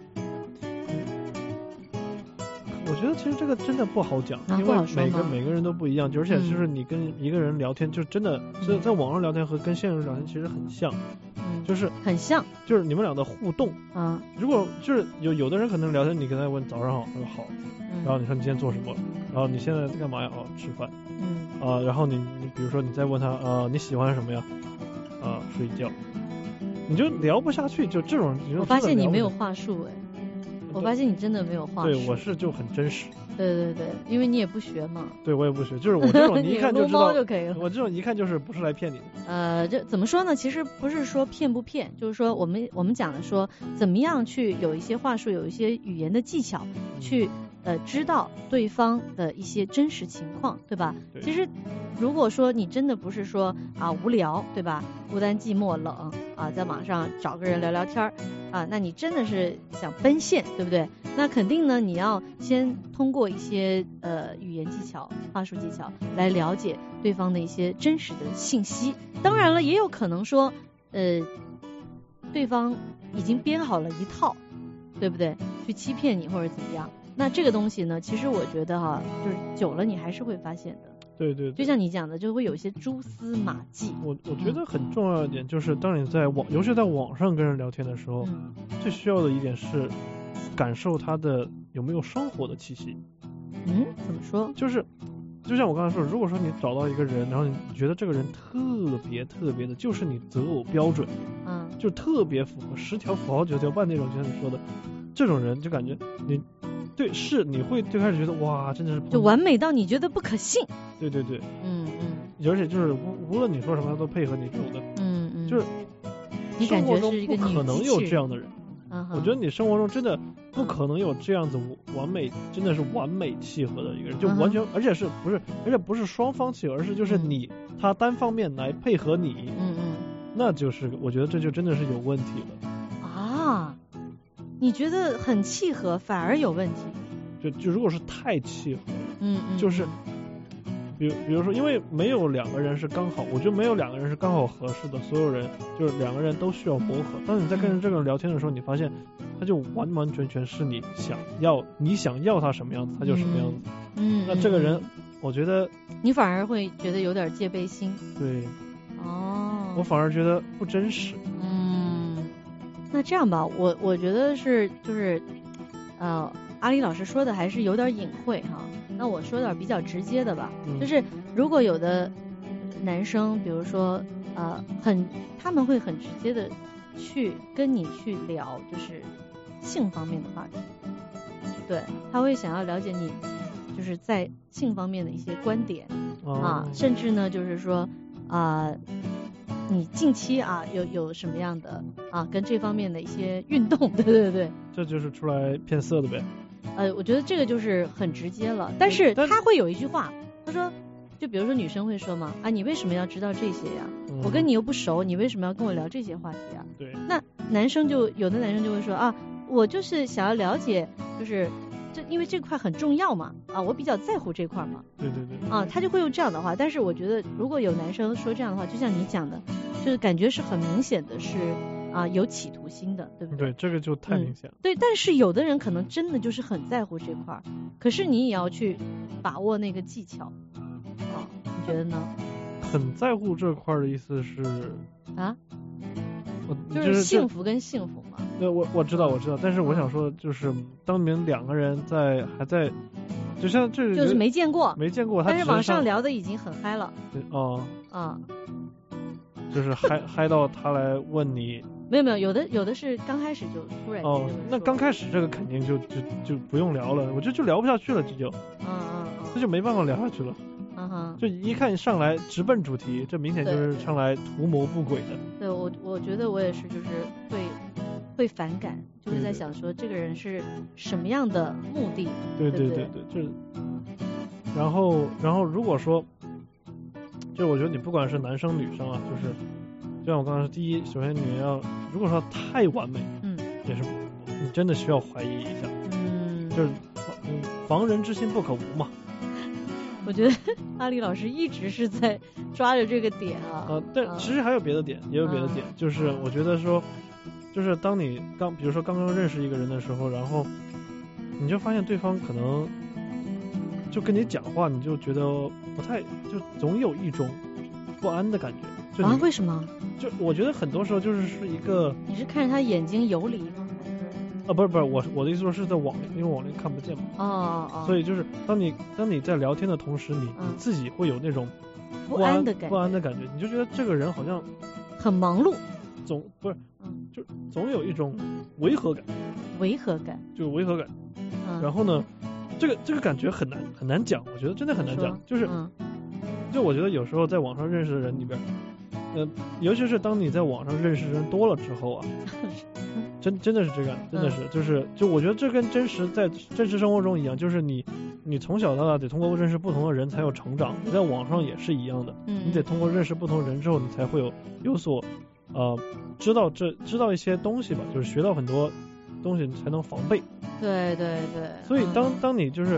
我觉得其实这个真的不好讲，因为每个人都不一样，而且就是你跟一个人聊天，就真的在网上聊天和跟现实聊天其实很像，就是很像， 就是你们俩的互动啊。如果就是有的人可能聊天，你跟他问早上好，他说好，然后你说你今天做什么，然后你现在在干嘛呀？哦，吃饭，然后你比如说你再问他你喜欢什么呀？睡觉，你就聊不下去，就这种。 我发现你没有话术哎。我发现你真的没有话术。 对，我是就很真实。 对，因为你也不学嘛。 对，我也不学，就是我这种你一看就知道就可以了。 我这种一看就是不是来骗你的。这怎么说呢？其实不是说骗不骗，就是说我们讲的说怎么样去有一些话术，有一些语言的技巧，去知道对方的一些真实情况，对吧？ 对。 其实如果说你真的不是说无聊，对吧？孤单寂寞冷在网上找个人聊聊天那你真的是想奔现，对不对？那肯定呢，你要先通过一些语言技巧、话术技巧来了解对方的一些真实的信息。当然了，也有可能说对方已经编好了一套，对不对？去欺骗你或者怎么样。那这个东西呢，其实我觉得就是久了你还是会发现的。 对， 就像你讲的，就会有一些蛛丝马迹。 我觉得很重要一点就是，当你在尤其在网上跟人聊天的时候，最需要的一点是感受他的有没有生活的气息。 怎么说？ 就像我刚才说，如果说你找到一个人，然后你觉得这个人特别的，就是你择偶标准，就特别符合10条符号9条半那种，就像你说的，这种人就感觉你会最开始觉得哇，真的是就完美到你觉得不可信。 对，而且就是无论你说什么，他都配合你这种的，就是你感觉是一个生活中不可能有这样的人。我觉得你生活中真的不可能有这样子完美，真的是完美契合的一个人，就完全，而且不是双方契合，而是就是他单方面来配合你，那就是我觉得这就真的是有问题了啊。你觉得很契合反而有问题？ 就如果是太契合了，就是比如说，因为没有两个人是刚好，我觉得没有两个人是刚好合适的，所有人就是两个人都需要磨合。当你在跟这个人聊天的时候，你发现他就完完全全是你想要他什么样子，他就什么样子。那这个人，我觉得你反而会觉得有点戒备心。 对。我反而觉得不真实。 那这样吧，我觉得就是阿里老师说的还是有点隐晦哈。那我说点比较直接的吧，就是如果有的男生，比如说他们会很直接的去跟你去聊，就是性方面的话题，对，他会想要了解你就是在性方面的一些观点甚至呢就是说你近期有什么样的跟这方面的一些运动，对， 这就是出来骗色的呗。 我觉得这个就是很直接了，但是他会有一句话，他说，就比如说女生会说嘛，你为什么要知道这些呀？我跟你又不熟，你为什么要跟我聊这些话题啊？ 对。 那有的男生就会说我就是想要了解，就是因为这块很重要嘛，我比较在乎这块嘛。 对。 他就会用这样的话，但是我觉得如果有男生说这样的话，就像你讲的，就是感觉是很明显的是有企图心的，对不对？ 对，这个就太明显了。 对，但是有的人可能真的就是很在乎这块，可是你也要去把握那个技巧你觉得呢？ 很在乎这块的意思是就是幸福跟幸福嘛。 对，我知道，但是我想说，就是当你们两个人还在，就像就是没见过， 但是网上聊的已经很嗨了。 就是嗨到他来问你。 没有，有的是刚开始就突然那刚开始这个肯定就不用聊了，我觉得就聊不下去了，这就没办法聊下去了。就一看上来直奔主题，这明显就是上来图谋不轨的。 对，我觉得我也是，就是会反感，就是在想说这个人是什么样的目的。 对，就是然后如果说就我觉得你不管是男生女生啊，就是就像我刚才说，第一，首先你要如果说太完美，也是你真的需要怀疑一下，就是防人之心不可无嘛。 我觉得阿里老师一直是在抓着这个点啊。 但其实还有别的点，也有别的点，就是我觉得说，就是当你比如说刚刚认识一个人的时候，然后你就发现对方可能就跟你讲话，你就觉得不太，就总有一种不安的感觉。 为什么？ 就我觉得很多时候就是一个， 你是看着他眼睛游离吗？ 不是，我的意思说是在网恋，因为网恋看不见嘛。所以就是当你在聊天的同时，你自己会有那种不安的感觉，你就觉得这个人好像很忙碌， 就总有一种违和感。就违和感。然后呢，这个感觉很难讲，我觉得真的很难讲，就是就我觉得有时候在网上认识的人里边，尤其是当你在网上认识人多了之后啊。真的是这样，真的是就我觉得这跟在真实生活中一样，就是你从小到大得通过认识不同的人才有成长，你在网上也是一样的，你得通过认识不同人之后，你才会有所知道一些东西吧，就是学到很多东西，你才能防备。 对。 所以当你就是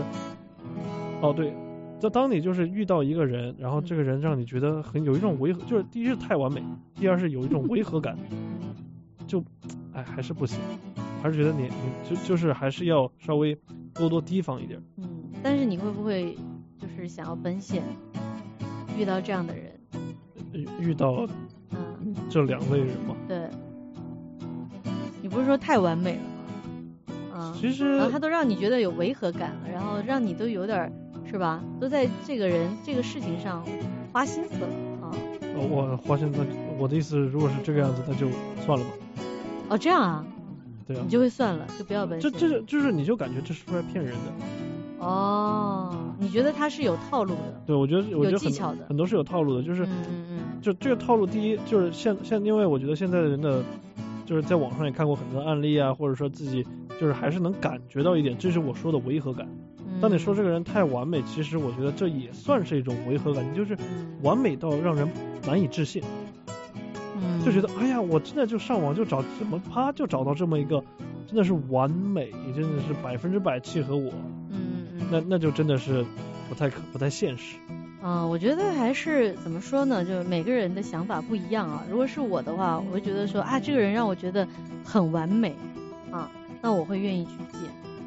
当你就是遇到一个人，然后这个人让你觉得有一种违和，就是第一是太完美，第二是有一种违和感，就还是不行，还是觉得你就是还是要稍微多提防一点。 但是你会不会就是想要奔现，遇到这样的人？ 遇到这两类人吗？ 对，你不是说太完美了吗？ 其实然后他都让你觉得有违和感了，然后让你都有点是吧，都在这个人这个事情上花心思了啊。 我花心思，我的意思如果是这个样子，那就算了吧。 这样啊？ 对啊， 你就会算了，就不要奔现。 这就是你就感觉这是出来骗人的。 你觉得他是有套路的？ 对，我觉得有技巧的， 很多是有套路的，就是就这个套路，第一就是因为我觉得现在的人的，就是在网上也看过很多案例啊，或者说自己就是还是能感觉到一点，这是我说的违和感。当你说这个人太完美，其实我觉得这也算是一种违和感，你就是完美到让人难以置信。就觉得哎呀，我真的就上网就找怎么啪就找到这么一个真的是完美，真的是100%契合我。那就真的是不太现实。 我觉得还是怎么说呢，就每个人的想法不一样啊。如果是我的话，我会觉得说这个人让我觉得很完美那我会愿意去见。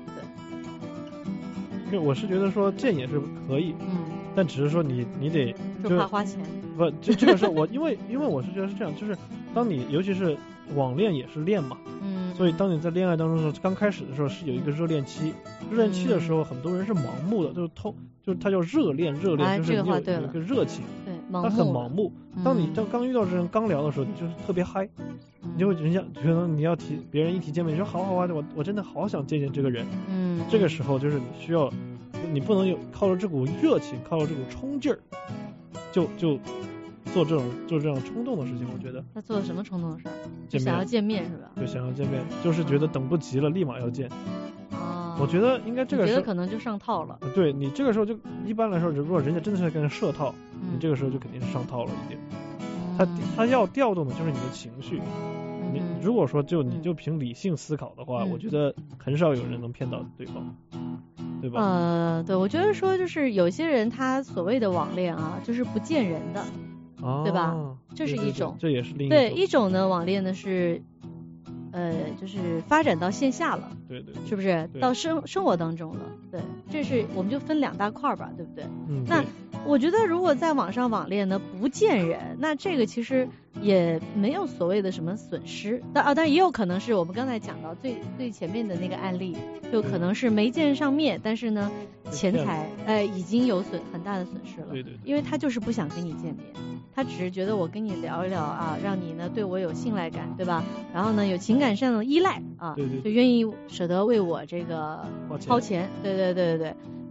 对，我是觉得说见也是可以，但只是说你得就怕花钱。 不，这个是我因为我是觉得是这样，就是当你尤其是网恋也是恋嘛，所以当你在恋爱当中的时候，刚开始的时候是有一个热恋期，的时候很多人是盲目的，就是它叫热恋，就是你有一个热情，他很盲目。当你刚遇到这人刚聊的时候，你就是特别嗨，你就会人家觉得你要别人一提见面，你说好啊，我真的好想见这个人。这个时候就是你不能靠着这股热情，靠着这股冲劲儿，就做这样冲动的事情。我觉得他做了什么冲动的事儿？就想要见面是吧？ 对，想要见面，就是觉得等不及了，立马要见。我觉得应该这个时候可能就上套了。 对，你这个时候就一般来说，如果人家真的是在跟人设套，你这个时候就肯定是上套了一点。他要调动的就是你的情绪。你如果说你就凭理性思考的话，我觉得很少有人能骗到对方，对吧？ 对，我觉得说就是有些人他所谓的网恋就是不见人的，对吧？这是一种， 这也是另一种。 对，一种呢网恋呢是就是发展到线下了， 对， 是不是到生活当中了？对，这是我们就分2大块吧，对不对？那我觉得如果在网上网恋呢不见人，那这个其实也没有所谓的什么损失，但也有可能是我们刚才讲到最前面的那个案例，就可能是没见上面，但是呢钱财已经有很大的损失了。 对， 因为他就是不想跟你见面，他只是觉得我跟你聊一聊让你呢对我有信赖感，对吧？然后呢有情感上的依赖对， 就愿意舍得为我这个掏钱。对，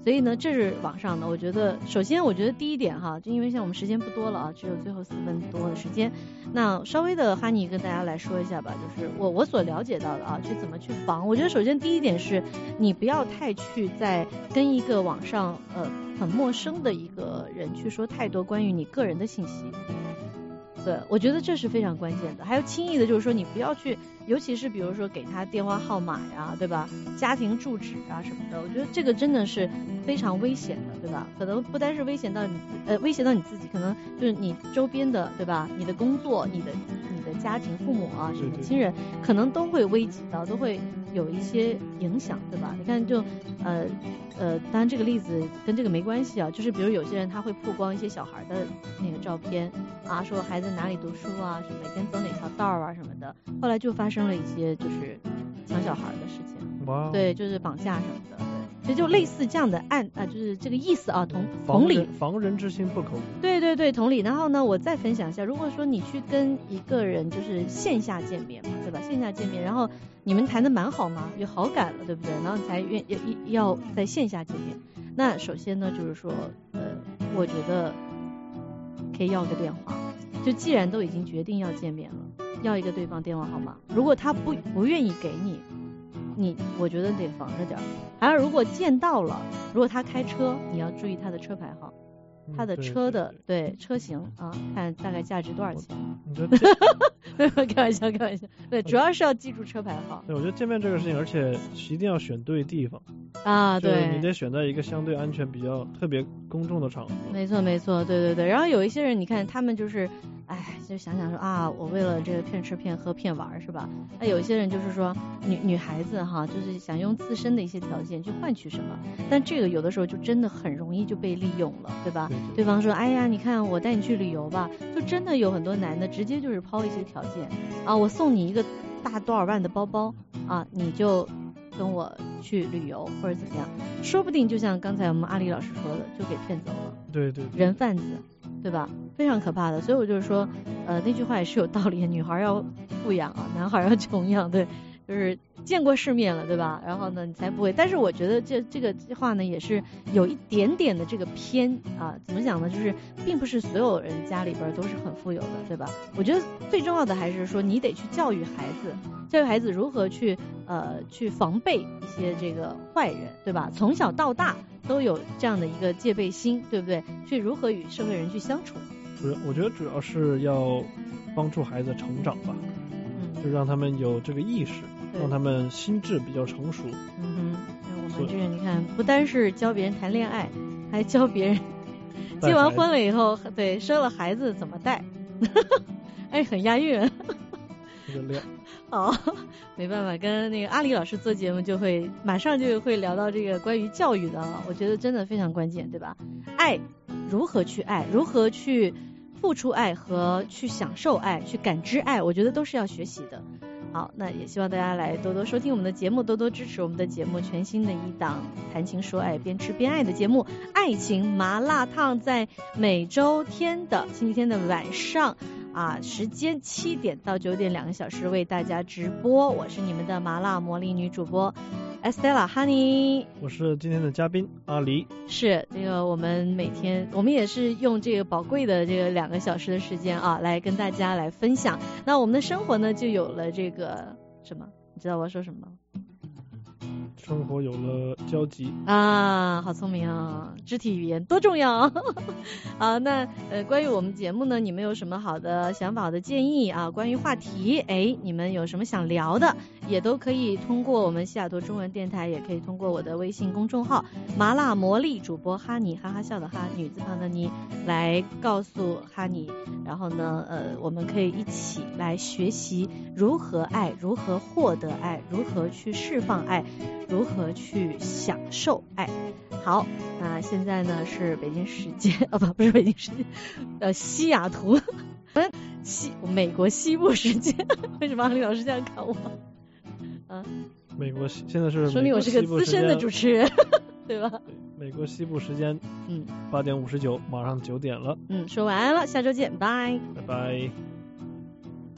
所以呢，这是网上的。我觉得，首先我觉得第一点哈，就因为像我们时间不多了啊，只有最后4分多的时间，那稍微的哈尼跟大家来说一下吧，就是我所了解到的啊，去怎么去防。我觉得首先第一点是，你不要太去在跟一个网上很陌生的一个人去说太多关于你个人的信息。对，我觉得这是非常关键的。还有轻易的就是说你不要去，尤其是比如说给他电话号码呀，对吧？家庭住址啊什么的，我觉得这个真的是非常危险的，对吧？可能不单是威胁到你自己，可能就是你周边的，对吧？你的工作、你的家庭、父母啊什么亲人，可能都会危及到，都会有一些影响，对吧？你看就当然这个例子跟这个没关系啊，就是比如有些人他会曝光一些小孩的那个照片啊，说孩子哪里读书啊，是每天走哪条道啊什么的，后来就发生了一些就是抢小孩的事情，对，就是绑架什么的，对，其实就类似这样的案啊，就是这个意思啊，同理， 防人之心不可无。 对对对，同理。然后呢，我再分享一下，如果说你去跟一个人就是线下见面嘛，对吧？线下见面，然后你们谈的蛮好嘛，有好感了，对不对？然后才要在线下见面。那首先呢，就是说，我觉得可以要个电话。就既然都已经决定要见面了，要一个对方电话号码。如果他不愿意给你，我觉得得防着点。还有，如果见到了，如果他开车，你要注意他的车牌号。他的车的对车型啊，看大概价值多少钱。开玩笑，对，主要是要记住车牌号。 对，我觉得见面这个事情，而且一定要选对地方啊，对， 你得选在一个相对安全、比较特别公众的场合。 没错，对。然后有一些人，你看他们就是，就想说啊，我为了这个骗吃骗喝骗玩是吧？那有一些人就是说女孩子哈，就是想用自身的一些条件去换取什么，但这个有的时候就真的很容易就被利用了，对吧？对方说，哎呀，你看我带你去旅游吧，就真的有很多男的直接就是抛一些条件啊，我送你一个大多少万的包包啊，你就跟我去旅游或者怎么样，说不定就像刚才我们阿里老师说的，就给骗走了。对，人贩子，对吧？非常可怕的。所以我就是说，那句话也是有道理，女孩要富养啊，男孩要穷养，对。就是见过世面了，对吧？然后呢，你才不会。但是我觉得这个话呢，也是有一点点的这个偏啊，怎么讲呢？就是并不是所有人家里边都是很富有的，对吧？我觉得最重要的还是说，你得去教育孩子如何去防备一些这个坏人，对吧？从小到大都有这样的一个戒备心，对不对？去如何与社会人去相处。 我觉得主要是要帮助孩子成长吧，就让他们有这个意识。让他们心智比较成熟。我们这个你看，不单是教别人谈恋爱，还教别人结完婚了以后，对，生了孩子怎么带。很押韵。好，没办法，跟那个阿里老师做节目马上就会聊到这个关于教育的，我觉得真的非常关键，对吧？爱，如何去爱，如何去付出爱和去享受爱，去感知爱，我觉得都是要学习的。好，那也希望大家来多多收听我们的节目，多多支持我们的节目，全新的一档谈情说爱边吃边爱的节目《爱情麻辣烫》，在每周天的星期天的晚上时间7点到9点2个小时为大家直播。我是你们的麻辣魔力女主播 Estella Honey， 我是今天的嘉宾阿黎。是这个我们每天我们也是用这个宝贵的这个2个小时的时间来跟大家来分享。那我们的生活呢就有了这个什么？你知道我要说什么吗？ 生活有了交集好聪明啊！肢体语言多重要好，那关于我们节目呢，你们有什么好的想法、好的建议关于话题，你们有什么想聊的，也都可以通过我们西雅图中文电台，也可以通过我的微信公众号麻辣魔力主播哈尼，哈哈笑的哈，女字旁的你，来告诉哈尼。然后呢我们可以一起来学习如何爱，如何获得爱，如何去释放爱，如何去享受爱。好，那现在呢是北京时间不是北京时间西雅图美国西部时间为什么阿里老师这样看我美国现在是说明我是个资深的主持人对吧？ 美国西部时间8点59，马上9点了。 说晚安了，下周见，拜拜。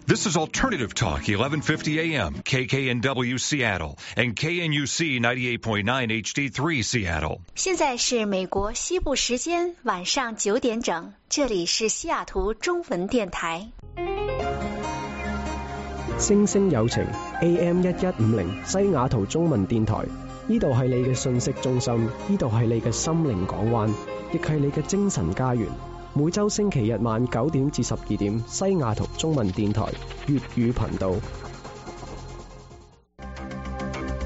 This is Alternative Talk, 1150 AM, KKNW Seattle, and KNUC 98.9 HD3 Seattle. 现在是美国西部时间晚上9点整，这里是西雅圖中文電台。 星聲有情 AM1150 西雅圖中文電台，呢度係你嘅信息中心，呢度係你嘅心靈港灣，亦係你嘅精神家園。每週星期日晚9點至12點，西雅圖中文電台粵語頻道